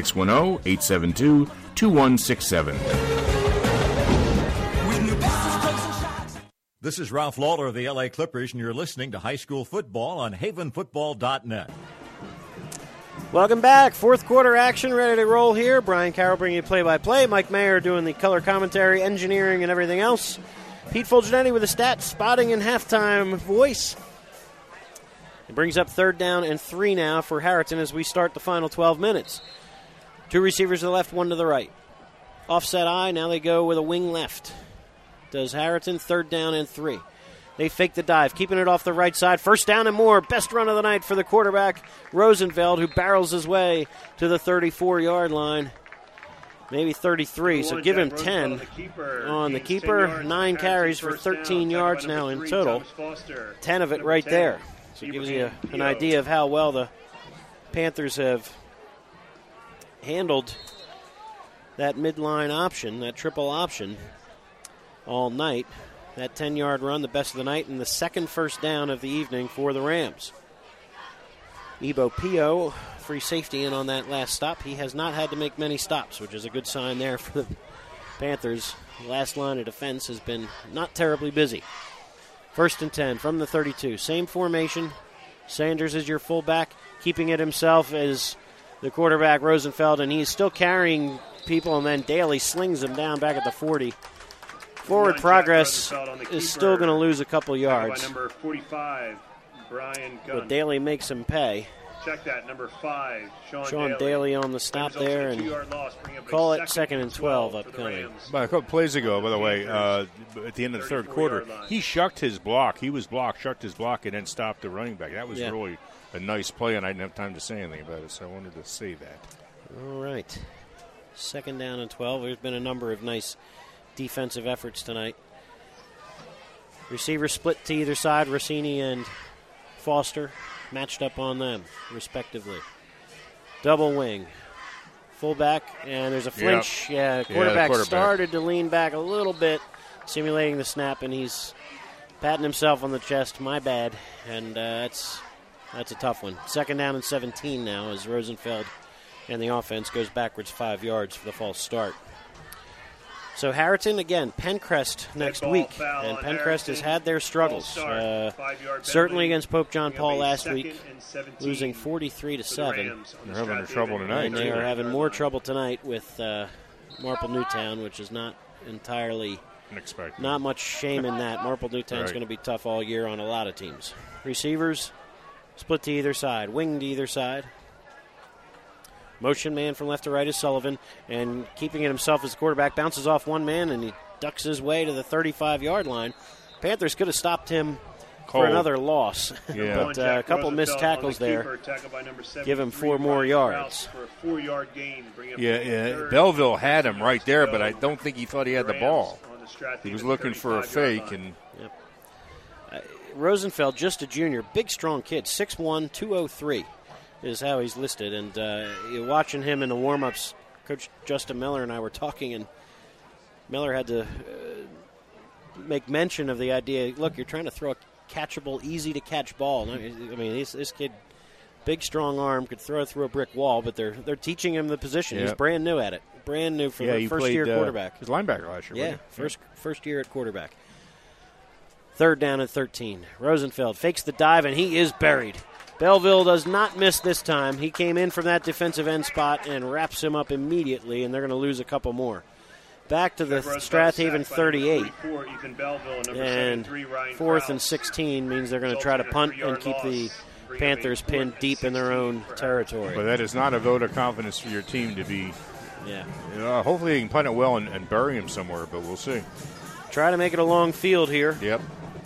610-872-2167. This is Ralph Lawler of the LA Clippers, and you're listening to High School Football on HavenFootball.net. Welcome back. Fourth quarter action ready to roll here. Brian Carroll bringing you play-by-play. Mike Mayer doing the color commentary, engineering, and everything else. Pete Fulgenetti with the stats, spotting, and halftime voice. It brings up 3rd down and 3 now for Harriton as we start the final 12 minutes. 2 receivers to the left, 1 to the right. Offset eye, now they go with a wing left. Does Harriton, 3rd down and 3. They fake the dive, keeping it off the right side. 1st down and more. Best run of the night for the quarterback, Rosenfeld, who barrels his way to the 34-yard line. Maybe 33, so give him 10 on the keeper. 9 carries for 13 yards now in total. 10 of it right there. So it gives you an idea of how well the Panthers have handled that midline option, that triple option, all night. That 10-yard run, the best of the night, and the second 1st down of the evening for the Rams. Ebo Pio, free safety in on that last stop. He has not had to make many stops, which is a good sign there for the Panthers. The last line of defense has been not terribly busy. 1st and 10 from the 32. Same formation. Sanders is your fullback, keeping it himself as the quarterback, Rosenfeld, and he's still carrying people, and then Daly slings him down back at the 40. Forward progress is still going to lose a couple yards. Number 45, Brian Gunn. But Daly makes him pay. Check that, number 5, Sean Daly on the stop there, and call it 2nd and 12 upcoming. About a couple plays ago, by the way, at the end of the third quarter, he shucked his block. He was blocked, shucked his block, and then stopped the running back. That was really a nice play, and I didn't have time to say anything about it, so I wanted to say that. All right. 2nd down and 12. There's been a number of nice defensive efforts tonight. Receivers split to either side. Rossini and Foster matched up on them, respectively. Double wing. Fullback, and there's a flinch. Yep. Quarterback started to lean back a little bit, simulating the snap, and he's patting himself on the chest. My bad. And that's a tough one. 2nd down and 17 now as Rosenfeld and the offense goes backwards 5 yards for the false start. So Harriton, again, Pencrest next week. And Pencrest has had their struggles. Certainly against Pope John Paul last week, losing 43-7. They're having trouble tonight. And they are having more trouble tonight with Marple Newtown, which is not entirely unexpected. Not much shame in that. Marple Newtown's going to be tough all year on a lot of teams. Receivers split to either side, wing to either side. Motion man from left to right is Sullivan, and keeping it himself as the quarterback, bounces off one man, and he ducks his way to the 35-yard line. Panthers could have stopped him for another loss. Yeah. But a couple missed tackles there. Give him 4 more yards. For a 4-yard gain, bring up Belleville had him right there, but I don't think he thought he had the ball. He was looking for a fake. And Rosenfeld, just a junior, big, strong kid, 6'1", 203 is how he's listed. And you're watching him in the warm-ups. Coach Justin Miller and I were talking, and Miller had to make mention of the idea, look, you're trying to throw a catchable, easy-to-catch ball. I mean, this kid, big, strong arm, could throw through a brick wall, but they're teaching him the position. Yep. He's brand new at it. Brand new for the first-year quarterback. His linebacker last year. Yeah, first year at quarterback. 3rd down and 13. Rosenfeld fakes the dive, and he is buried. Belleville does not miss this time. He came in from that defensive end spot and wraps him up immediately, and they're going to lose a couple more. Back to the Strathaven 38. And 4th and 16 means they're going to try to punt and keep the Panthers pinned deep in their own territory. But that is not a vote of confidence for your team to be. Yeah. Hopefully they can punt it well and bury him somewhere, but we'll see. Try to make it a long field here. Yep.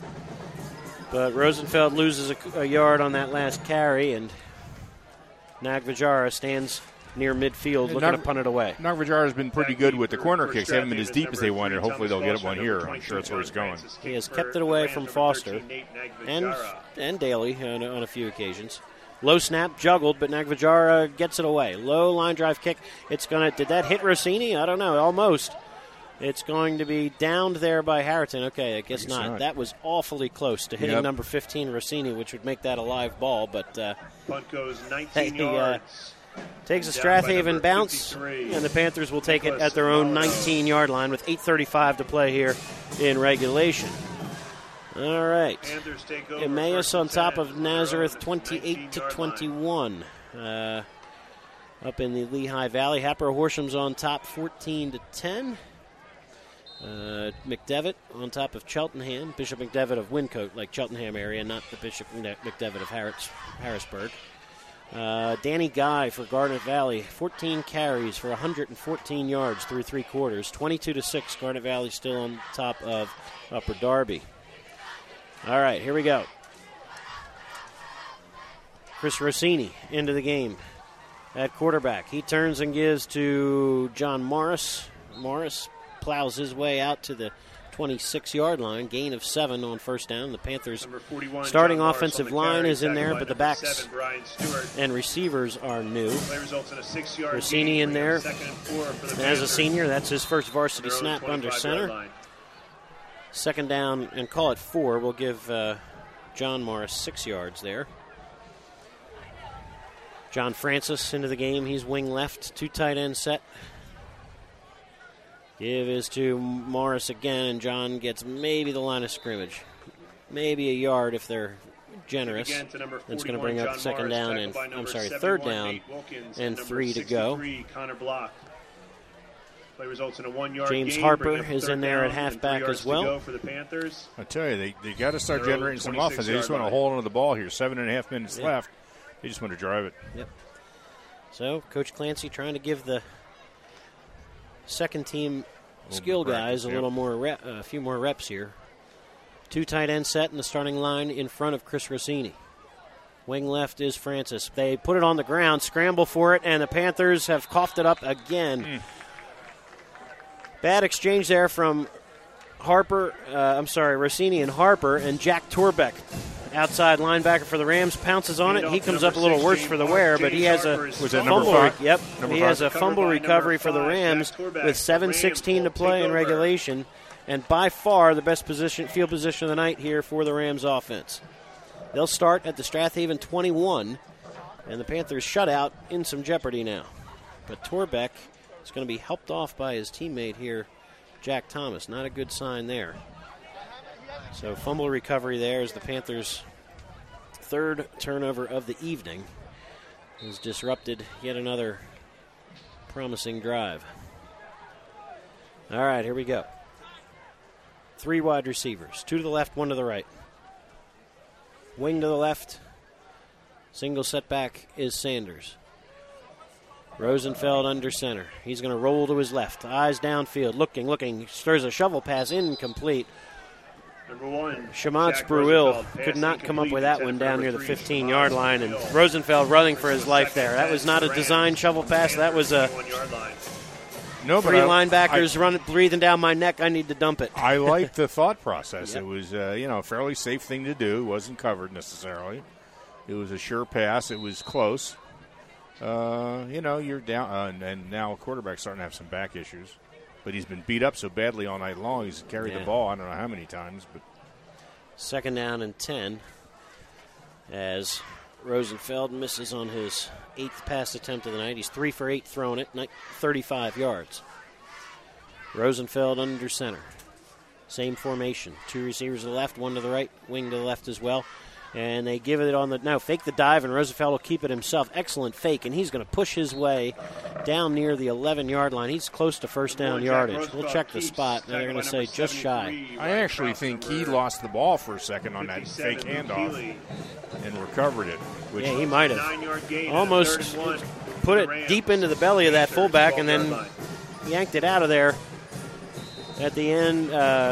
But Rosenfeld loses a yard on that last carry, and Nagvajara stands near midfield looking to punt it away. Nagvajara has been pretty good with the corner kicks. They haven't been as deep as they wanted. Hopefully they'll get one here. I'm sure that's where he's going. He has kept it away from Foster and Daly on a few occasions. Low snap, juggled, but Nagvajara gets it away. Low line drive kick. Did that hit Rossini? I don't know. Almost. It's going to be downed there by Harriton. Okay, I guess not. That was awfully close to hitting number 15, Rossini, which would make that a live ball. But punt goes 19 yards. Takes a Strathaven bounce, and the Panthers will take it at their own 19-yard line with 8:35 to play here in regulation. All right. Emmaus on top of Nazareth, 28-21. Up in the Lehigh Valley, Happer Horsham's on top, 14-10. McDevitt on top of Cheltenham. Bishop McDevitt of Wyncote, like Cheltenham area, not the Bishop McDevitt of Harrisburg. Danny Guy for Garnet Valley, 14 carries for 114 yards through 3 quarters. 22-6, Garnet Valley still on top of Upper Darby. All right, here we go. Chris Rossini into the game at quarterback. He turns and gives to John Morris. Morris plows his way out to the 26-yard line, gain of 7 on first down. The Panthers' starting offensive line is in there, but the backs and receivers are new. Rossini in there as a senior. That's his first varsity snap under center. 2nd down and call it 4. We'll give John Morris 6 yards there. John Francis into the game. He's wing left, 2 tight end set. Give is to Morris again, and John gets maybe the line of scrimmage. Maybe a yard if they're generous. That's going to bring up 2nd down and, 3rd down and 3 to go. Play results in a 1-yard James gain, Harper is in there at halfback as well. For the Panthers. I tell you, they got to start generating some offense. They just want to hold on to the ball here. 7.5 minutes left. They just want to drive it. Yep. So, Coach Clancy trying to give the second team skill guys a few more reps here. 2 tight end set in the starting line in front of Chris Rossini. Wing left is Francis. They put it on the ground, scramble for it, and the Panthers have coughed it up again. Bad exchange there from Rossini and Harper, and Jack Torbeck, outside linebacker for the Rams, pounces on it. He comes up a little worse for the wear, but he has a fumble recovery for the Rams with 7:16 to play in regulation, and by far the best field position of the night here for the Rams offense. They'll start at the Strathaven 21, and the Panthers shutout in some jeopardy now. But Torbeck is going to be helped off by his teammate here, Jack Thomas. Not a good sign there. So fumble recovery there as the Panthers' 3rd turnover of the evening has disrupted yet another promising drive. All right, here we go. 3 wide receivers, 2 to the left, 1 to the right. Wing to the left. Single setback is Sanders. Rosenfeld under center. He's going to roll to his left. Eyes downfield. Looking. He stirs a shovel pass incomplete. Number 1, Shamant Jack Spruill Rosenfeld, could not come up with pass that one down near the number 3, 15-yard line, and Rosenfeld running for his life there. That was not a design shovel pass. That was a three linebackers breathing down my neck. I need to dump it. I like the thought process. Yep. It was a fairly safe thing to do. It wasn't covered necessarily. It was a sure pass. It was close. You're down, and now quarterback's starting to have some back issues. But he's been beat up so badly all night long. He's carried the ball I don't know how many times. But 2nd down and 10 as Rosenfeld misses on his 8th pass attempt of the night. He's 3 for 8 throwing it, 35 yards. Rosenfeld under center. Same formation. 2 receivers to the left, 1 to the right, wing to the left as well. And they give it on fake the dive, and Rosenfeld will keep it himself. Excellent fake, and he's going to push his way down near the 11-yard line. He's close to first down yardage. We'll check the spot. They're going to say just shy. I actually think he lost the ball for a second on that fake handoff and recovered it. Yeah, he might have. Almost put it deep into the belly of that fullback and then yanked it out of there at the end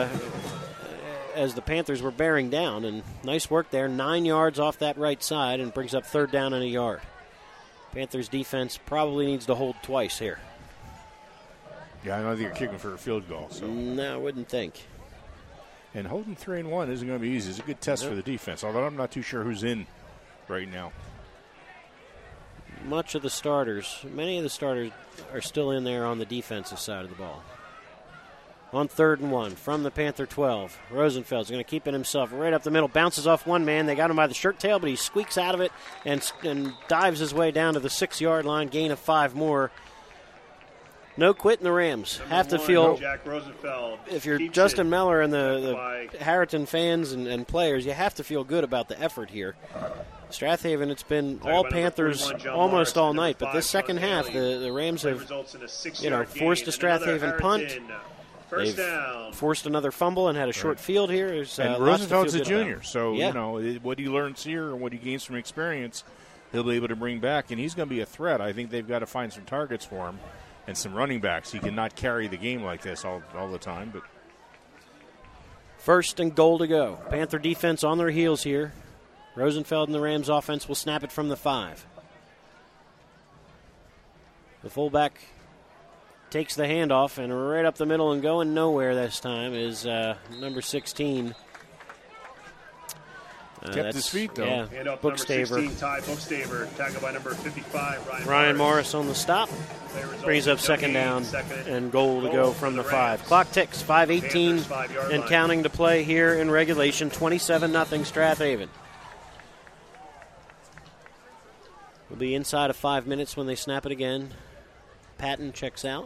as the Panthers were bearing down. And nice work there. 9 yards off that right side and brings up 3rd down and a yard. Panthers defense probably needs to hold twice here. Yeah, I know they're kicking for a field goal. So no, I wouldn't think. And holding 3-1 isn't going to be easy. It's a good test for the defense, although I'm not too sure who's in right now. Many of the starters are still in there on the defensive side of the ball. On 3rd and 1 from the Panther 12. Rosenfeld's going to keep it himself right up the middle. Bounces off one man. They got him by the shirt tail, but he squeaks out of it and dives his way down to the 6-yard line. Gain of 5 more. No quitting the Rams. Have to feel, Jack Rosenfeld, if you're Justin Meller and the Harrington fans and players, you have to feel good about the effort here. Strathaven, it's been all Panthers almost all night, but this second half, the Rams have forced a Strathaven punt. They've forced another fumble and had a short field here. And Rosenfeld's a junior, so what he learns here and what he gains from experience, he'll be able to bring back, and he's going to be a threat. I think they've got to find some targets for him and some running backs. He cannot carry the game like this all the time. But 1st and goal to go. Panther defense on their heels here. Rosenfeld and the Rams offense will snap it from the 5. The fullback takes the handoff, and right up the middle and going nowhere this time is number 16. Kept his feet, though. Yeah, Bookstaver. Number 16, Ty Bookstaver, tackled by number 55, Ryan Morris on the stop. Brings up 2nd down and goal to go from the 5. Clock ticks, 5:18 and counting to play here in regulation. 27-0 Strathaven. We'll be inside of 5 minutes when they snap it again. Patton checks out.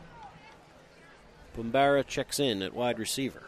Bumbara checks in at wide receiver.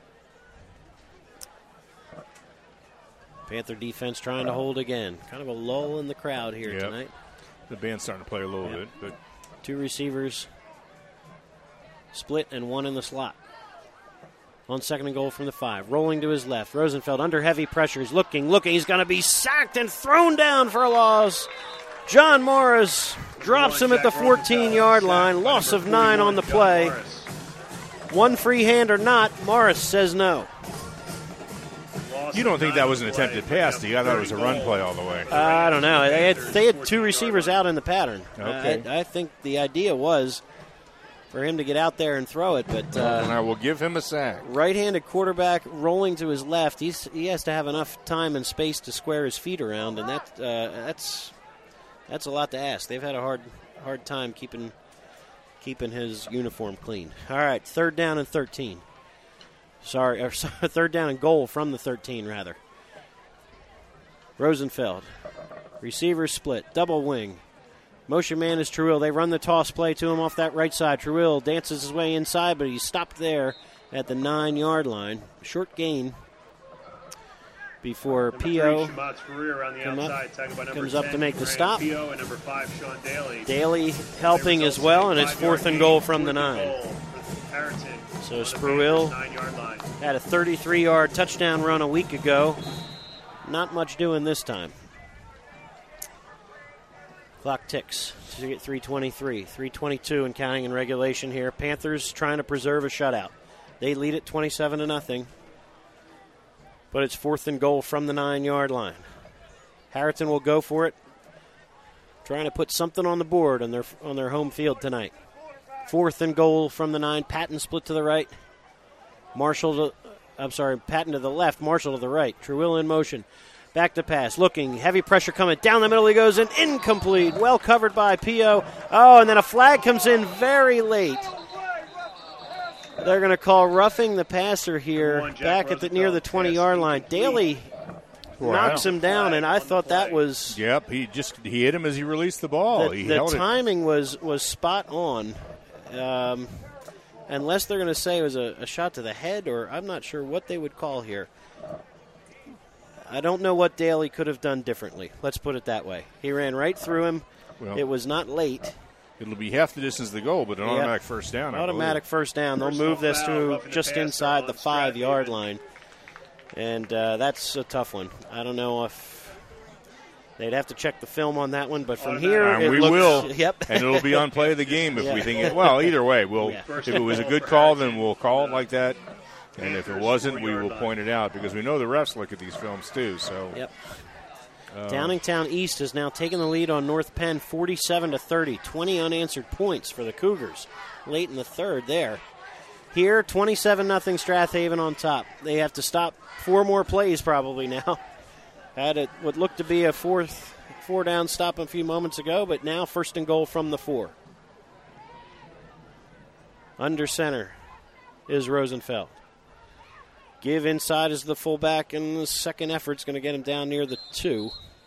Panther defense trying to hold again. Kind of a lull in the crowd here tonight. The band's starting to play a little bit. But 2 receivers split and 1 in the slot. On 2nd and goal from the 5. Rolling to his left. Rosenfeld under heavy pressure. He's looking. He's going to be sacked and thrown down for a loss. John Morris drops him at the 14-yard line. Loss of 9 on the play. One free hand or not, Morris says no. You don't think that was an attempted pass, do you? I thought it was a run play all the way. I don't know. They had 2 receivers out in the pattern. Okay. I think the idea was for him to get out there and throw it, but and I will give him a sack. Right-handed quarterback rolling to his left. He has to have enough time and space to square his feet around, and that's a lot to ask. They've had a hard time keeping his uniform clean. All right, 3rd down and 13. Sorry, 3rd down and goal from the 13, rather. Rosenfeld. Receiver split. Double wing. Motion man is Truill. They run the toss play to him off that right side. Truill dances his way inside, but he's stopped there at the 9-yard line. Short gain before P.O. comes up to make the stop. P.O. and number 5, Sean Daly. Daly helping as well, and it's 4th and goal from the 9. So Spruill had a 33-yard touchdown run a week ago. Not much doing this time. Clock ticks. 3:23, 3:22 and counting in regulation here. Panthers trying to preserve a shutout. They lead it 27-0. but it's 4th and goal from the 9-yard line. Harriton will go for it, trying to put something on the board on their home field tonight. 4th and goal from the 9. Patton split to the right. Patton to the left. Marshall to the right. Truill in motion. Back to pass. Looking. Heavy pressure coming. Down the middle he goes in. Incomplete. Well covered by Pio. Oh, and then a flag comes in very late. They're going to call roughing the passer here back at near the 20-yard line. Daly knocks him down, and I thought that was... Yep, he hit him as he released the ball. The timing was spot on. Unless they're going to say it was a shot to the head, or I'm not sure what they would call here. I don't know what Daly could have done differently. Let's put it that way. He ran right through him. Well, it was not late. It'll be half the distance to the goal, but an automatic first down. Automatic first down. They'll move this to just inside the 5-yard line. And that's a tough one. I don't know if they'd have to check the film on that one, but from here we will. Yep. And it'll be on play of the game if we think it. Well, either way, if it was a good call, then we'll call it like that. And if it wasn't, we will point it out because we know the refs look at these films too. So. Yep. Downingtown East has now taken the lead on North Penn 47-30. 20 unanswered points for the Cougars late in the third there. Here, 27-0 Strathaven on top. They have to stop 4 more plays probably now. Had what looked to be a four-down stop a few moments ago, but now 1st and goal from the 4. Under center is Rosenfeld. Give inside is the fullback, and the second effort's going to get him down near the 2.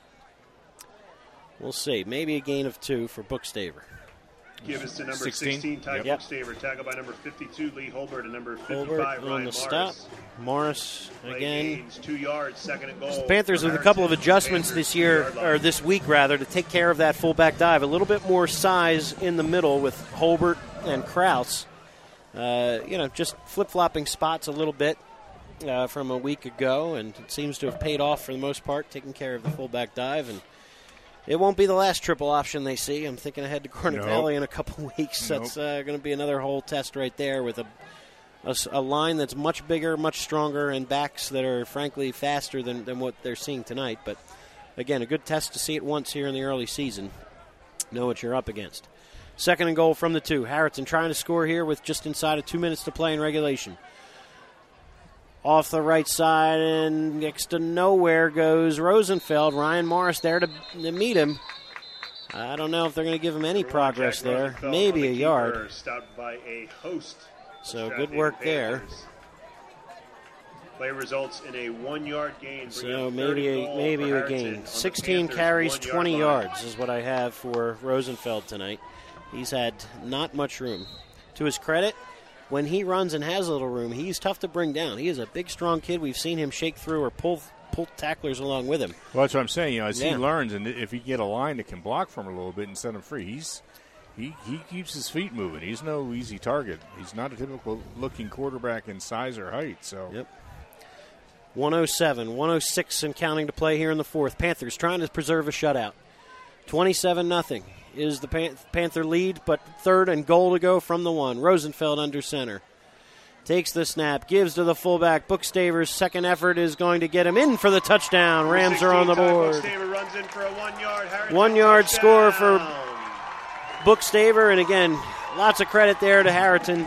We'll see. Maybe a gain of 2 for Bookstaver. Give us to number 16 Ty Bookstaver. Tackled by number 52, Lee Holbert, and number 55, Holbert Ryan on the Morris. Stop. Morris again. Gains, 2 yards, 2nd and goal. The Panthers with a couple of adjustments this week, to take care of that fullback dive. A little bit more size in the middle with Holbert and Krause. Just flip-flopping spots a little bit from a week ago, and it seems to have paid off for the most part, taking care of the fullback dive. And it won't be the last triple option they see. I'm thinking ahead to Garnet Valley in a couple weeks. That's going to be another whole test right there with a line that's much bigger, much stronger, and backs that are, frankly, faster than what they're seeing tonight. But, again, a good test to see it once here in the early season. Know what you're up against. 2nd and goal from the 2. Harriton trying to score here with just inside of 2 minutes to play in regulation. Off the right side and next to nowhere goes Rosenfeld. Ryan Morris there to meet him. I don't know if they're going to give him any progress there. Maybe a yard. Stopped by a host. So good work there. Play results in a 1-yard gain. So maybe a gain. 16 carries, 20 yards is what I have for Rosenfeld tonight. He's had not much room. To his credit, when he runs and has a little room, he's tough to bring down. He is a big, strong kid. We've seen him shake through or pull tacklers along with him. Well, that's what I'm saying. As he learns, and if he can get a line that can block for him a little bit and set him free, he keeps his feet moving. He's no easy target. He's not a typical-looking quarterback in size or height. So. Yep. 107, 106 and counting to play here in the 4th. Panthers trying to preserve a shutout. 27-0 is the Panther lead, but 3rd and goal to go from the 1. Rosenfeld under center. Takes the snap, gives to the fullback. Bookstaver's second effort is going to get him in for the touchdown. Rams are on the board. Bookstaver runs in for a 1-yard. 1-yard score for Bookstaver, and again, lots of credit there to Harriton.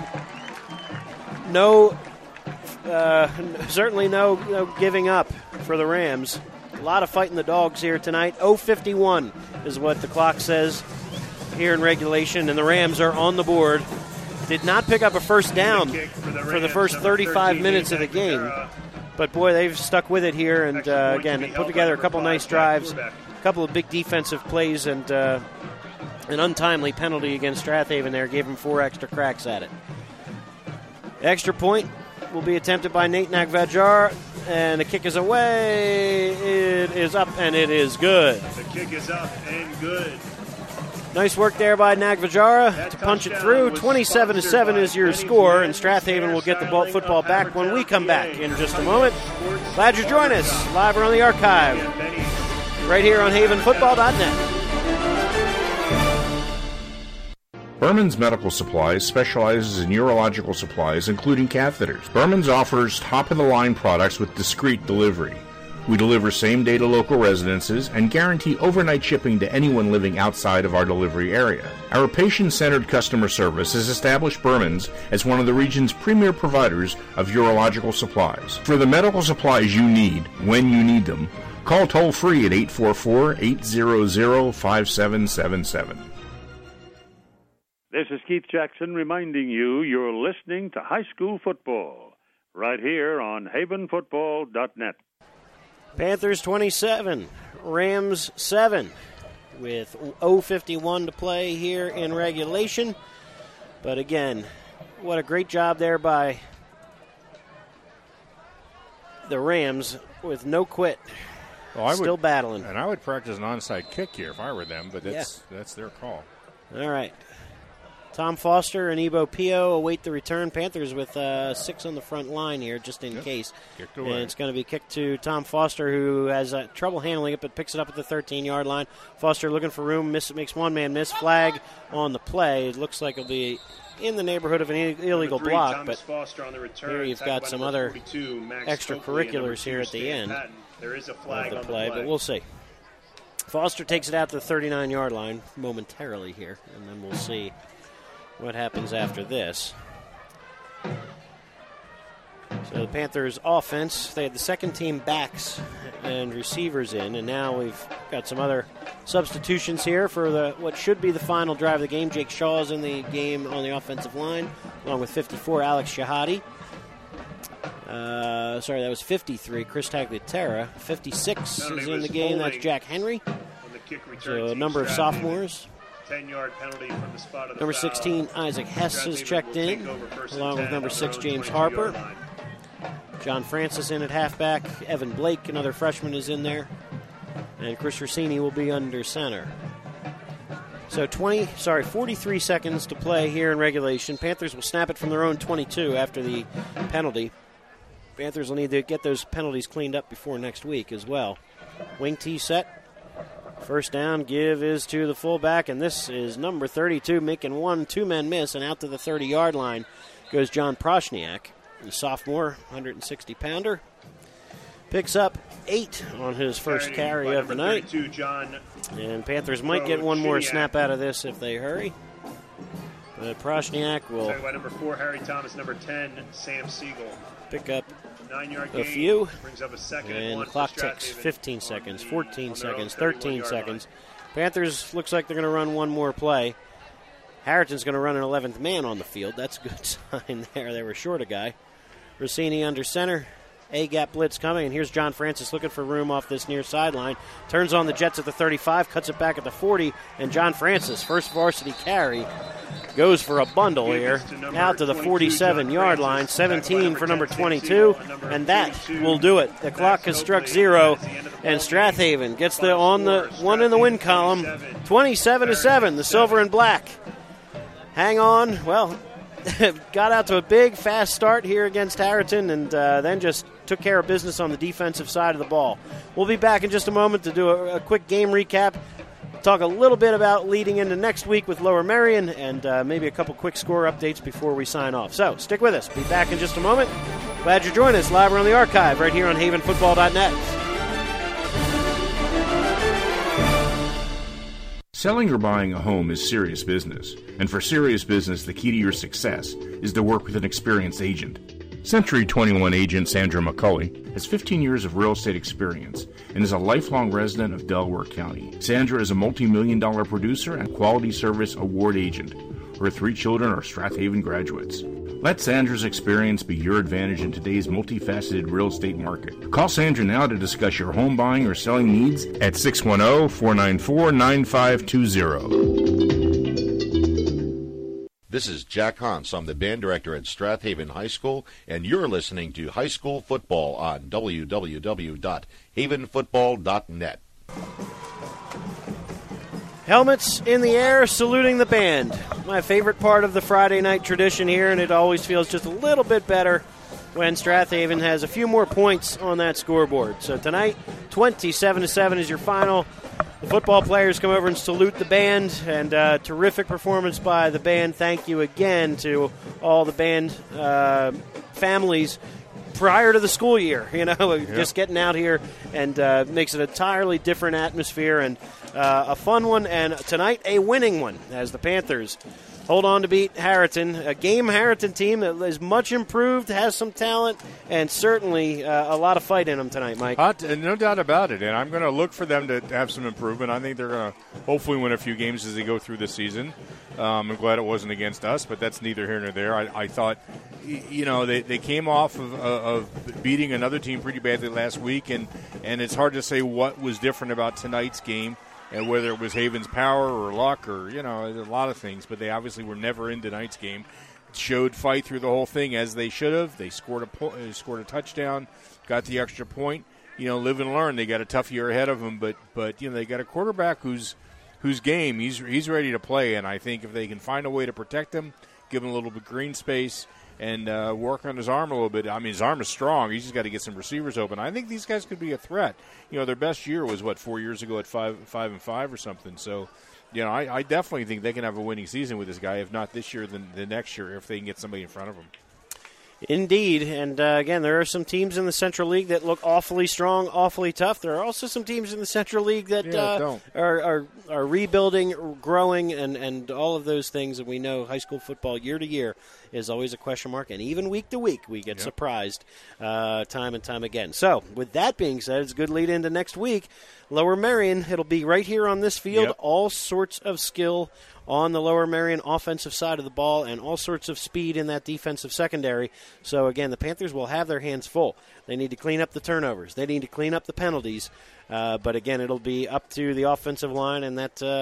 Certainly no giving up for the Rams. A lot of fighting the dogs here tonight. 0:51 is what the clock says here in regulation, and the Rams are on the board. Did not pick up a first down for the first 35 minutes of the game. But, boy, they've stuck with it here and, again, put together a couple nice drives, a couple of big defensive plays, and an untimely penalty against Strathaven there gave them 4 extra cracks at it. Extra point will be attempted by Nate Nagvajar, and the kick is away. It is up, and it is good. The kick is up and good. Nice work there by Nagvajara to punch it through. 27-7 is your score, and Strathaven will get the football back when we come back in just a moment. Glad you joined us live around the archive right here on HavenFootball.net. Berman's Medical Supplies specializes in urological supplies, including catheters. Berman's offers top-of-the-line products with discreet delivery. We deliver same-day to local residences and guarantee overnight shipping to anyone living outside of our delivery area. Our patient-centered customer service has established Berman's as one of the region's premier providers of urological supplies. For the medical supplies you need, when you need them, call toll-free at 844-800-5777. This is Keith Jackson reminding you you're listening to High School Football right here on havenfootball.net. Panthers 27, Rams 7, with 0:51 to play here in regulation. But again, what a great job there by the Rams with no quit. Well, Still battling. And I would practice an onside kick here if I were them, but that's their call. All right. Tom Foster and Ebo Pio await the return. Panthers with 6 on the front line here, just in case. Kicked away. And it's going to be kicked to Tom Foster, who has trouble handling it, but picks it up at the 13-yard line. Foster looking for room, makes one-man miss. Flag on the play. It looks like it'll be in the neighborhood of an illegal block, but here you've got some other extracurriculars here at the end there is a flag of the on play, but we'll see. Foster takes it out to the 39-yard line momentarily here, and then we'll see what happens after this. So the Panthers offense, they had the second team backs and receivers in, and now we've got some other substitutions here for what should be the final drive of the game. Jake Shaw is in the game on the offensive line, along with 54, Alex Shahadi. Sorry, that was 53, Chris Tagliatella. 56 is in the game, that's Jack Henry. So a number of sophomores. 10-yard penalty from the spot of the Number foul. 16, Isaac Hess is checked in, along with number 6, James Harper. John Francis in at halfback. Evan Blake, another freshman, is in there. And Chris Rossini will be under center. So 43 seconds to play here in regulation. Panthers will snap it from their own 22 after the penalty. Panthers will need to get those penalties cleaned up before next week as well. Wing tee set. First down give is to the fullback, and this is number 32 making 2-man miss, and out to the 30-yard line goes John Proshniak, the sophomore, 160-pounder. Picks up 8 on his first carry of the night. And Panthers might get one more snap out of this if they hurry. But Proshniak will number 4, Harry Thomas, number 10, Sam Siegel. Pick up 9-yard a few, brings up a second and the clock ticks. 15 seconds, 14 seconds, 13 seconds. Line. Panthers looks like they're going to run one more play. Harrington's going to run an 11th man on the field. That's a good sign there. They were short a guy. Rossini under center. A-gap blitz coming, and here's John Francis looking for room off this near sideline. Turns on the Jets at the 35, cuts it back at the 40, and John Francis, first varsity carry, goes for a bundle here, out to the 47-yard line, 17 for number 22, and that will do it. The clock has struck 0, and Strathaven gets on the one in the win column, 27-7, the silver and black. Hang on, well, got out to a big, fast start here against Harrington, and then just took care of business on the defensive side of the ball. We'll be back in just a moment to do a quick game recap, talk a little bit about leading into next week with Lower Merion, and maybe a couple quick score updates before we sign off. So stick with us. Be back in just a moment. Glad you're joining us live around the archive right here on havenfootball.net. Selling or buying a home is serious business, and for serious business, the key to your success is to work with an experienced agent. Century 21 agent Sandra McCulley has 15 years of real estate experience and is a lifelong resident of Delaware County. Sandra is a multi-million-dollar producer and quality service award agent. Her 3 children are Strathaven graduates. Let Sandra's experience be your advantage in today's multifaceted real estate market. Call Sandra now to discuss your home buying or selling needs at 610-494-9520. This is Jack Hans. I'm the band director at Strathaven High School, and you're listening to High School Football on www.havenfootball.net. Helmets in the air, saluting the band. My favorite part of the Friday night tradition here, and it always feels just a little bit better when Strathaven has a few more points on that scoreboard. So tonight, 27-7 is your final. The the football players come over and salute the band, and terrific performance by the band. Thank you again to all the band families prior to the school year. Just getting out here and makes it an entirely different atmosphere and a fun one, and tonight a winning one as the Panthers hold on to beat Harriton, a game Harriton team that is much improved, has some talent, and certainly a lot of fight in them tonight, Mike. No doubt about it, and I'm going to look for them to have some improvement. I think they're going to hopefully win a few games as they go through the season. I'm glad it wasn't against us, but that's neither here nor there. I thought, they came off of beating another team pretty badly last week, and it's hard to say what was different about tonight's game. And whether it was Haven's power or luck or, a lot of things. But they obviously were never in tonight's game. Showed fight through the whole thing as they should have. They scored a touchdown, got the extra point. Live and learn. They got a tough year ahead of them. But they got a quarterback whose game, he's ready to play. And I think if they can find a way to protect him, give him a little bit of green space, and work on his arm a little bit. I mean, his arm is strong. He's just got to get some receivers open. I think these guys could be a threat. Their best year was, 4 years ago at 5-5 or something. So, I definitely think they can have a winning season with this guy. If not this year, then the next year, if they can get somebody in front of him. Indeed, and again, there are some teams in the Central League that look awfully strong, awfully tough. There are also some teams in the Central League that are rebuilding, growing, and all of those things. And we know high school football year to year is always a question mark, and even week to week we get surprised time and time again. So, with that being said, it's a good lead into next week. Lower Merion, it'll be right here on this field, all sorts of skill on the Lower Merion offensive side of the ball and all sorts of speed in that defensive secondary. So, again, the Panthers will have their hands full. They need to clean up the turnovers. They need to clean up the penalties. But, again, it'll be up to the offensive line and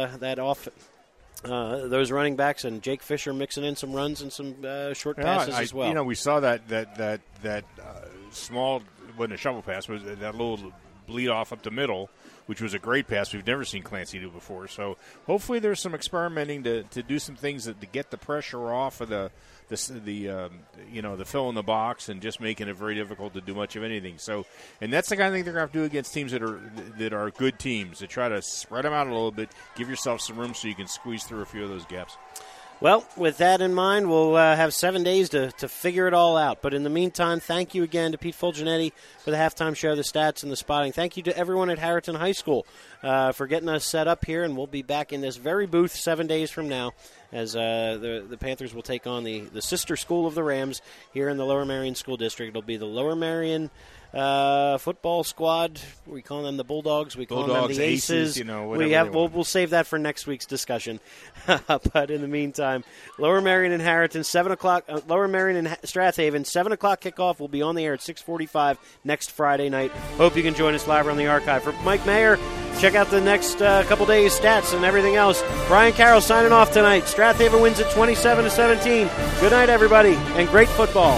those running backs and Jake Fisher mixing in some runs and some short passes as well. We saw that small, wasn't a shovel pass, was that little bleed off up the middle, which was a great pass we've never seen Clancy do before. So hopefully there's some experimenting to do some things to get the pressure off of the fill in the box and just making it very difficult to do much of anything. So, and that's the kind of thing they're going to have to do against teams that are good teams, to try to spread them out a little bit, give yourself some room so you can squeeze through a few of those gaps. Well, with that in mind, we'll have 7 days to figure it all out. But in the meantime, thank you again to Pete Fulgenetti for the halftime show, the stats, and the spotting. Thank you to everyone at Harriton High School for getting us set up here, and we'll be back in this very booth 7 days from now as the Panthers will take on the sister school of the Rams here in the Lower Merion School District. It'll be the Lower Merion football squad. We call them the Bulldogs. We call them the Aces. We'll save that for next week's discussion. But in the meantime, Lower Merion and Harriton, 7 o'clock. Lower Merion and Strathaven, 7 o'clock kickoff. We'll be on the air at 6:45 next Friday night. Hope you can join us live on the archive. For Mike Mayer, check out the next couple days' stats and everything else. Brian Carroll signing off tonight. Strathaven wins at 27-17. Good night, everybody, and great football.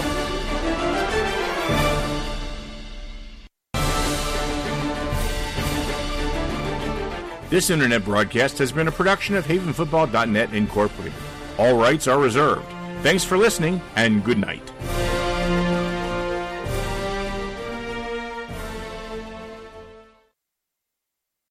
This internet broadcast has been a production of HavenFootball.net Incorporated. All rights are reserved. Thanks for listening, and good night.